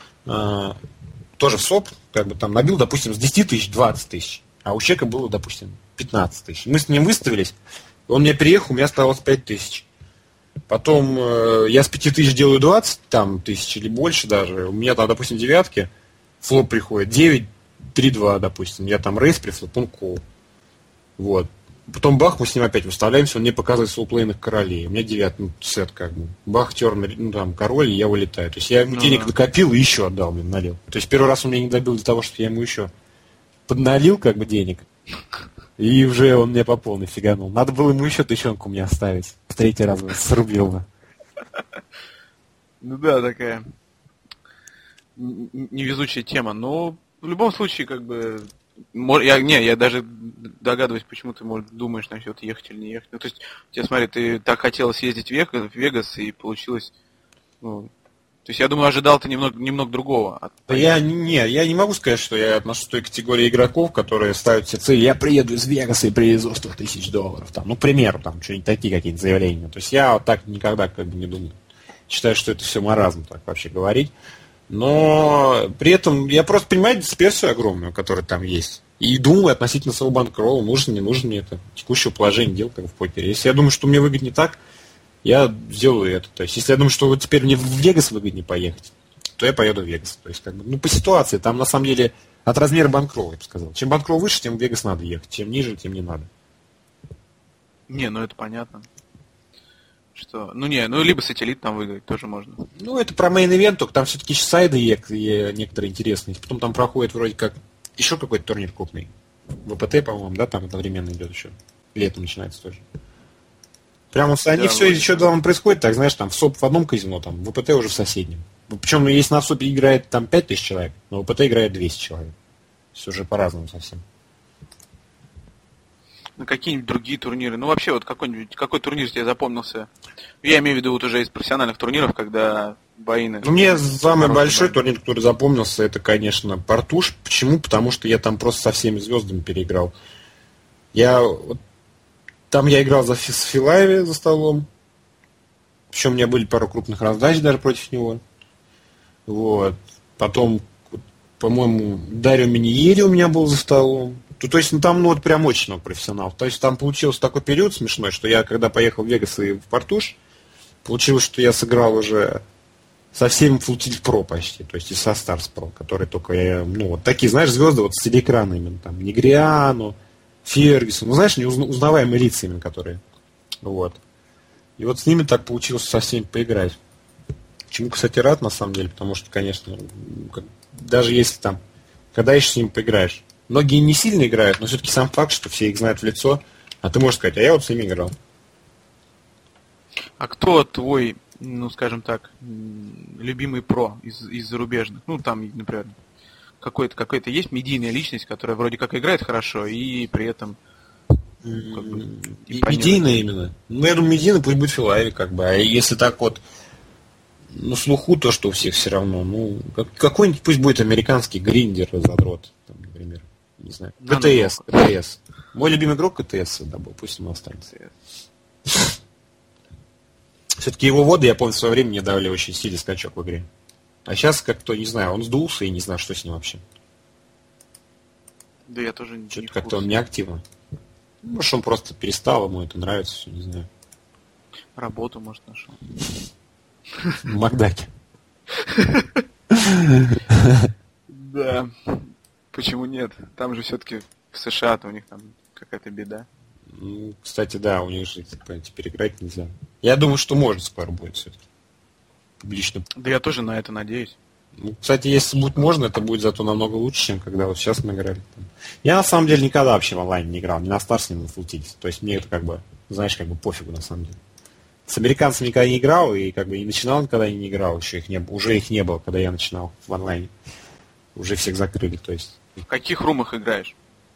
тоже в СОП, как бы там набил, допустим, с 10 тысяч 20 тысяч, а у человека было, допустим, 15 тысяч. Мы с ним выставились, он мне приехал, у меня оставалось 5 тысяч. Потом я с 5 тысяч делаю 20 там, тысяч или больше даже, у меня там, допустим, девятки, флоп приходит, 9, 3-2, допустим, я там рейс прифлоп, он кол. Вот. Потом бах, мы с ним опять выставляемся, он мне показывает слоуплейных королей. У меня 9 сет как бы. Бах, терн, ну там король, и я вылетаю. То есть я ему денег накопил и еще отдал, блин, налил. То есть первый раз он меня не добил для того, что я ему еще подналил как бы денег. И уже он мне по полной фиганул. Надо было ему еще тысячонку мне оставить. В 3-й раз срубил бы. Ну да, такая невезучая тема. Но в любом случае, как бы... Я даже догадываюсь, почему ты, может, думаешь насчет ехать или не ехать. Ну, то есть, тебе, смотри, ты так хотел съездить в Вегас, и получилось... Ну, то есть, я думаю, ожидал ты немного другого. Я не могу сказать, что я отношусь к той категории игроков, которые ставят себе цель. Я приеду из Вегаса и привезу $100 тысяч. Там, ну, к примеру, там, что-нибудь такие какие-то заявления. То есть, я вот так никогда как бы не думаю. Считаю, что это все маразм, так вообще говорить. Но при этом я просто понимаю дисперсию огромную, которая там есть. И думаю относительно своего банкролла, нужно, не нужно мне это текущего положения дел, как в покере. Если я думаю, что мне выгоднее так, я сделаю это. То есть, если я думаю, что вот теперь мне в Вегас выгоднее поехать, то я поеду в Вегас. То есть, как бы, ну, по ситуации, там на самом деле от размера банкролла, я бы сказал. Чем банкролл выше, тем в Вегас надо ехать. Чем ниже, тем не надо. Не, ну это понятно. Что? Ну либо сателлит там выиграть тоже можно. Ну, это про мейн-ивент, только там все-таки сайды некоторые интересные. Потом там проходит вроде как еще какой-то турнир крупный. ВПТ, по-моему, да, там одновременно идет еще. Летом начинается тоже. Прямо они все еще там происходит, так знаешь, там в СОП в одном казино, там ВПТ уже в соседнем. Причем, если на СОПе играет там 5000 человек, на ВПТ играет 200 человек. Все уже по-разному совсем. На какие-нибудь другие турниры. Ну, вообще, вот какой турнир тебе запомнился? Я имею в виду вот уже из профессиональных турниров, когда боины? Ну, мне самый большой боины. турнир, который запомнился, это, конечно, Партуш. Почему? Потому что я там просто со всеми звездами переиграл. Там я играл с Филаеви за столом. Причем у меня были пару крупных раздач даже против него. Вот. Потом, по-моему, Дарио Миниери у меня был за столом. То есть, там, вот прям очень много профессионалов. То есть, там получился такой период смешной, что я, когда поехал в Вегас и в Партуш, получилось, что я сыграл уже со всеми Full Pro почти, то есть и со Stars Pro, которые только, вот такие, знаешь, звезды вот с телеэкрана именно, там, Негриану, Фергюсон, ну, знаешь, неузнаваемые лица именно, которые, вот. И вот с ними так получилось со всеми поиграть. Чему, кстати, рад, на самом деле, потому что, конечно, даже если там, когда еще с ними поиграешь, многие не сильно играют, но все-таки сам факт, что все их знают в лицо, а ты можешь сказать, а я вот с ними играл. А кто твой, ну, скажем так, любимый про из зарубежных? Ну, там, например, какой-то есть медийная личность, которая вроде как играет хорошо и при этом медийная именно. Ну, я думаю, медийная пусть будет Филаеви, как бы. А если так вот, ну, слуху то, что у всех все равно, ну, какой-нибудь пусть будет американский гриндер, задрот, там, например, не знаю. КТС. Мой любимый игрок КТС всегда был, пусть он останется. Все-таки его воды, я помню, в свое время мне давали очень сильный скачок в игре. А сейчас как-то, не знаю, он сдулся и не знаю, что с ним вообще. Да я тоже не что-то как-то он неактивно. Может, он просто перестал, ему это нравится, все, не знаю. Работу, может, нашел. В Макдаке. Да. Почему нет? Там же все-таки в США-то у них там какая-то беда. Ну, кстати, да, у них же теперь играть нельзя. Я думаю, что может скоро будет все-таки. Публично. Да я тоже на это надеюсь. Ну, кстати, если будет можно, это будет зато намного лучше, чем когда вот сейчас мы играли. Я на самом деле никогда вообще в онлайне не играл, ни на Старсе, ни на Фултиле. То есть мне это как бы, знаешь, как бы пофигу на самом деле. С американцами никогда не играл, и как бы и начинал никогда не играл, еще их не было, уже их не было, когда я начинал в онлайне. Уже всех закрыли, то есть. В каких румах играешь?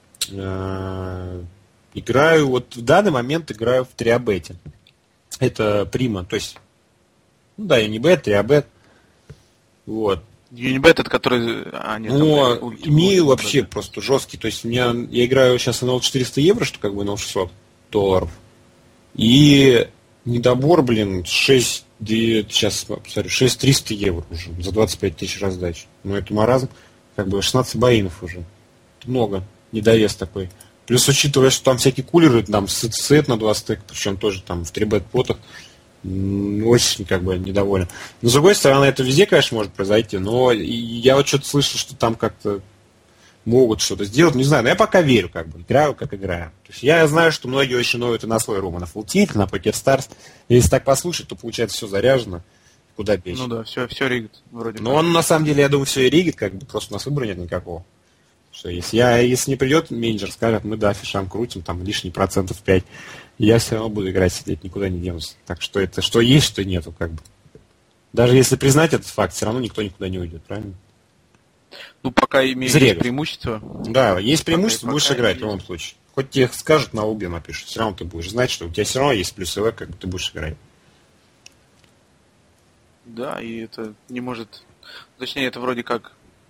Играю, вот в данный момент играю в триабете. Это Прима, то есть, ну да, Unibet, триабет. Вот. Unibet, это который... Но имею вообще просто жесткий. То есть я играю сейчас на 400 евро, что как бы на $600. И недобор, 6300 евро уже. За 25 тысяч раздач. Ну это маразм. Как бы 16 боинов уже. Это много. Недовес такой. Плюс учитывая, что там всякие кулеры, там сет на 20 стек, причем тоже там в 3-бет-потах. Очень как бы недоволен. Но с другой стороны, это везде, конечно, может произойти, но я вот что-то слышал, что там как-то могут что-то сделать, не знаю, но я пока верю, как бы, играю, как играю. То есть я знаю, что многие очень ноют и на свой рум, на Full Tilt, на PokerStars. Если так послушать, то получается все заряжено, куда печь. Ну да, все ригит вроде. Но он на самом деле, я думаю, все и ригит, как бы, просто у нас выбора нет никакого. Что если не придет менеджер, скажет, мы да, фишам крутим, там лишний 5%, я все равно буду играть, сидеть, никуда не денусь. Так что это что есть, что нету, как бы. Даже если признать этот факт, все равно никто никуда не уйдет, правильно? Ну, пока имеешь преимущество. Да, есть преимущество, будешь играть в любом случае. Хоть тебе скажут, на лбе напишут, все равно ты будешь знать, что у тебя все равно есть плюсовые, как бы ты будешь играть. Да, и это не может... Точнее, это вроде как...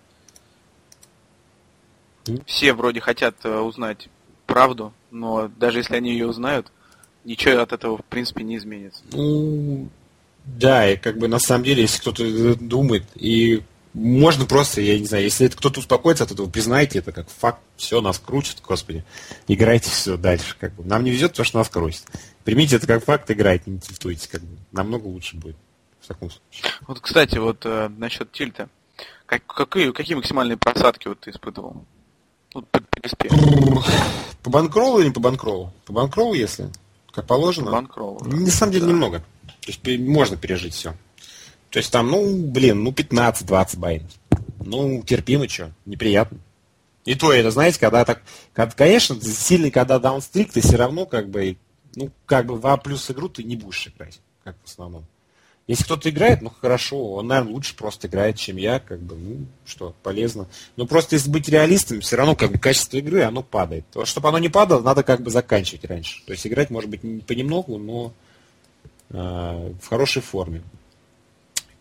Все вроде хотят узнать правду, но даже если они ее узнают, ничего от этого в принципе не изменится. Ну, да, и как бы на самом деле, если кто-то думает, и можно просто, я не знаю, если это кто-то успокоится от этого, признайте это как факт, все, нас крутит, господи, играйте все дальше, как бы. Нам не везет, потому что нас крутит. Примите это как факт, играйте, не тильтуйтесь, как бы. Намного лучше будет, в таком случае. Вот, кстати, вот насчет тильта. Какие максимальные просадки вот ты испытывал? Вот по PSP. По банкроллу или не по банкроллу? По банкроллу, если как положено. По банкроллу. Да. На самом деле немного. То есть можно пережить все. То есть там, 15-20 боинов. Ну, терпимо, что, неприятно. И то это, знаете, когда так, конечно, сильный, когда даунстрик, ты все равно как бы в А плюс игру ты не будешь играть, как в основном. Если кто-то играет, хорошо, он, наверное, лучше просто играет, чем я, как бы, полезно. Но просто если быть реалистом, все равно как бы качество игры, оно падает. Чтобы оно не падало, надо как бы заканчивать раньше. То есть играть, может быть, понемногу, но в хорошей форме.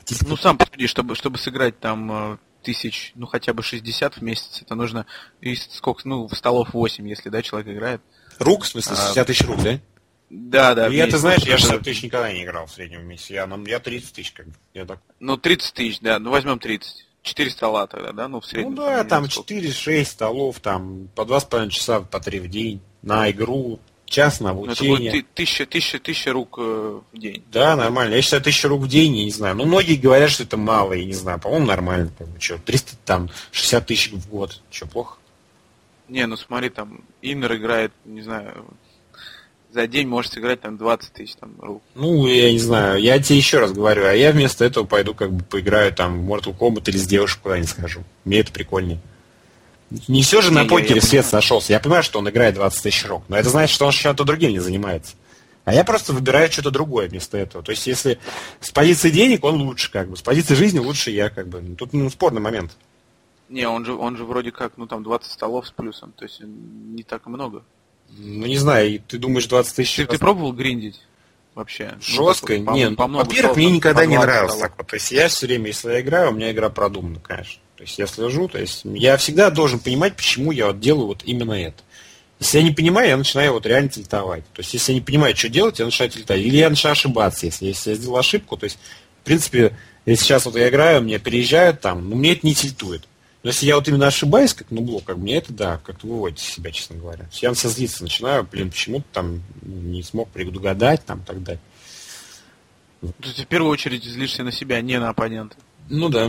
Ну, сам посуди, чтобы сыграть там тысяч, ну, хотя бы 60 в месяц, это нужно, и сколько, ну, в столов 8, если, да, человек играет. Рук, в смысле, 60 тысяч рук, да? Да. Я, ты знаешь, я 60 тысяч никогда не играл в среднем в месяц. Я 30 тысяч, как бы. Я так... Ну, 30 тысяч, да, ну, возьмем 30. 4 стола тогда, да, ну, в среднем. Ну, да, там 4-6 столов, там, по 2,5 часа, по 3 в день, на игру, час на обучение. Это будет 1000 рук в день. Да, нормально. Я считаю, 1000 рук в день, я не знаю. Ну, многие говорят, что это мало, я не знаю. По-моему, нормально. Что, 300, там, 60 тысяч в год. Что, плохо? Не, ну смотри, там, Иннер играет, не знаю, за день может сыграть там 20 тысяч там, рук. Ну, я не знаю. Я тебе еще раз говорю, а я вместо этого пойду как бы поиграю там в Mortal Kombat или с девушкой куда-нибудь схожу. Мне это прикольнее. Не все же на покере свет сошелся. Я понимаю, что он играет 20 тысяч рук, но это значит, что он чем-то другим не занимается. А я просто выбираю что-то другое вместо этого. То есть, если с позиции денег он лучше, как бы, с позиции жизни лучше я, как бы. Тут спорный момент. Не, он же вроде как, ну там 20 столов с плюсом, то есть не так много. Ну, не знаю, ты думаешь 20 тысяч... Ты пробовал гриндить вообще? Жестко? Ну, нет, во-первых, мне никогда не нравилось так вот. То есть, я все время, если я играю, у меня игра продумана, конечно. То есть, я слежу, то есть, я всегда должен понимать, почему я вот делаю вот именно это. Если я не понимаю, я начинаю вот реально тильтовать. То есть, если я не понимаю, что делать, я начинаю тильтовать. Или я начинаю ошибаться, если я сделал ошибку. То есть, в принципе, если сейчас вот я играю, мне переезжают там, ну, мне это не тильтует. Но если я вот именно ошибаюсь, как нубло, как мне это, да, как-то выводит из себя, честно говоря. Я на себя злиться начинаю, почему ты там не смог предугадать, там, и так далее. То есть, в первую очередь, злишься на себя, не на оппонента. Ну, да.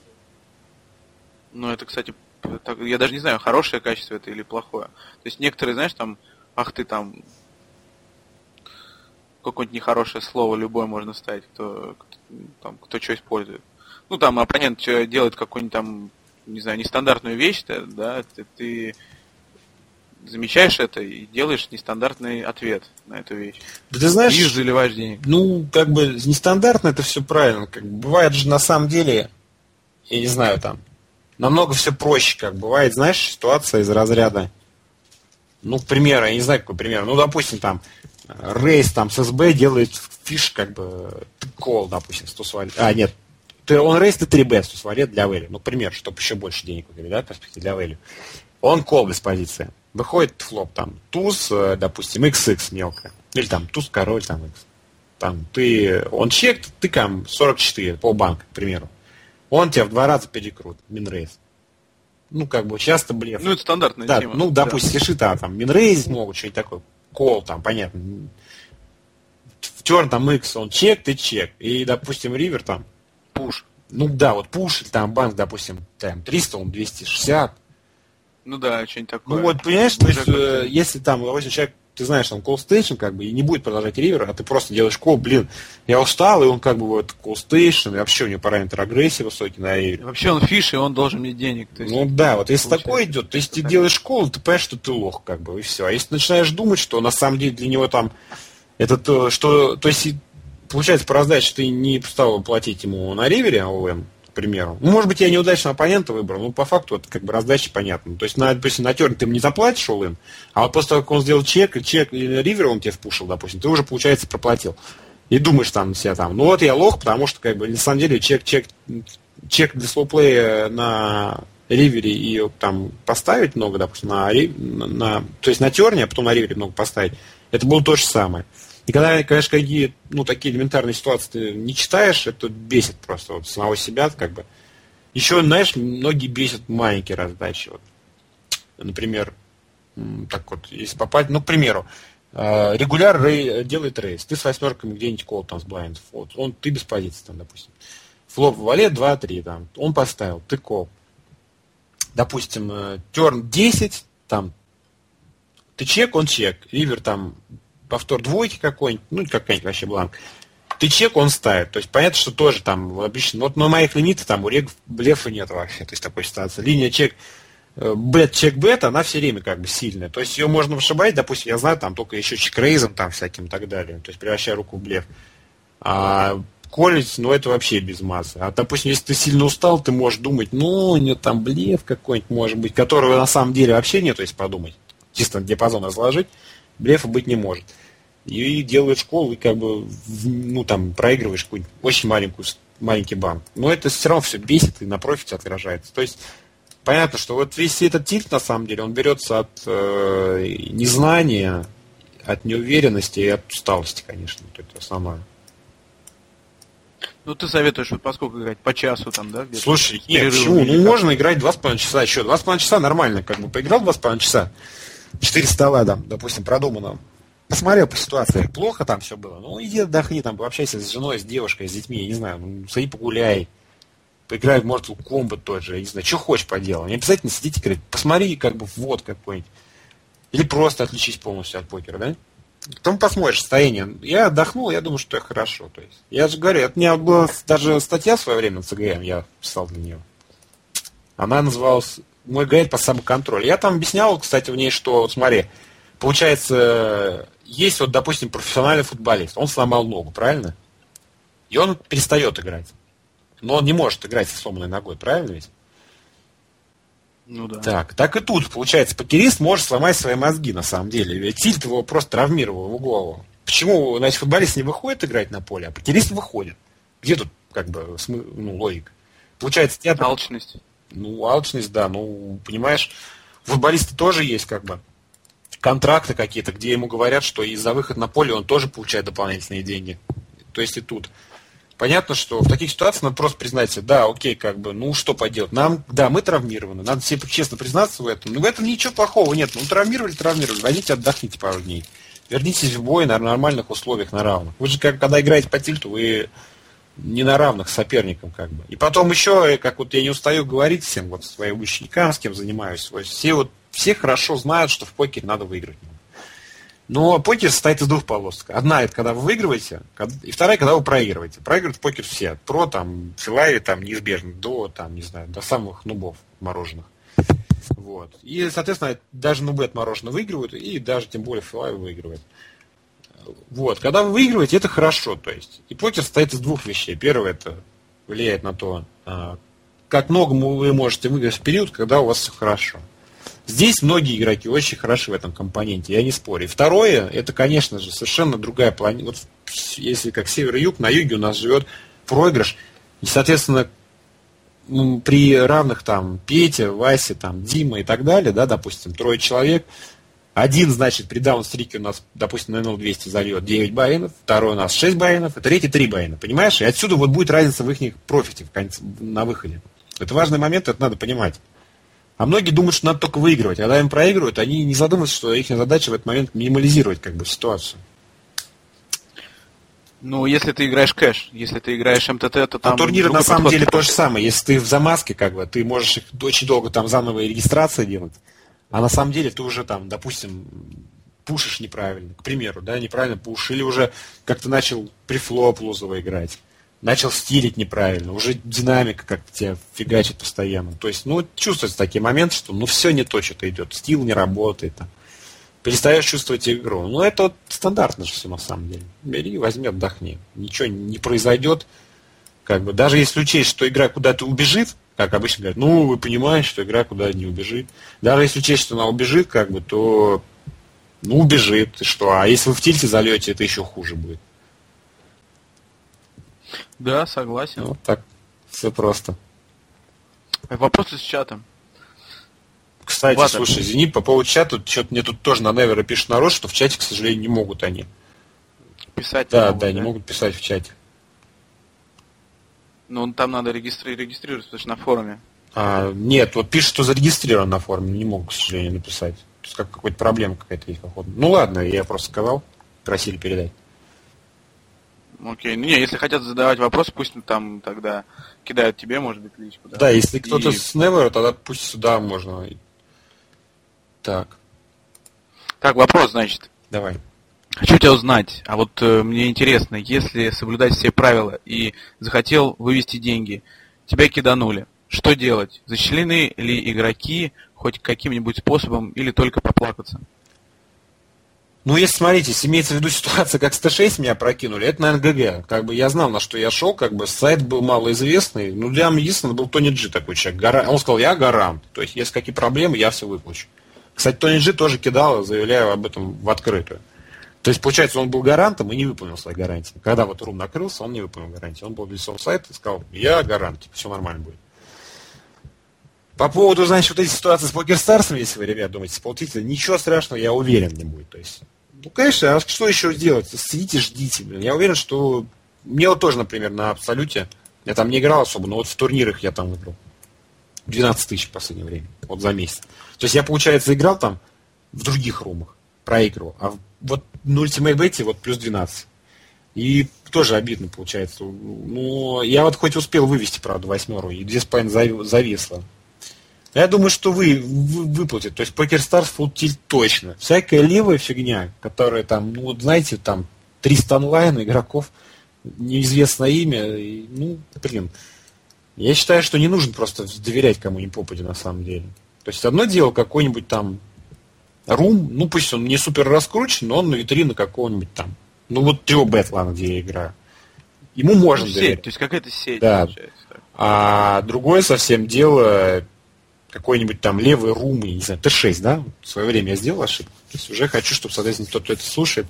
Ну, это, кстати, я даже не знаю, хорошее качество это или плохое. То есть, некоторые, знаешь, там, ах ты там, какое-нибудь нехорошее слово любое можно ставить, кто что использует. Ну, там, оппонент делает какой-нибудь там, не знаю, нестандартную вещь, да, ты замечаешь это и делаешь нестандартный ответ на эту вещь. Да ты знаешь, и заливаешь денег. Ну, как бы нестандартно это все правильно. Как бы, бывает же на самом деле, я не знаю, там, намного все проще, как бывает, знаешь, ситуация из разряда. Ну, к примеру, я не знаю, какой пример. Ну, допустим, там, Рейс там с СБ делает фиш, как бы, кол, допустим, 100 свалит. А, нет, он Рейс ты 3Б 100 свалит для Вэлли. Ну, к примеру, чтобы еще больше денег выиграть, да, в перспективе для Вэлли. Он кол без позиции. Выходит флоп, там, туз, допустим, XX мелко. Или там туз, король, там, X. Там, он чек, ты там 44, полбанка, к примеру. Он тебя в 2 раза перекрут, минрейс. Ну, как бы, часто блеф. Ну, это стандартная да, тема. Ну, допустим, реши там минрейс могут, что-нибудь такое. Кол, там, понятно. В терн, там, X, он чек, ты чек. И, допустим, ривер там. Пуш. Ну, да, вот пуш, или там банк, допустим, там, 300, он 260. Ну, да, что-нибудь такое. Ну, вот, понимаешь, то есть, если там, допустим, человек, ты знаешь, там, call station, как бы, и не будет продолжать ривер, а ты просто делаешь кол, блин, я устал, и он, как бы, вот, call station, и вообще у него параметр агрессии высокий на ривере. Вообще он фиш, и он должен мне денег. То есть, ну, да, вот, если такое идет, то есть, ты делаешь кол, ты понимаешь, что ты лох, как бы, и все. А если ты начинаешь думать, что, на самом деле, для него там, это то, что, то есть, получается, по раздаче ты не стал платить ему на ривере, АОМ, к примеру. Ну, может быть, я неудачно оппонента выбрал, но по факту это как бы раздача понятна. То есть, допустим, на терн ты ему не заплатишь all-in, а вот после того, как он сделал чек или ривер он тебе впушил, допустим, ты уже, получается, проплатил. И думаешь там себя там, ну вот я лох, потому что, как бы, на самом деле, чек для слоуплея на ривере и там поставить много, допустим, то есть на терне, а потом на ривере много поставить, это было то же самое. И когда, конечно, какие, ну, такие элементарные ситуации ты не читаешь, это бесит просто вот самого себя, как бы. Еще, знаешь, многие бесят маленькие раздачи. Вот. Например, так вот, если попасть, ну, к примеру, регуляр делает рейс, ты с 8 где-нибудь кол там с блайндов, вот, ты без позиции там, допустим. Флоп в валет 2-3, там, он поставил, ты кол. Допустим, терн 10, там, ты чек, он чек, ривер там, повтор двойки какой-нибудь, ну, какая-нибудь вообще бланк. Ты чек, он ставит. То есть, понятно, что тоже там, обычно, вот на моих лимитах там у регов блефа нет вообще, то есть, такой ситуации. Линия чек, бет, чек, бет, она все время как бы сильная. То есть, ее можно вышибать, допустим, я знаю, там, только еще чек-рейзом там всяким и так далее. То есть, превращая руку в блеф. А колить, ну, это вообще без массы. А, допустим, если ты сильно устал, ты можешь думать, ну, у него там блеф какой-нибудь может быть, которого на самом деле вообще нет, если подумать. Чисто диапазон разложить, блефа быть не может. И делаешь школу, и как бы, ну, там, проигрываешь какую-нибудь очень маленькую маленький банк. Но это все равно все бесит и на профите отражается. То есть понятно, что вот весь этот тильт, на самом деле, он берется от незнания, от неуверенности и от усталости, конечно. Вот это основное. Ну, ты советуешь, вот поскольку играть? По часу там, да? Слушай, нет, почему? Ну, можно играть 2,5 часа еще. 2,5 часа нормально, как бы. Поиграл 2,5 часа. 4 стола, там, допустим, продумано. Посмотрел по ситуации, плохо там все было. Ну, иди отдохни, там, пообщайся с женой, с девушкой, с детьми, я не знаю, ну, сходи погуляй. Поиграй в Mortal Kombat тот же, я не знаю, что хочешь поделай. Не обязательно сидеть и говорить, посмотри, как бы, вот какой-нибудь. Или просто отключись полностью от покера, да? Потом посмотришь состояние. Я отдохнул, я думаю, что это хорошо. То есть, я же говорю, у меня была даже статья в свое время на ЦГМ, я писал для нее. Она называлась «Мой гайд по самоконтролю». Я там объяснял, кстати, в ней, что, вот смотри, получается, есть вот, допустим, профессиональный футболист, он сломал ногу, правильно? И он перестает играть. Но он не может играть со сломанной ногой, правильно ведь? Ну да. Так и тут, получается, покерист может сломать свои мозги, на самом деле. Ведь тильт его просто травмировал в голову. Почему, значит, футболист не выходит играть на поле, а покерист выходит? Где тут, как бы, логика? Получается, театр... Алчность. Ну, алчность, да. Ну, понимаешь, у футболиста тоже есть, как бы, контракты какие-то, где ему говорят, что и за выход на поле он тоже получает дополнительные деньги. То есть и тут. Понятно, что в таких ситуациях надо просто признать себе, да, окей, как бы, ну что поделать, мы травмированы, надо себе честно признаться в этом, но в этом ничего плохого нет, ну травмировали, возьмите, отдохните пару дней, вернитесь в бой на нормальных условиях, на равных. Вы же, когда играете по тильту, вы не на равных с соперником, как бы. И потом еще, как вот я не устаю говорить всем, вот своим ученикам, с кем занимаюсь, все хорошо знают, что в покере надо выиграть. Но покер состоит из двух полосок. Одна – это когда вы выигрываете, и вторая – когда вы проигрываете. Проигрывают в покер все. От про, там, филари, там, неизбежно, до, там, не знаю, до самых нубов мороженых. Вот. И, соответственно, даже нубы отмороженно выигрывают, и даже, тем более, филари выигрывают. Вот. Когда вы выигрываете, это хорошо. То есть. И покер состоит из двух вещей. Первое – это влияет на то, как много вы можете выиграть в период, когда у вас все хорошо. Здесь многие игроки очень хороши в этом компоненте, я не спорю. И второе, это, конечно же, совершенно другая планета. Вот если как север и юг, на юге у нас живет проигрыш. И, соответственно, при равных там Пете, Васе, там, Дима и так далее, да, допустим, 3 человек, один, значит, при даунстрике у нас, допустим, на 200 зальет 9 баинов, второй у нас 6 баинов, и третий 3 баина, понимаешь? И отсюда вот будет разница в их профите на выходе. Это важный момент, это надо понимать. А многие думают, что надо только выигрывать. А когда им проигрывают, они не задумываются, что их задача в этот момент минимализировать как бы ситуацию. Ну, если ты играешь кэш, если ты играешь МТТ, то там... А турниры на самом деле то же самое. Если ты в замазке, как бы, ты можешь их очень долго там заново регистрации делать. А на самом деле ты уже там, допустим, пушишь неправильно, к примеру, да, неправильно пушишь. Или уже как-то начал префлоп лузово играть. Начал стилить неправильно, уже динамика как-то тебя фигачит постоянно. То есть, ну, чувствуются такие моменты, что ну все не то, что-то идет, стил не работает, там. Перестаешь чувствовать игру. Ну, это вот стандартно же все на самом деле. Бери, возьми, отдохни. Ничего не произойдет. Как бы, даже если учесть, что игра куда-то убежит, как обычно говорят, ну, вы понимаете, что игра куда-то не убежит. Даже если учесть, что она убежит, как бы, то ну, убежит, и что? А если вы в тильте зальете, это еще хуже будет. Да, согласен. Вот так. Все просто. Вопросы с чатом. Кстати, слушай, извини, по поводу чата, что-то мне тут тоже на Невера пишет народ, что в чате, к сожалению, не могут они. Писать да, не могут писать в чате. Ну, там надо регистрироваться, потому что на форуме. Нет, вот пишут, что зарегистрирован на форуме, не могут, к сожалению, написать. То есть какая-то проблема какая-то есть, походу. Ну ладно, я просто сказал, просили передать. Окей, ну не, если хотят задавать вопросы, пусть там тогда кидают тебе, может быть, личку. Да, если кто-то с Невера, тогда пусть сюда можно. Так, вопрос, значит. Давай. Хочу тебя узнать, а вот мне интересно, если соблюдать все правила и захотел вывести деньги, тебя киданули, что делать? Защищены ли игроки хоть каким-нибудь способом или только поплакаться? Ну, если, смотрите, если имеется в виду ситуация, как с Т6 меня прокинули, это, наверное, ГГ. Как бы я знал, на что я шел, как бы сайт был малоизвестный. Ну, для меня единственное был Тони Джи такой человек. Он сказал, я гарант. То есть, если какие проблемы, я все выплачу. Кстати, Тони Джи тоже кидал, заявляю об этом в открытую. То есть, получается, он был гарантом и не выполнил свои гарантии. Когда вот рум накрылся, он не выполнил гарантии. Он был лицом сайта и сказал, я гарант, типа, все нормально будет. По поводу, значит, вот этой ситуации с PokerStars, если вы, ребят, думаете, с полтителя, ничего страшного, я уверен, не будет. То есть, ну, конечно, а что еще делать? Сидите, ждите. Блин. Я уверен, что мне вот тоже, например, на Абсолюте, я там не играл особо, но вот в турнирах я там выиграл 12 тысяч в последнее время, вот за месяц. То есть я, получается, играл там в других румах, проигрывал, а вот на Ultimate Bet вот плюс 12. И тоже обидно получается. Но я вот хоть успел вывести, правда, 8, и 2,5 зависло. Я думаю, что выплатят. То есть PokerStars Full Tilt точно. Всякая левая фигня, которая там, ну вот знаете, там 300 онлайн игроков, неизвестное имя, и, ну, блин. Я считаю, что не нужно просто доверять кому ни попади на самом деле. То есть одно дело какой-нибудь там рум, ну пусть он не супер раскручен, но он на витрину какого-нибудь там. Ну вот TrioBet, ладно, где я играю. Ему можно доверять. Сеть, то есть какая-то сеть, да. Получается. А другое совсем дело какой-нибудь там левый рум, не знаю, Т6, да? В свое время я сделал ошибку. То есть уже хочу, чтобы, соответственно, тот, кто это слушает,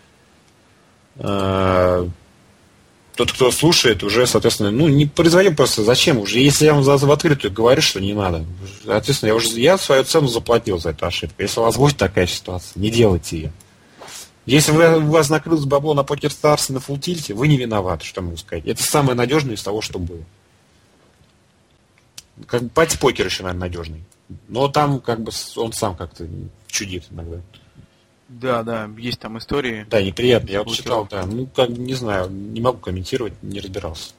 тот, кто слушает, уже, соответственно, ну, не производил просто, зачем уже? Если я вам в открытую говорю, что не надо. Соответственно, я свою цену заплатил за эту ошибку. Если у вас будет такая ситуация, не делайте ее. Если у вас накрылось бабло на PokerStars и на Full Tilt, вы не виноваты, что могу сказать. Это самое надежное из того, что было. Как пати-покер еще, наверное, надежный. Но там как бы он сам как-то чудит иногда. Да, есть там истории. Да, неприятно. Я вот читал, да. Ну, как, не знаю, не могу комментировать, не разбирался.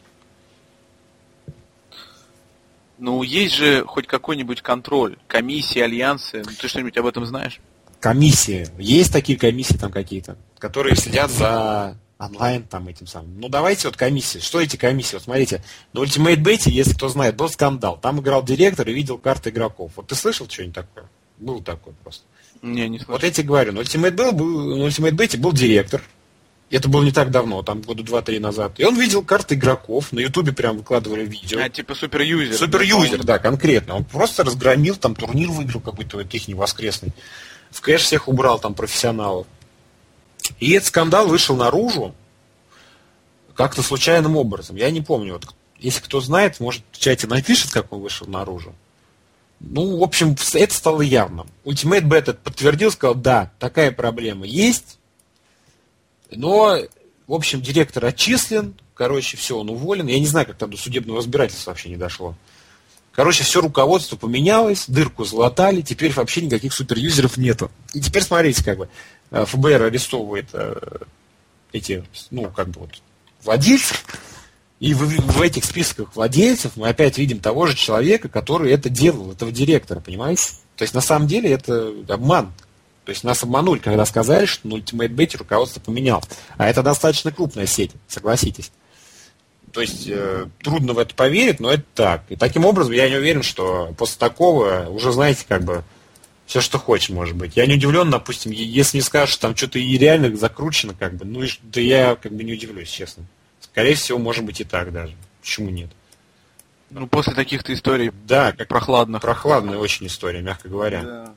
Ну, есть же хоть какой-нибудь контроль, комиссии, альянсы. Ты что-нибудь об этом знаешь? Комиссии. Есть такие комиссии там какие-то, которые следят за онлайн там этим самым. Ну, давайте вот комиссии. Что эти комиссии? Вот смотрите, на Ultimate Bet, если кто знает, был скандал. Там играл директор и видел карты игроков. Вот ты слышал что-нибудь такое? Был такой просто. Не слышал. Вот я тебе говорю, на Ultimate Bet был директор. Это было не так давно, там года 2-3 назад. И он видел карты игроков, на Ютубе прям выкладывали видео. Типа суперюзер. Суперюзер, да, конкретно. Он просто разгромил, там турнир выиграл какой-то вот их воскресный. В кэш всех убрал, там, профессионалов. И этот скандал вышел наружу как-то случайным образом. Я не помню, вот, если кто знает, может в чате напишет, как он вышел наружу. Ну, в общем, это стало явным. Ultimate Bet это подтвердил, сказал, да, такая проблема есть, но, в общем, директор отчислен, короче, все, он уволен. Я не знаю, как там до судебного разбирательства вообще не дошло. Короче, все руководство поменялось, дырку залатали, теперь вообще никаких суперюзеров нету. И теперь смотрите, как бы, ФБР арестовывает эти, ну, как бы вот, владельцев, и в этих списках владельцев мы опять видим того же человека, который это делал, этого директора, понимаете? То есть, на самом деле, это обман. То есть, нас обманули, когда сказали, что на Ultimate Bet руководство поменялось. А это достаточно крупная сеть, согласитесь. То есть, трудно в это поверить, но это так. И таким образом, я не уверен, что после такого уже, знаете, как бы, все, что хочешь, может быть. Я не удивлен, допустим, если не скажешь, там что-то и реально закручено, как бы, ну, да я как бы не удивлюсь, честно. Скорее всего, может быть и так даже. Почему нет? Ну, после таких-то историй, да, как прохладных. Прохладная очень история, мягко говоря. Да.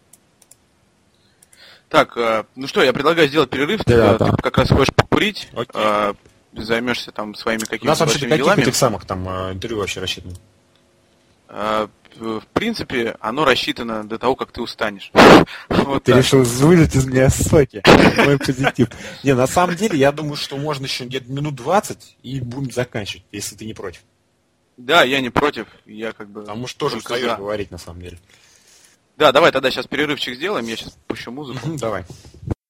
Так, ну что, я предлагаю сделать перерыв. Да. Ты как раз хочешь покурить, займешься там своими какими-то большими делами. У нас вообще делами. Каких этих самых там интервью вообще рассчитано? В принципе, оно рассчитано до того, как ты устанешь. Вот ты так. решил вылить из меня соки. Мой позитив. Не, на самом деле, я думаю, что можно еще где-то минут 20 и будем заканчивать, если ты не против. Да, я не против. Я как бы... Потому что тоже устаешь говорить, на самом деле. Да, давай тогда сейчас перерывчик сделаем. Я сейчас пущу музыку. Давай.